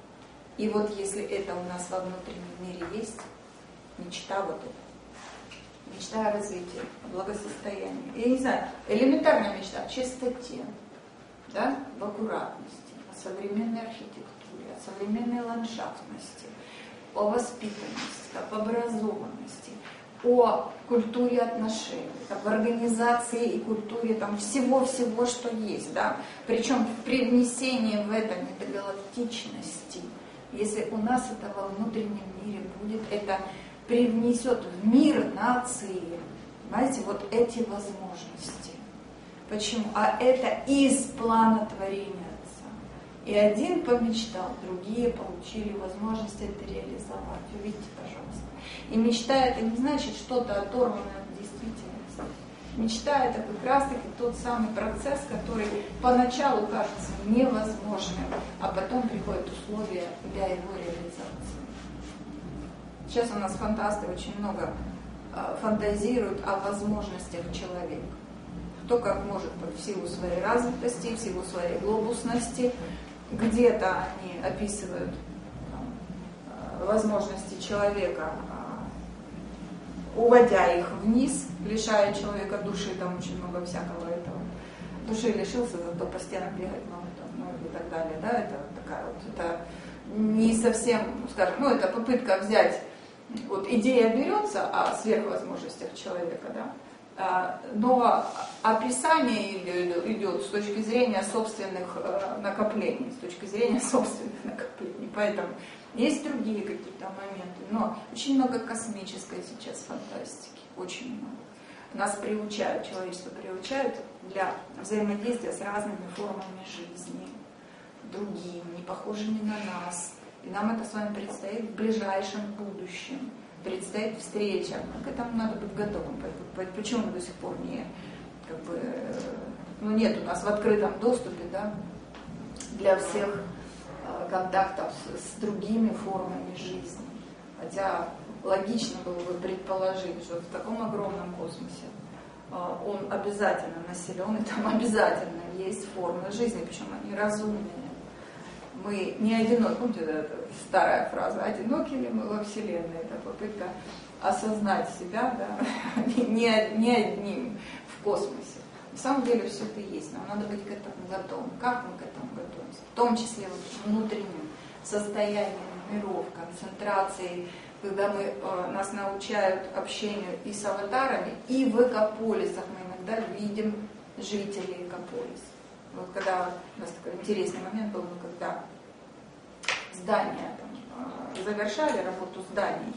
И вот если это у нас во внутреннем мире есть, мечта вот эта, мечта о развитии, о благосостоянии, я не знаю, элементарная мечта о чистоте, да, в аккуратности, о современной архитектуре, о современной ландшафтности, о воспитанности, об образованности, о культуре отношений, об организации и культуре там всего-всего, что есть, да, причем при внесении в это метагалактичности, если у нас это во внутреннем мире будет, это привнесет в мир нации, понимаете, вот эти возможности. Почему? А это из плана творения Отца. И один помечтал, другие получили возможность это реализовать. Увидите, пожалуйста. И мечта это не значит что-то оторванное от действительности. Мечта это как раз-таки тот самый процесс, который поначалу кажется невозможным, а потом приходят условия для его реализации. Сейчас у нас фантасты очень много фантазируют о возможностях человека. Кто как может в силу своей развитости, в силу своей глобусности. Где-то они описывают возможности человека, уводя их вниз, лишая человека души, там очень много всякого этого. Души лишился, зато по стенам бегать может, ну и так далее. Да? Это такая вот, это не совсем, скажем, ну это попытка взять, вот идея берется о сверхвозможностях человека, да? Но описание идет с точки зрения собственных накоплений, с точки зрения собственных накоплений. Поэтому есть другие какие-то моменты, но очень много космической сейчас фантастики, очень много. Нас приучают, человечество приучают для взаимодействия с разными формами жизни, другими, не похожими на нас. И нам это с вами предстоит в ближайшем будущем. Предстоит встреча. К этому надо быть готовым. Почему мы до сих пор не, как бы, ну нет у нас в открытом доступе, да, для всех контактов с другими формами жизни. Хотя логично было бы предположить, что в таком огромном космосе он обязательно населен, и там обязательно есть формы жизни, причем они разумные. мы не одиноки. Помните, эта старая фраза, одиноки ли мы во Вселенной? Это попытка осознать себя, да, не одним в космосе. На самом деле все это есть, нам надо быть к этому готовым. Как мы к этому готовимся? В том числе вот внутренним состоянием миров, концентрацией, когда нас научают общению и с аватарами, и в экополисах мы иногда видим жителей экополиса. Вот когда у нас такой интересный момент был, когда здания завершали работу зданий,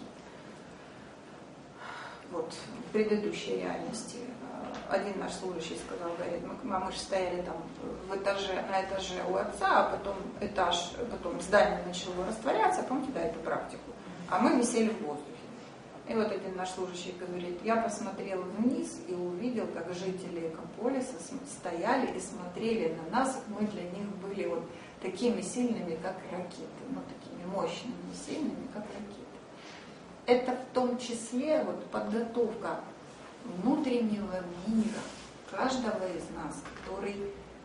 вот в предыдущей реальности, один наш служащий сказал, говорит, мы же стояли там на этаже у отца, а потом здание начало растворяться, помните, да, эту практику, а мы висели в воздухе. И вот один наш служащий говорит, я посмотрел вниз и увидел, как жители Экополиса стояли и смотрели на нас, мы для них были вот такими сильными, как ракеты, ну такими мощными, сильными, как ракеты. Это в том числе вот подготовка внутреннего мира каждого из нас, который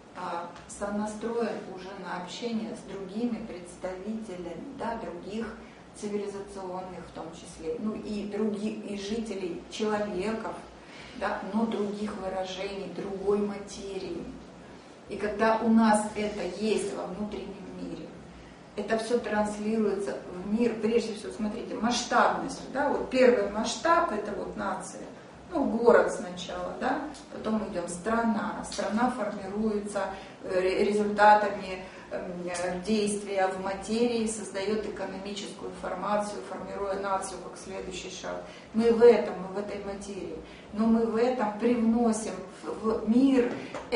сонастроен уже на общение с другими представителями, да, других цивилизационных в том числе, ну и жителей человеков, да, но других выражений, другой материи. И когда у нас это есть во внутреннем мире, это все транслируется в мир, прежде всего, смотрите, масштабность, да, вот первый масштаб это вот нация, ну, город сначала, да, потом идем страна формируется результатами действия в материи, создает экономическую формацию, формируя нацию как следующий шаг. Мы в этой материи, но мы в этом привносим в мир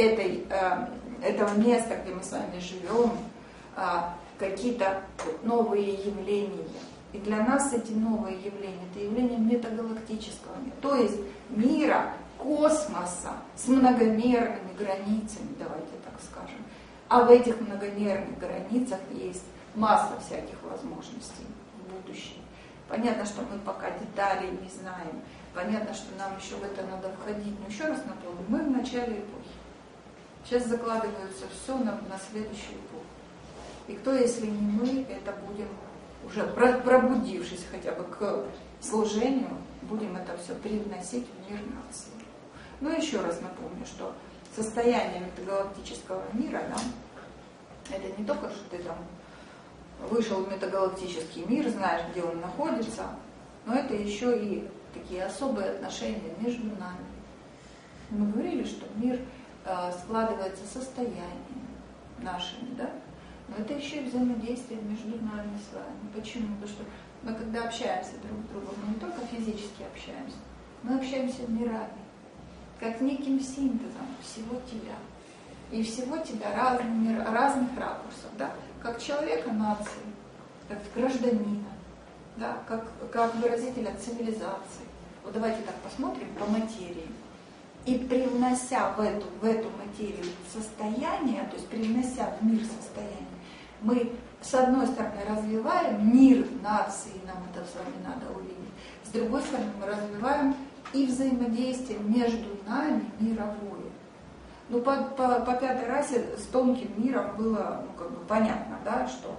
этого места, где мы с вами живем, какие-то новые явления. И для нас эти новые явления, это явления метагалактического мира, то есть мира, космоса с многомерными границами, давайте так скажем. А в этих многомерных границах есть масса всяких возможностей в будущем. Понятно, что мы пока деталей не знаем, понятно, что нам еще в это надо входить, но еще раз напомню, мы в начале эпохи. Сейчас закладывается все на следующую эпоху. И кто, если не мы, это будем уже пробудившись хотя бы к служению, будем это все привносить в мир нации. Но еще раз напомню, что состояние метагалактического мира, да, это не только, что ты там вышел в метагалактический мир, знаешь, где он находится, но это еще и такие особые отношения между нами. Мы говорили, что мир складывается состояниями нашими, да? Но это еще и взаимодействие между нами с вами. Почему? Потому что мы, когда общаемся друг с другом, мы не только физически общаемся, мы общаемся мирами, как неким синтезом всего тебя. И всего тебя разных ракурсов, да? Как человека нации, как гражданина, да? как выразителя цивилизации. Вот давайте так посмотрим по материи. И привнося в эту материю состояние, то есть привнося в мир состояние, мы, с одной стороны, развиваем мир нации, нам это с вами надо увидеть, с другой стороны, мы развиваем и взаимодействие между нами мировое. Ну, по пятой расе с тонким миром было, ну, как бы понятно, да, что,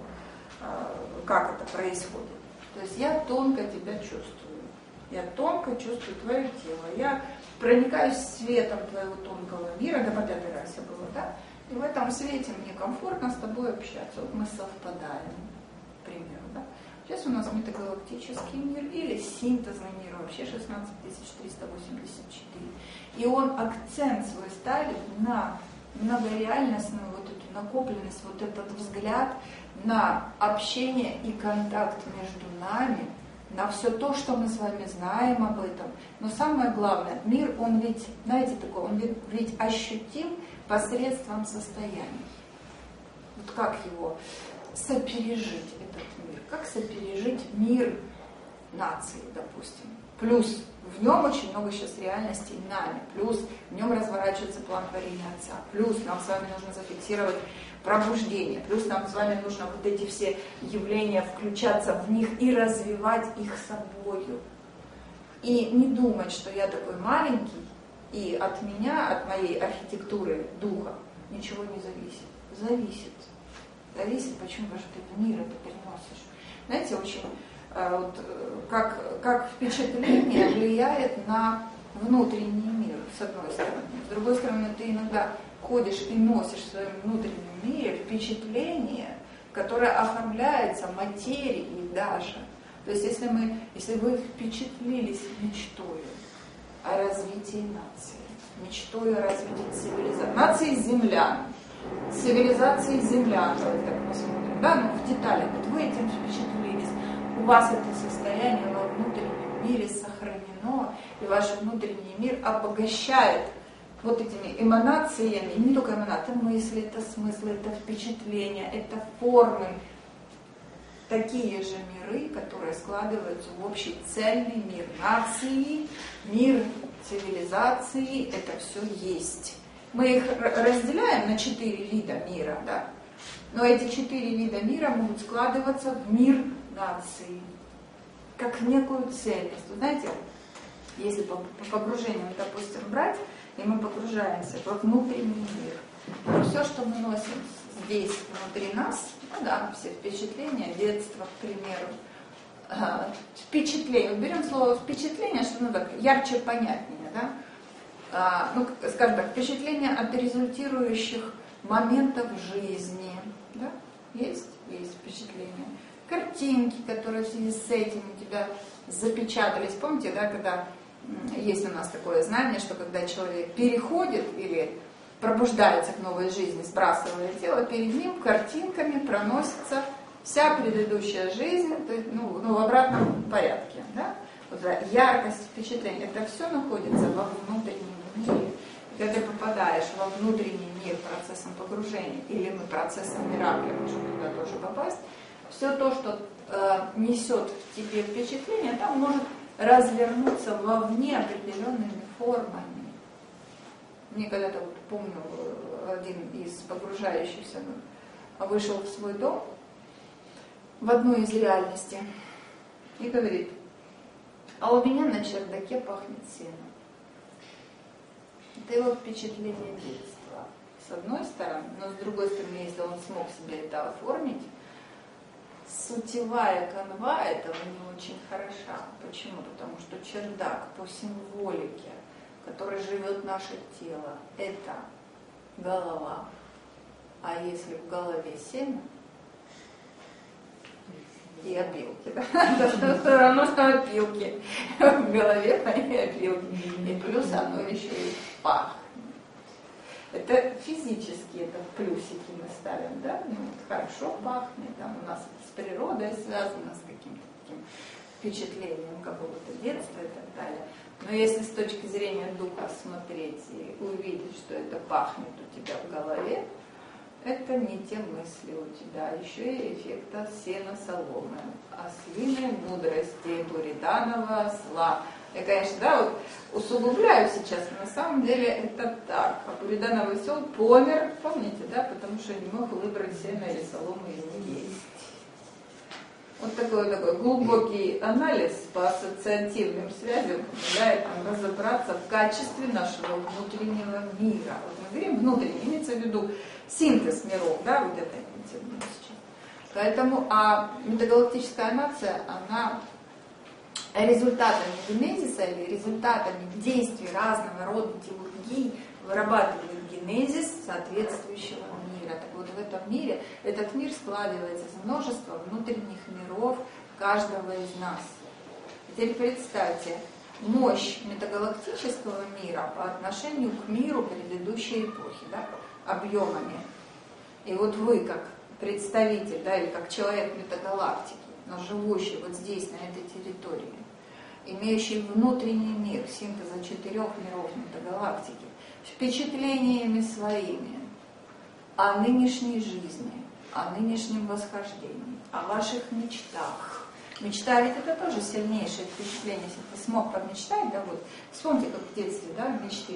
как это происходит. То есть я тонко тебя чувствую, я тонко чувствую твое тело, я проникаюсь светом твоего тонкого мира, да, по пятой расе было, да, и в этом свете мне комфортно с тобой общаться. Вот мы совпадаем, к примеру, да. Сейчас у нас метагалактический мир или синтезный мир, вообще 16384. И он акцент свой ставит на многореальностную вот эту накопленность, вот этот взгляд на общение и контакт между нами, на все то, что мы с вами знаем об этом. Но самое главное, мир, он ведь, знаете, такой, он ведь ощутим посредством состояний. Вот как его сопережить, этот мир? Как сопережить мир нации, допустим? Плюс в нем очень много сейчас реальностей нами. Плюс в нем разворачивается план творения Отца. Плюс нам с вами нужно зафиксировать пробуждение. Плюс нам с вами нужно вот эти все явления включаться в них и развивать их собою. И не думать, что я такой маленький, и от меня, от моей архитектуры духа, ничего не зависит. Зависит. зависит, почему же ты в мир это переносишь. Знаете, очень вот, как впечатление влияет на внутренний мир, с одной стороны. С другой стороны, ты иногда ходишь и носишь в своем внутреннем мире впечатление, которое оформляется материей даже. То есть если вы впечатлились мечтой о развитии нации, мечтой о развитии цивилизации, нации землян, цивилизации землян, давайте так посмотрим, да, ну в деталях, вот вы этим впечатлились, у вас это состояние во внутреннем мире сохранено, и ваш внутренний мир обогащает вот этими эманациями, и не только эманации, это мысли, это смыслы, это впечатления, это формы, такие же миры, которые складываются в общий цельный мир нации, мир цивилизации, это все есть. Мы их разделяем на 4 вида мира, да? Но эти 4 вида мира могут складываться в мир нации, как некую цельность. Вы знаете, если по погружению, допустим, брать, и мы погружаемся во внутренний мир, то все, что мы носим здесь, внутри нас, ну да, все впечатления, детство, к примеру, впечатление, берем слово впечатление, что ну так ярче, понятнее, да? Ну, скажем так, впечатление от результирующих моментов жизни, да? Есть впечатление. Картинки, которые в связи с этим у тебя запечатались. Помните, да, когда есть у нас такое знание, что когда человек переходит или пробуждается к новой жизни, сбрасывая тело, перед ним картинками проносится вся предыдущая жизнь, ну, в обратном порядке. Да? Вот яркость впечатления, это все находится во внутреннем мире. Когда ты попадаешь во внутренний мир процессом погружения, или мы процессом миракля можем туда тоже попасть, все то, что несет в тебе впечатление, там может развернуться вовне определенными формами. Мне когда-то, вот, помню, один из погружающихся вышел в свой дом, в одну из реальностей, и говорит: а у меня на чердаке пахнет сеном. Это его впечатление детства, с одной стороны, но с другой стороны, если он смог себе это оформить, сутевая канва этого не очень хороша. Почему? Потому что чердак по символике, который живет наше тело, это голова. А если в голове семя и опилки, да? Все равно, что опилки. В голове и опилки. И плюс оно еще и пахнет. Это физически, это плюсики мы ставим, да? Ну, хорошо пахнет, там у нас с природой связано, с каким-то таким впечатлением какого-то детства и так далее. Но если с точки зрения духа смотреть и увидеть, что это пахнет у тебя в голове, это не те мысли у тебя, еще и эффекта сена соломы, ослиной мудрости, буриданова осла. Я, конечно, да, вот усугубляю сейчас, но на самом деле это так. А Буридановый осел помер, помните, да, потому что не мог выбрать сено или солому и не есть. Вот такой глубокий анализ по ассоциативным связям помогает нам разобраться в качестве нашего внутреннего мира. Вот мы говорим внутренний, имеется в виду синтез миров, да, вот это имеется в виду сейчас. Поэтому, метагалактическая нация, она результатами генезиса или результатами действий разного рода телургий вырабатывает генезис соответствующего мира. Так вот, в этом мире, этот мир складывается из множества внутренних миров каждого из нас. Теперь представьте мощь метагалактического мира по отношению к миру предыдущей эпохи, да, объемами. И вот вы, как представитель, да, или как человек метагалактики, но живущий вот здесь, на этой территории, имеющий внутренний мир синтеза 4 миров метагалактики, впечатлениями своими о нынешней жизни, о нынешнем восхождении, о ваших мечтах. Мечта ведь это тоже сильнейшее впечатление. Если ты смог помечтать, да, вот, вспомните, как в детстве, да,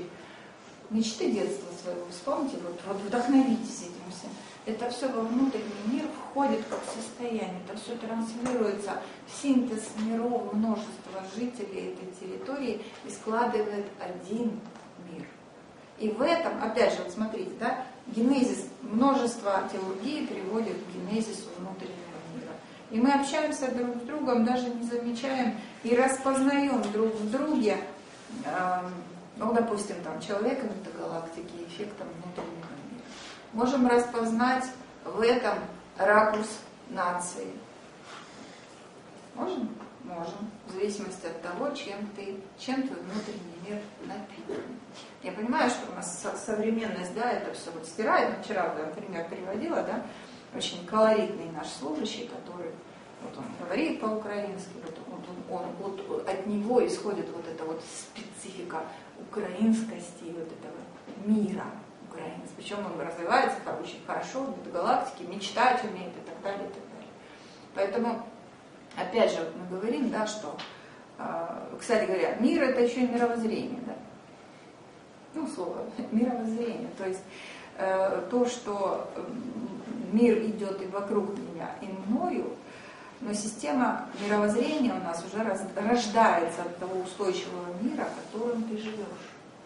мечты детства своего, вспомните, вот вдохновитесь этим всем. Это все во внутренний мир входит как состояние, это все транслируется в синтез миров, множества жителей этой территории и складывает один мир. И в этом, опять же, вот смотрите, да, генезис, множество теургий приводит к генезису внутреннего мира. И мы общаемся друг с другом, даже не замечаем и распознаем друг в друге, ну, допустим, там, человека метагалактики, эффектом внутреннего мира. Можем распознать в этом ракурс нации. Можем? Можем. В зависимости от того, чем твой внутренний мир напитан. Я понимаю, что у нас современность, да, это все вот стирает. Но вчера, например, приводила, да, очень колоритный наш служащий, который вот он говорит по-украински, вот от него исходит вот эта вот специфика украинскости, вот этого мира украинского. Причем он развивается очень хорошо в метагалактике, мечтать умеет и так далее, и так далее. Поэтому, опять же, мы говорим, да, что, кстати говоря, мир это еще и мировоззрение, да. Ну, слово мировоззрение, то есть то, что мир идет и вокруг меня, и мною, но система мировоззрения у нас уже рождается от того устойчивого мира, в котором ты живешь.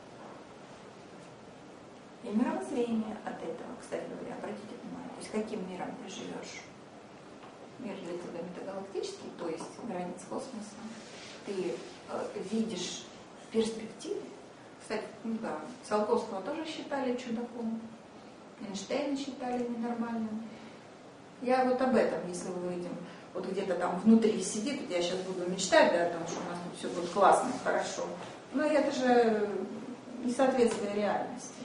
И мировоззрение от этого, кстати говоря, обратите внимание, то есть каким миром ты живешь. Мир для тебя метагалактический, то есть границ космоса. Ты видишь перспективы. Кстати, ну да, Циолковского тоже считали чудаком, Эйнштейна считали ненормальным. Я вот об этом, если мы увидим, вот где-то там внутри сидит, я сейчас буду мечтать, да, о том, что у нас тут все будет классно и хорошо. Но это же несоответствие реальности.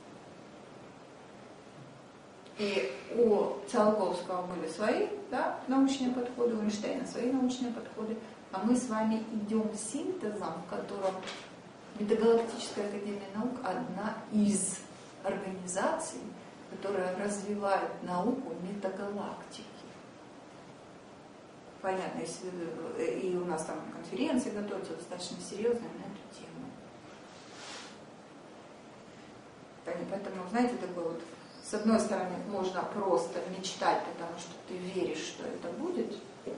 И у Циолковского были свои, да, научные подходы, у Эйнштейна свои научные подходы, а мы с вами идем синтезом, в котором Метагалактическая академия наук одна из организаций, которая развивает науку метагалактики. Понятно, если, и у нас там конференции готовятся достаточно серьезные на эту тему. Поэтому, знаете, такой вот, с одной стороны, можно просто мечтать, потому что ты веришь, что это будет.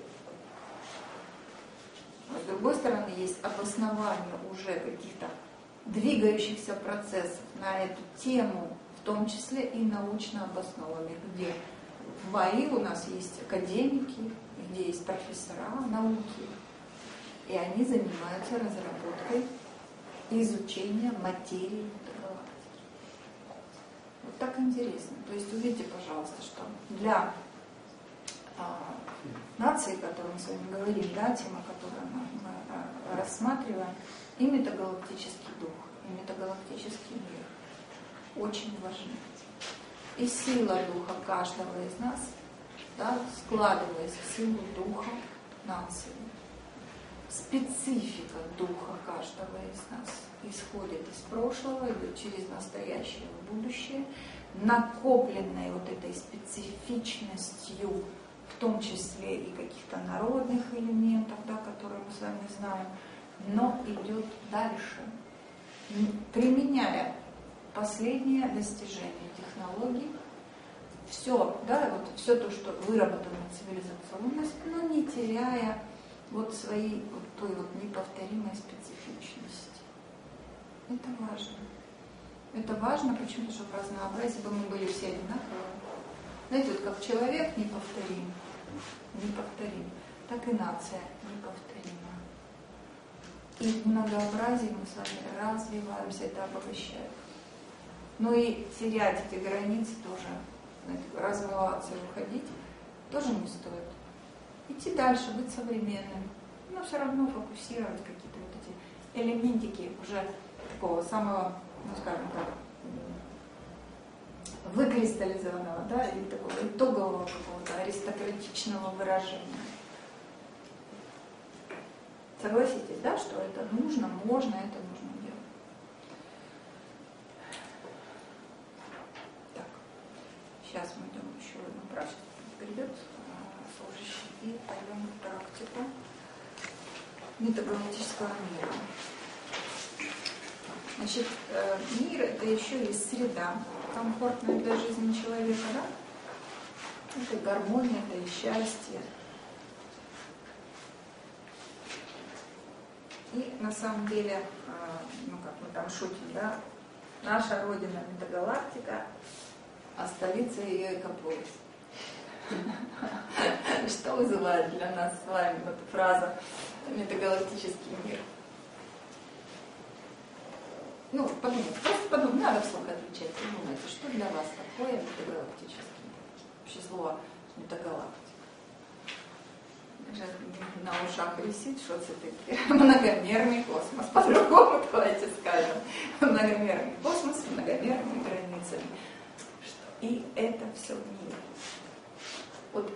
А с другой стороны, есть обоснование уже каких-то двигающихся процессов на эту тему, в том числе и научно обоснованных, где в ВАИ у нас есть академики, где есть профессора науки, и они занимаются разработкой и изучением материи галактики. Вот так интересно. То есть увидите, пожалуйста, что для нации, о которой мы с вами говорим, да, тема, которую мы рассматриваем, и метагалактический дух, и метагалактический мир очень важны. И сила духа каждого из нас, да, складываясь в силу духа нации. Специфика духа каждого из нас исходит из прошлого, идет через настоящее и будущее, накопленной вот этой специфичностью, в том числе и каких-то народных элементов, да, которые мы с вами знаем, но идет дальше, применяя последние достижения технологий, все, да, вот все то, что выработано цивилизационность, но не теряя вот своей вот той вот неповторимой специфичности. Это важно. Это важно, почему? Потому что в разнообразии бы мы были все одинаковые. Знаете, вот как человек неповторим, так и нация неповторима. И в многообразии мы с вами развиваемся, это обогащает. Но и терять эти границы тоже, знаете, размываться и уходить тоже не стоит. Идти дальше, быть современным, но все равно фокусировать какие-то вот эти элементики уже такого самого, ну скажем так, выкристаллизованного, да, или такого итогового какого-то аристократичного выражения. Согласитесь, да, что это нужно, можно, это нужно делать. Так, сейчас мы идем еще одну практику, придет служащий, и пойдем в практику метагалактического мира. Значит, мир — это еще и среда, комфортная для жизни человека, да? Это и гармония, это и счастье. И на самом деле, ну как мы там шутим, да, наша родина метагалактика, а столица ее Экополис. Что вызывает для нас с вами вот фраза «метагалактический мир»? Ну, подумайте, просто подумайте, надо вслух отвечать, подумайте, что для вас такое метагалактический мир? Вообще слово метагалактика. Даже на ушах висит, что это таки многомерный космос. По-другому давайте скажем. Многомерный космос с многомерными границами. И это все мир. Вот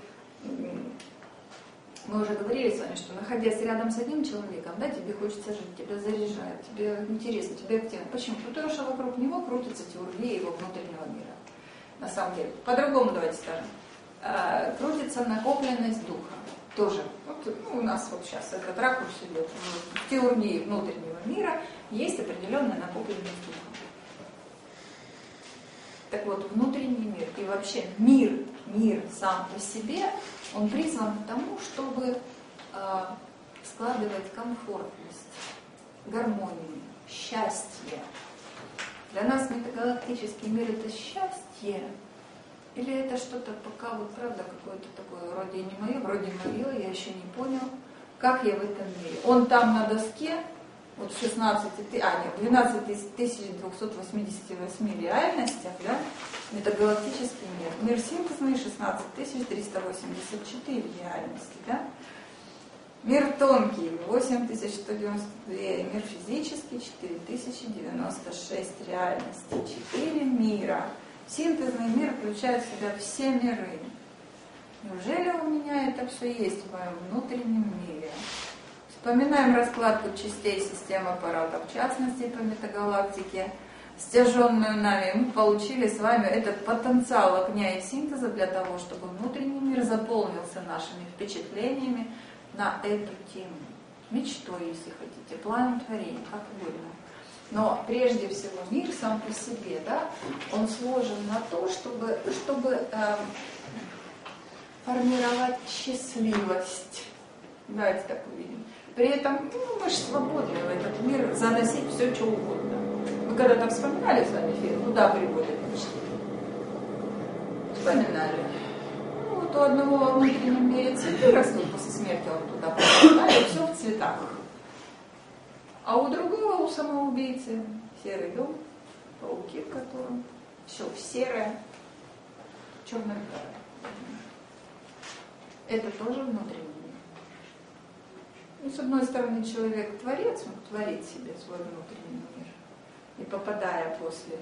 мы уже говорили с вами, что находясь рядом с одним человеком, да, тебе хочется жить, тебя заряжает, тебе интересно, тебе активно. Почему? Потому что вокруг него крутится теория его внутреннего мира. На самом деле. По-другому давайте скажем. Крутится накопленность духа. Тоже. Вот, ну, у нас вот сейчас этот ракурс идет. В теории внутреннего мира есть определенная накопленность духа. Так вот, внутренний мир и вообще мир сам по себе, он призван к тому, чтобы складывать комфортность, гармонию, счастье. Для нас метагалактический мир — это счастье? Или это что-то пока вот правда какое-то такое, вроде не мое, вроде мое, я еще не понял, как я в этом мире. Он там на доске, вот в 12 288 реальностях, да, метагалактический мир. Мир синтезный 16 384 реальности, да. Мир тонкий 8192, мир физический 4096 реальностей, 4 мира. Синтезный мир включает в себя все миры. Неужели у меня это все есть в моем внутреннем мире? Вспоминаем раскладку частей системы аппарата, в частности по метагалактике, стяженную нами. Мы получили с вами этот потенциал огня и синтеза для того, чтобы внутренний мир заполнился нашими впечатлениями на эту тему. Мечтой, если хотите, планом творения, как угодно. Но прежде всего мир сам по себе, да, он сложен на то, чтобы формировать счастливость. Давайте так увидим. При этом мы же свободны в этот мир заносить все, что угодно. Мы когда-то вспоминали с вами фильм «Куда приводят мечты?» Вспоминали. Ну, вот у одного во внутреннем мире цветы растут, после смерти он туда попадает, все в цветах. А у другого, у самоубийцы, серый дом, пауки в котором все в серое, черно-белое. Это тоже внутренний мир. Ну, с одной стороны, человек творец, он творит себе свой внутренний мир. И попадая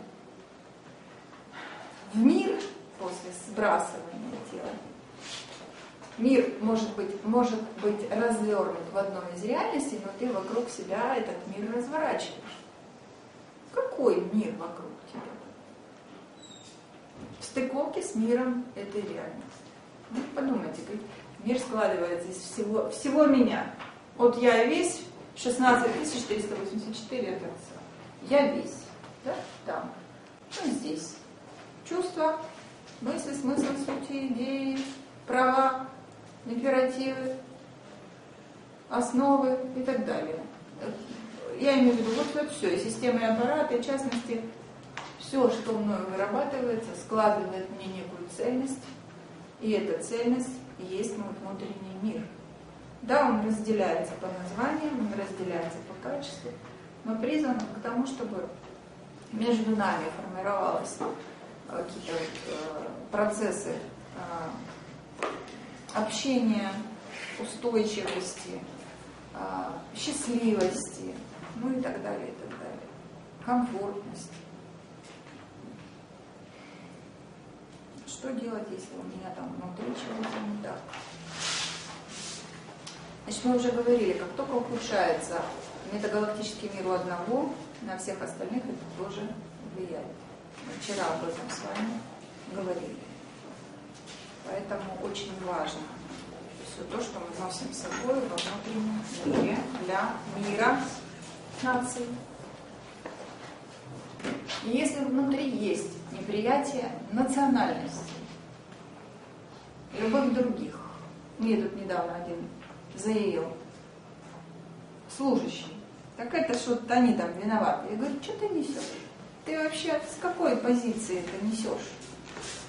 в мир, после сбрасывания тела, мир может быть развернут в одной из реальностей, но ты вокруг себя этот мир разворачиваешь. Какой мир вокруг тебя? В стыковке с миром этой реальности. Ну, подумайте, как мир складывается из всего меня. Вот я весь 16 484 это я весь, да, там, ну, здесь. Чувства, мысли, смысл, сути, идеи, права, императивы, основы и так далее. Я имею в виду вот все, и система и аппарат, и в частности, все, что мною вырабатывается, складывает мне некую цельность, и эта цельность и есть мой внутренний мир. Да, он разделяется по названиям, он разделяется по качеству, но призван к тому, чтобы между нами формировались какие-то процессы общения, устойчивости, счастливости, ну и так далее, комфортности. Что делать, если у меня там внутри чего-то не так? Значит, мы уже говорили, как только ухудшается метагалактический мир у одного, на всех остальных это тоже влияет. Мы вчера об этом с вами говорили. Поэтому очень важно все то, что мы носим с собой во внутреннем мире для мира наций. И если внутри есть неприятие национальности, любых других, мне тут недавно один заявил, служащий, так это что-то они там виноваты. Я говорю, что ты несешь? Ты вообще с какой позиции это несешь?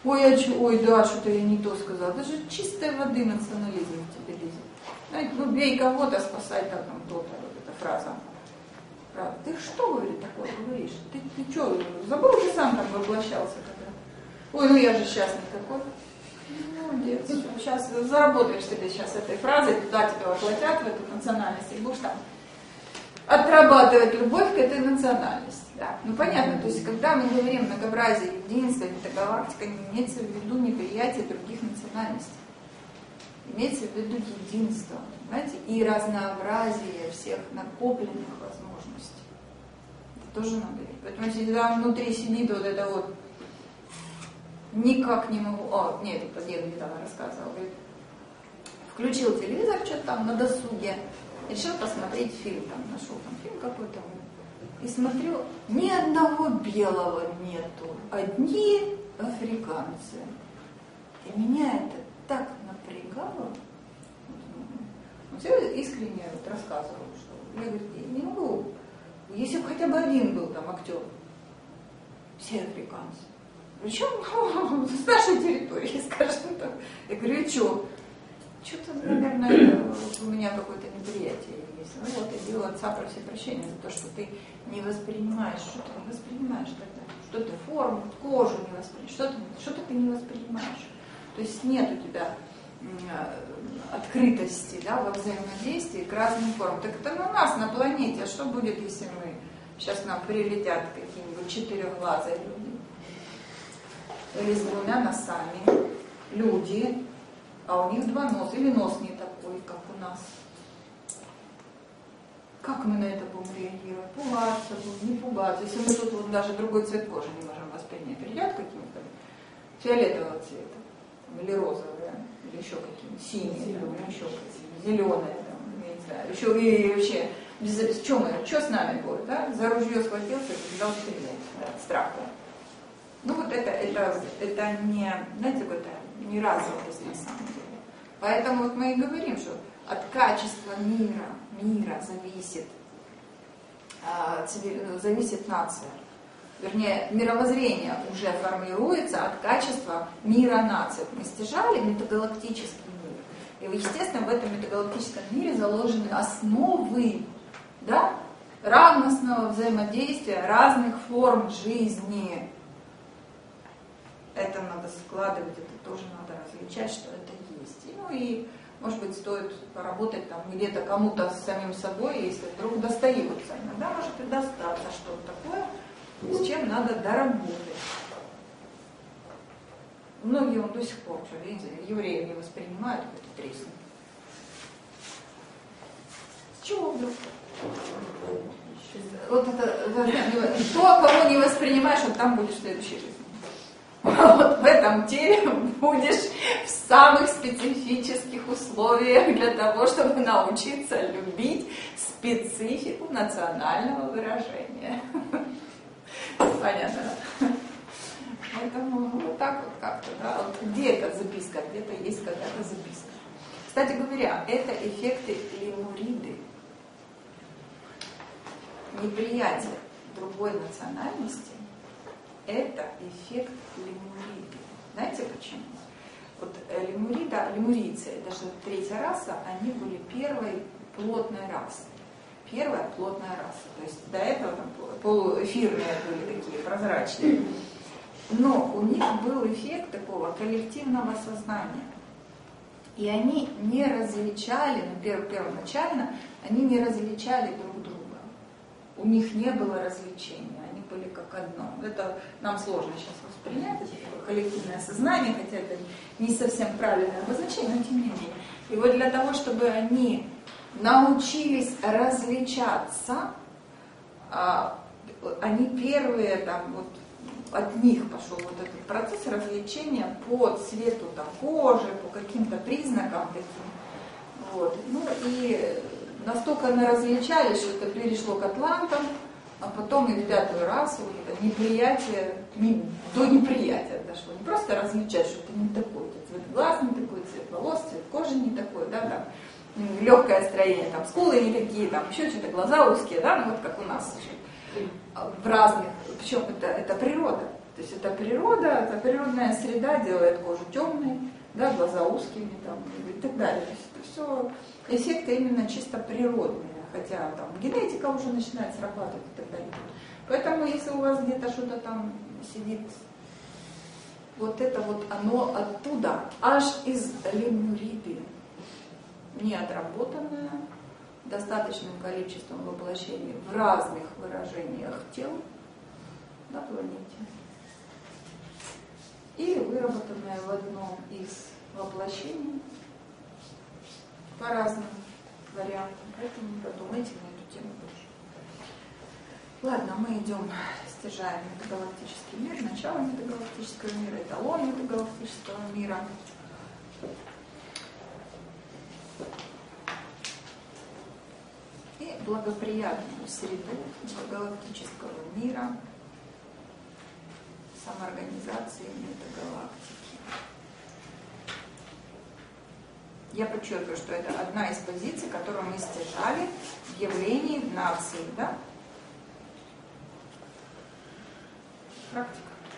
ой, да, что-то я не то сказала. Это же чистой воды национализм в тебе лезет. Знаете, ну бей кого-то, спасай там то-то, вот эта фраза. Правда. Ты что, говорит, такое говоришь? Ты что, забыл, ты сам там воплощался тогда? Ой, ну я же сейчас не такой. Молодец. Сейчас заработаешь тебе сейчас этой фразой, туда тебя воплотят в эту национальность, и будешь там отрабатывать любовь к этой национальности. Да. Ну понятно, то есть когда мы говорим многообразие, единство, метагалактика, не имеется в виду неприятие других национальностей. Имеется в виду единство, понимаете, и разнообразие всех накопленных возможностей. Это тоже надо видеть. Поэтому если там внутри сидит вот это вот, никак не могу... Нет, это дед недавно рассказывал, говорит, включил телевизор, что-то там на досуге, решил посмотреть фильм, там нашел там фильм какой-то, и смотрю, ни одного белого нету, одни африканцы. И меня это так напрягало. Он все искренне вот рассказывал, что я, говорю, я не могу, если бы хотя бы один был там актер, все африканцы. Причем с нашей территории, скажем так. Я говорю, и что? Что-то, наверное, у меня какое-то неприятие есть. Ну вот, я делаю отца про все прощения за то, что ты не воспринимаешь. Что ты не воспринимаешь тогда? Что ты форму, кожу не воспринимаешь? Что-то ты не воспринимаешь. То есть нет у тебя открытости, да, во взаимодействии к разным формам. Так это на нас, на планете. А что будет, если мы сейчас к нам прилетят какие-нибудь четырехглазые люди? Или с двумя носами люди, а у них два носа, или нос не такой, как у нас. Как мы на это будем реагировать? Пугаться будем, не пугаться. Если мы тут вот даже другой цвет кожи не можем воспринять, придет каким-то фиолетового цвета, или розового, или еще каким-то, синий, или еще каким-то, зеленое, там, я не знаю, еще и вообще, что с нами будет, да? За ружье схватился и дал стрелять, да, страх. Ну вот это не, знаете, какой-то не развитость на самом деле. Поэтому вот мы и говорим, что от качества мира зависит нация. Вернее, мировоззрение уже формируется от качества мира нации. Мы стяжали метагалактический мир. И, естественно, в этом метагалактическом мире заложены основы, да, равностного взаимодействия разных форм жизни. Это надо складывать, это тоже надо различать, что это есть. Ну и, может быть, стоит поработать там где-то кому-то с самим собой, если вдруг достается. Иногда может и достаться что-то такое, с чем надо доработать. Многие до сих пор, что, видите, евреев не воспринимают, это тресну. С чего вдруг? Вот это, то, кого не воспринимаешь, вот там будешь в следующей жизни. Вот в этом теле будешь в самых специфических условиях для того, чтобы научиться любить специфику национального выражения. Понятно, да? Поэтому вот так вот как-то, да? Вот где эта записка, где-то есть какая-то записка. Кстати говоря, это эффекты лемуриды. Неприятие другой национальности – это эффект лемуриды. Знаете почему? Вот лемурийцы, даже третья раса, они были первой плотной расой. Первая плотная раса. То есть до этого там полуэфирные были такие, прозрачные. Но у них был эффект такого коллективного сознания. И они не различали, первоначально, они не различали друг друга. У них не было различения. Были как одно. Это нам сложно сейчас воспринять, это коллективное сознание, хотя это не совсем правильное обозначение, но тем не менее. И вот для того, чтобы они научились различаться, они первые, там, вот, от них пошел вот этот процесс развлечения по цвету там, кожи, по каким-то признакам таким. Вот. Ну и настолько они различались, что это перешло к атлантам, а потом и в пятую расу это неприятие, до неприятия дошло. Не просто различать, что ты не такой, цвет глаз не такой, цвет волос, цвет кожи не такой, да, там, легкое строение, там, скулы не такие, там, еще что-то, глаза узкие, да, ну вот как у нас в разных, причем это природа. То есть это природа, это природная среда делает кожу темной, да, глаза узкими там, и так далее. То есть это все эффекты именно чисто природные, хотя там генетика уже начинает срабатывать и так далее. Поэтому если у вас где-то что-то там сидит, вот это вот оно оттуда, аж из лемуриды, неотработанное, достаточным количеством воплощений в разных выражениях тел на планете. И выработанное в одном из воплощений по разным вариантам. Поэтому подумайте на эту тему больше. Ладно, мы идем, стяжаем метагалактический мир, начало метагалактического мира, эталон метагалактического мира. И благоприятную среду галактического мира, самоорганизации метагалактики. Я подчеркиваю, что это одна из позиций, которую мы стяжали в явлении нации, да? Практика.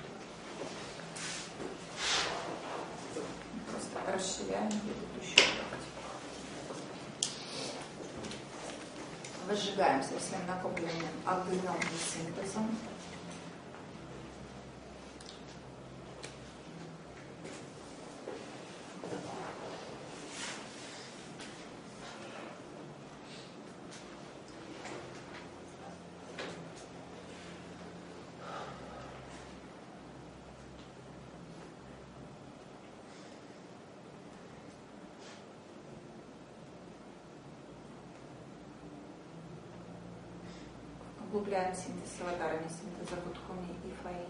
Просто расширяем предыдущую практику. Возжигаемся всем накопленным огнем и синтезом. Углубляем синтез с аватарами синтеза Будхуми и Фаи.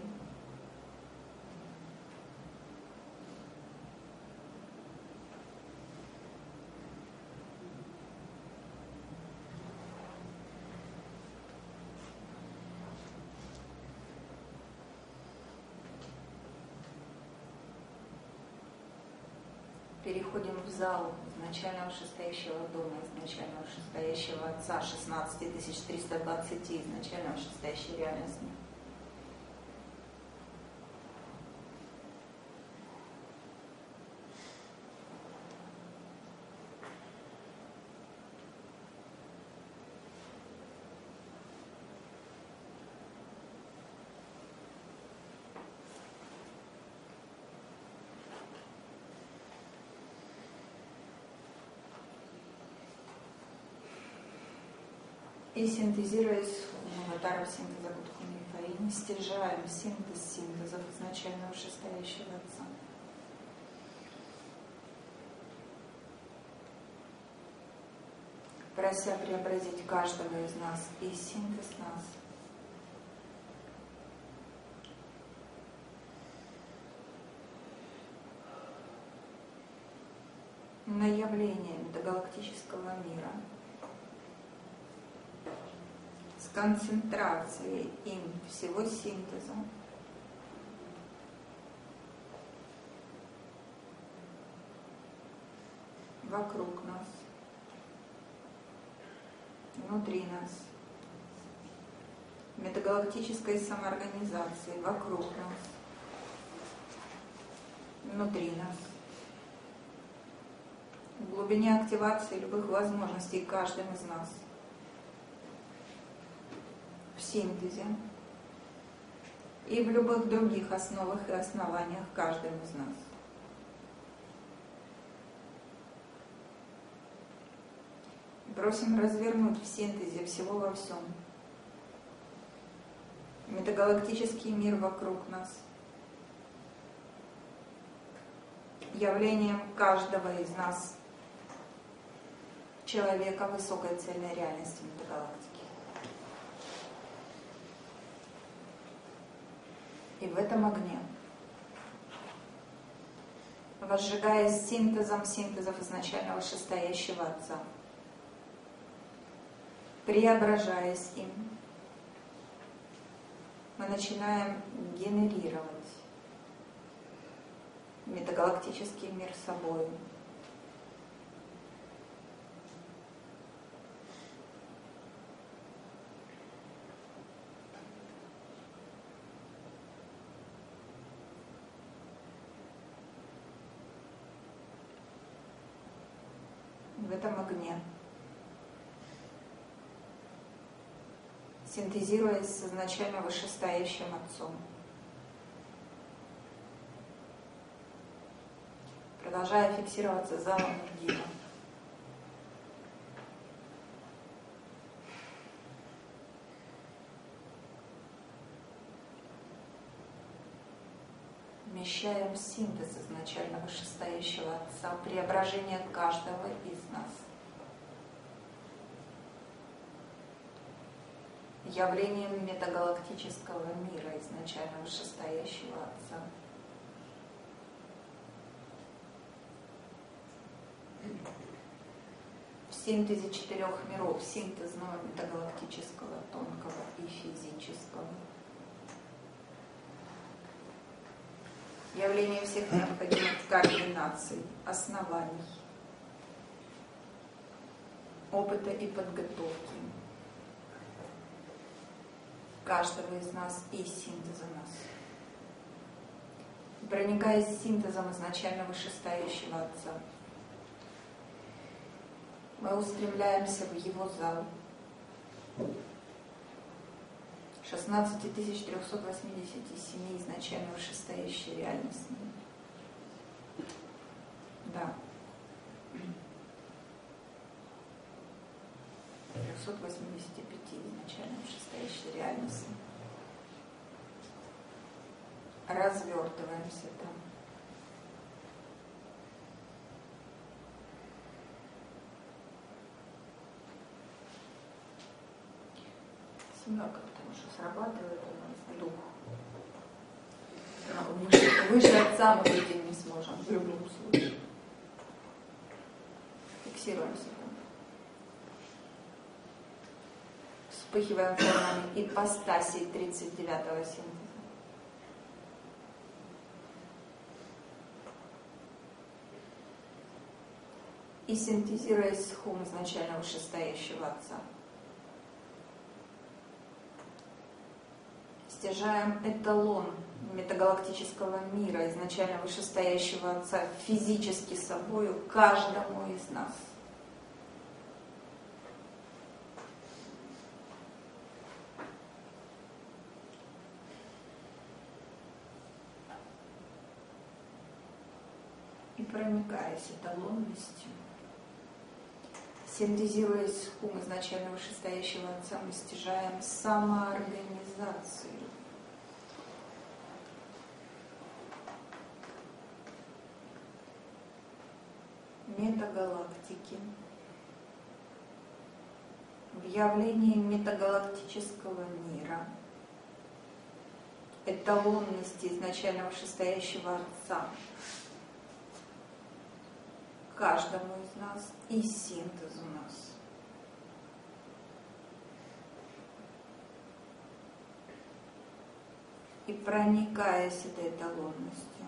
Переходим в зал изначального шестоящего дома, изначального шестоящего Отца, 16320, изначального шестоящей реальности. И синтезируясь в аватарах синтеза Будхуми и Фаи, стяжаем синтез синтезов изначального шестоящего Отца. Прося преобразить каждого из нас и синтез нас. На явление метагалактического мира. С концентрацией им всего синтеза. Вокруг нас. Внутри нас. Метагалактической самоорганизации вокруг нас. Внутри нас. В глубине активации любых возможностей каждым из нас. В синтезе и в любых других основах и основаниях каждым из нас. Просим развернуть в синтезе всего во всем. Метагалактический мир вокруг нас. Явлением каждого из нас человека высокой цельной реальности метагалактики. И в этом огне, возжигаясь синтезом синтезов изначального шестоящего Отца, преображаясь им, мы начинаем генерировать метагалактический мир собой. в этом огне, синтезируясь с изначально вышестоящим Отцом. Продолжая фиксироваться залом Дива. Вмещаем синтез изначально вышестоящего Отца, преображение каждого из нас. Явлением метагалактического мира изначально вышестоящего Отца. В синтезе 4 миров, синтезного метагалактического, тонкого и физического. Явление всех необходимых координаций, оснований, опыта и подготовки каждого из нас и синтеза нас. Проникаясь синтезом изначально вышестоящего Отца, мы устремляемся в Его зал. 16 387 изначально вышестоящей реальности. Да. 385 изначально вышестоящей реальности. Развертываемся там. Семерка, потому что срабатывает у нас дух. Выше Отца мы выйти не сможем в любом случае. Фиксируемся там. Вспыхиваем формами ипостасей 39-го синтеза. И синтезируясь с хум изначально вышестоящего Отца. Стяжаем эталон метагалактического мира, изначально вышестоящего Отца, физически собою каждому из нас. И проникаясь эталонностью, синтезируясь с хум изначально вышестоящего Отца, мы стяжаем самоорганизацию. Метагалактики. В явлении метагалактического мира, эталонности изначально вышестоящего Отца, каждому из нас и синтезу нас. И проникаясь этой эталонностью,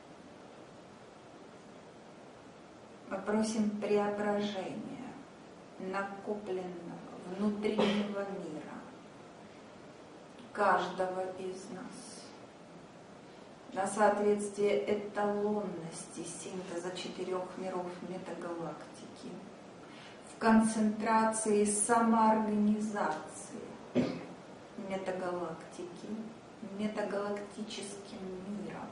мы просим преображения накопленного внутреннего мира каждого из нас на соответствие эталонности синтеза 4 миров метагалактики, в концентрации самоорганизации метагалактики, метагалактическим миром.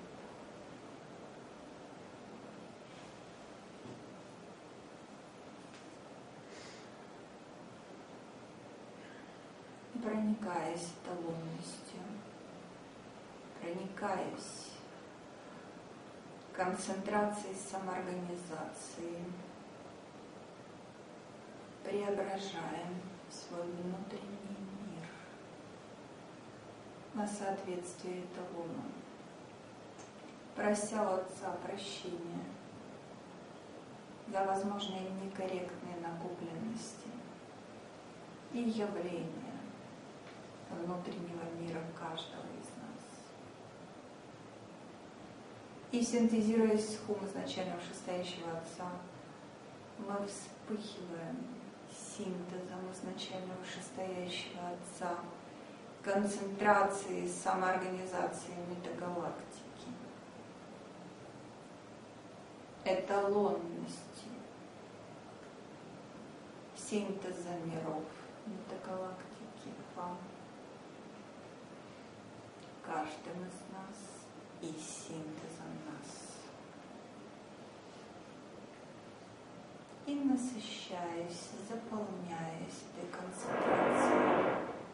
Проникаясь эталонностью, проникаясь концентрацией самоорганизации, преображаем свой внутренний мир на соответствие эталону, прося у Отца прощения за возможные некорректные накопленности и явления внутреннего мира каждого из нас. И синтезируясь с хум изначально вышестоящего Отца, мы вспыхиваем синтезом изначально вышестоящего Отца, концентрацией самоорганизации метагалактики, эталонности синтеза миров метагалактики вам, каждым из нас и синтезом нас. И насыщаясь, заполняясь этой концентрацией,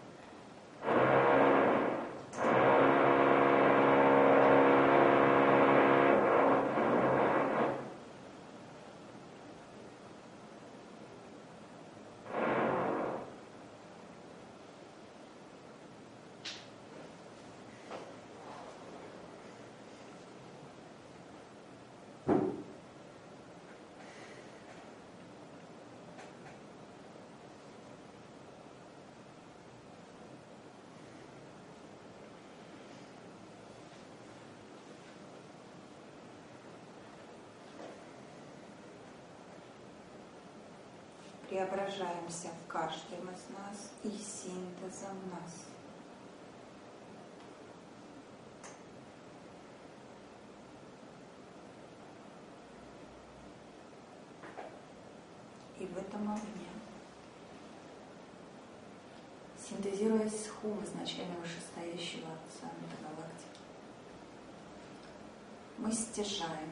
преображаемся в каждом из нас и синтезом нас. И в этом огне, синтезируясь с Хум, изначально вышестоящего Отца метагалактики, мы стяжаем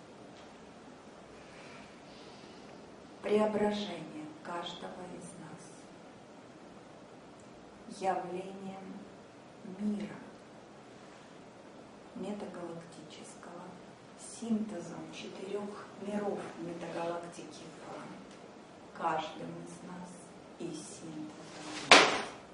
преображение каждого из нас явлением мира метагалактического, синтезом 4 миров метагалактики каждым из нас и синтезом нас.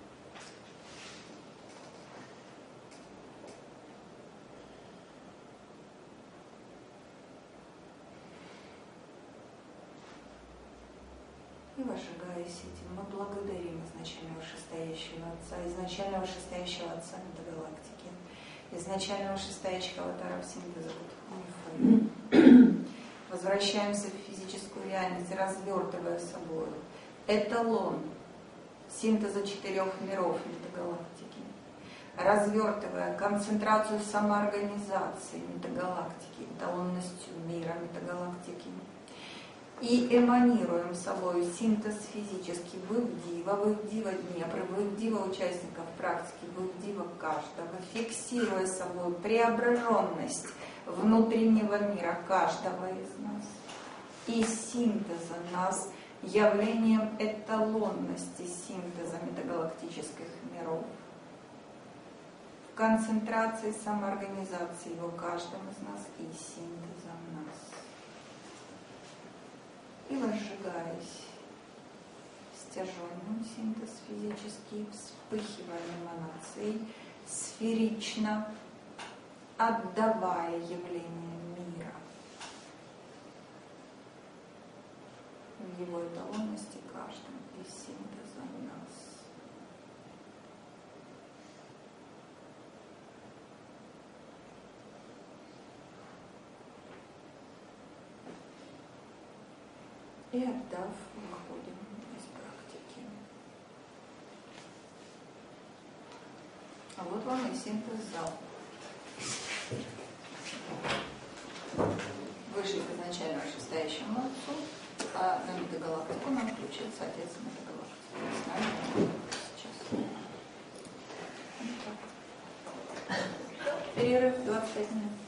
И вожигаясь этим, мы благодарим изначально вышестоящего Отца, изначально вышестоящего Отца метагалактики, изначально вышестоящего Аватара в синтезе Будхи. Возвращаемся в физическую реальность, развертывая собой эталон синтеза 4 миров метагалактики, развертывая концентрацию самоорганизации метагалактики, эталонностью мира метагалактики, и эманируем собой синтез физический Вывдива Днепр, Вывдива участников практики, Вывдива каждого, фиксируя собой преображенность внутреннего мира каждого из нас и синтеза нас явлением эталонности синтеза метагалактических миров, в концентрации самоорганизации его каждым из нас и синтезом нас. И возжигаясь стяженным синтез физический, вспыхивая эманацией, сферично отдавая явление мира в его эталонности каждым и синтезом нас. И отдав, выходим из практики. А вот вам и синтез зал. Вышли к изначально вышестоящему Отцу, а на метагалактику нам включится Отец метагалактики. С нами сейчас. Перерыв 25 минут.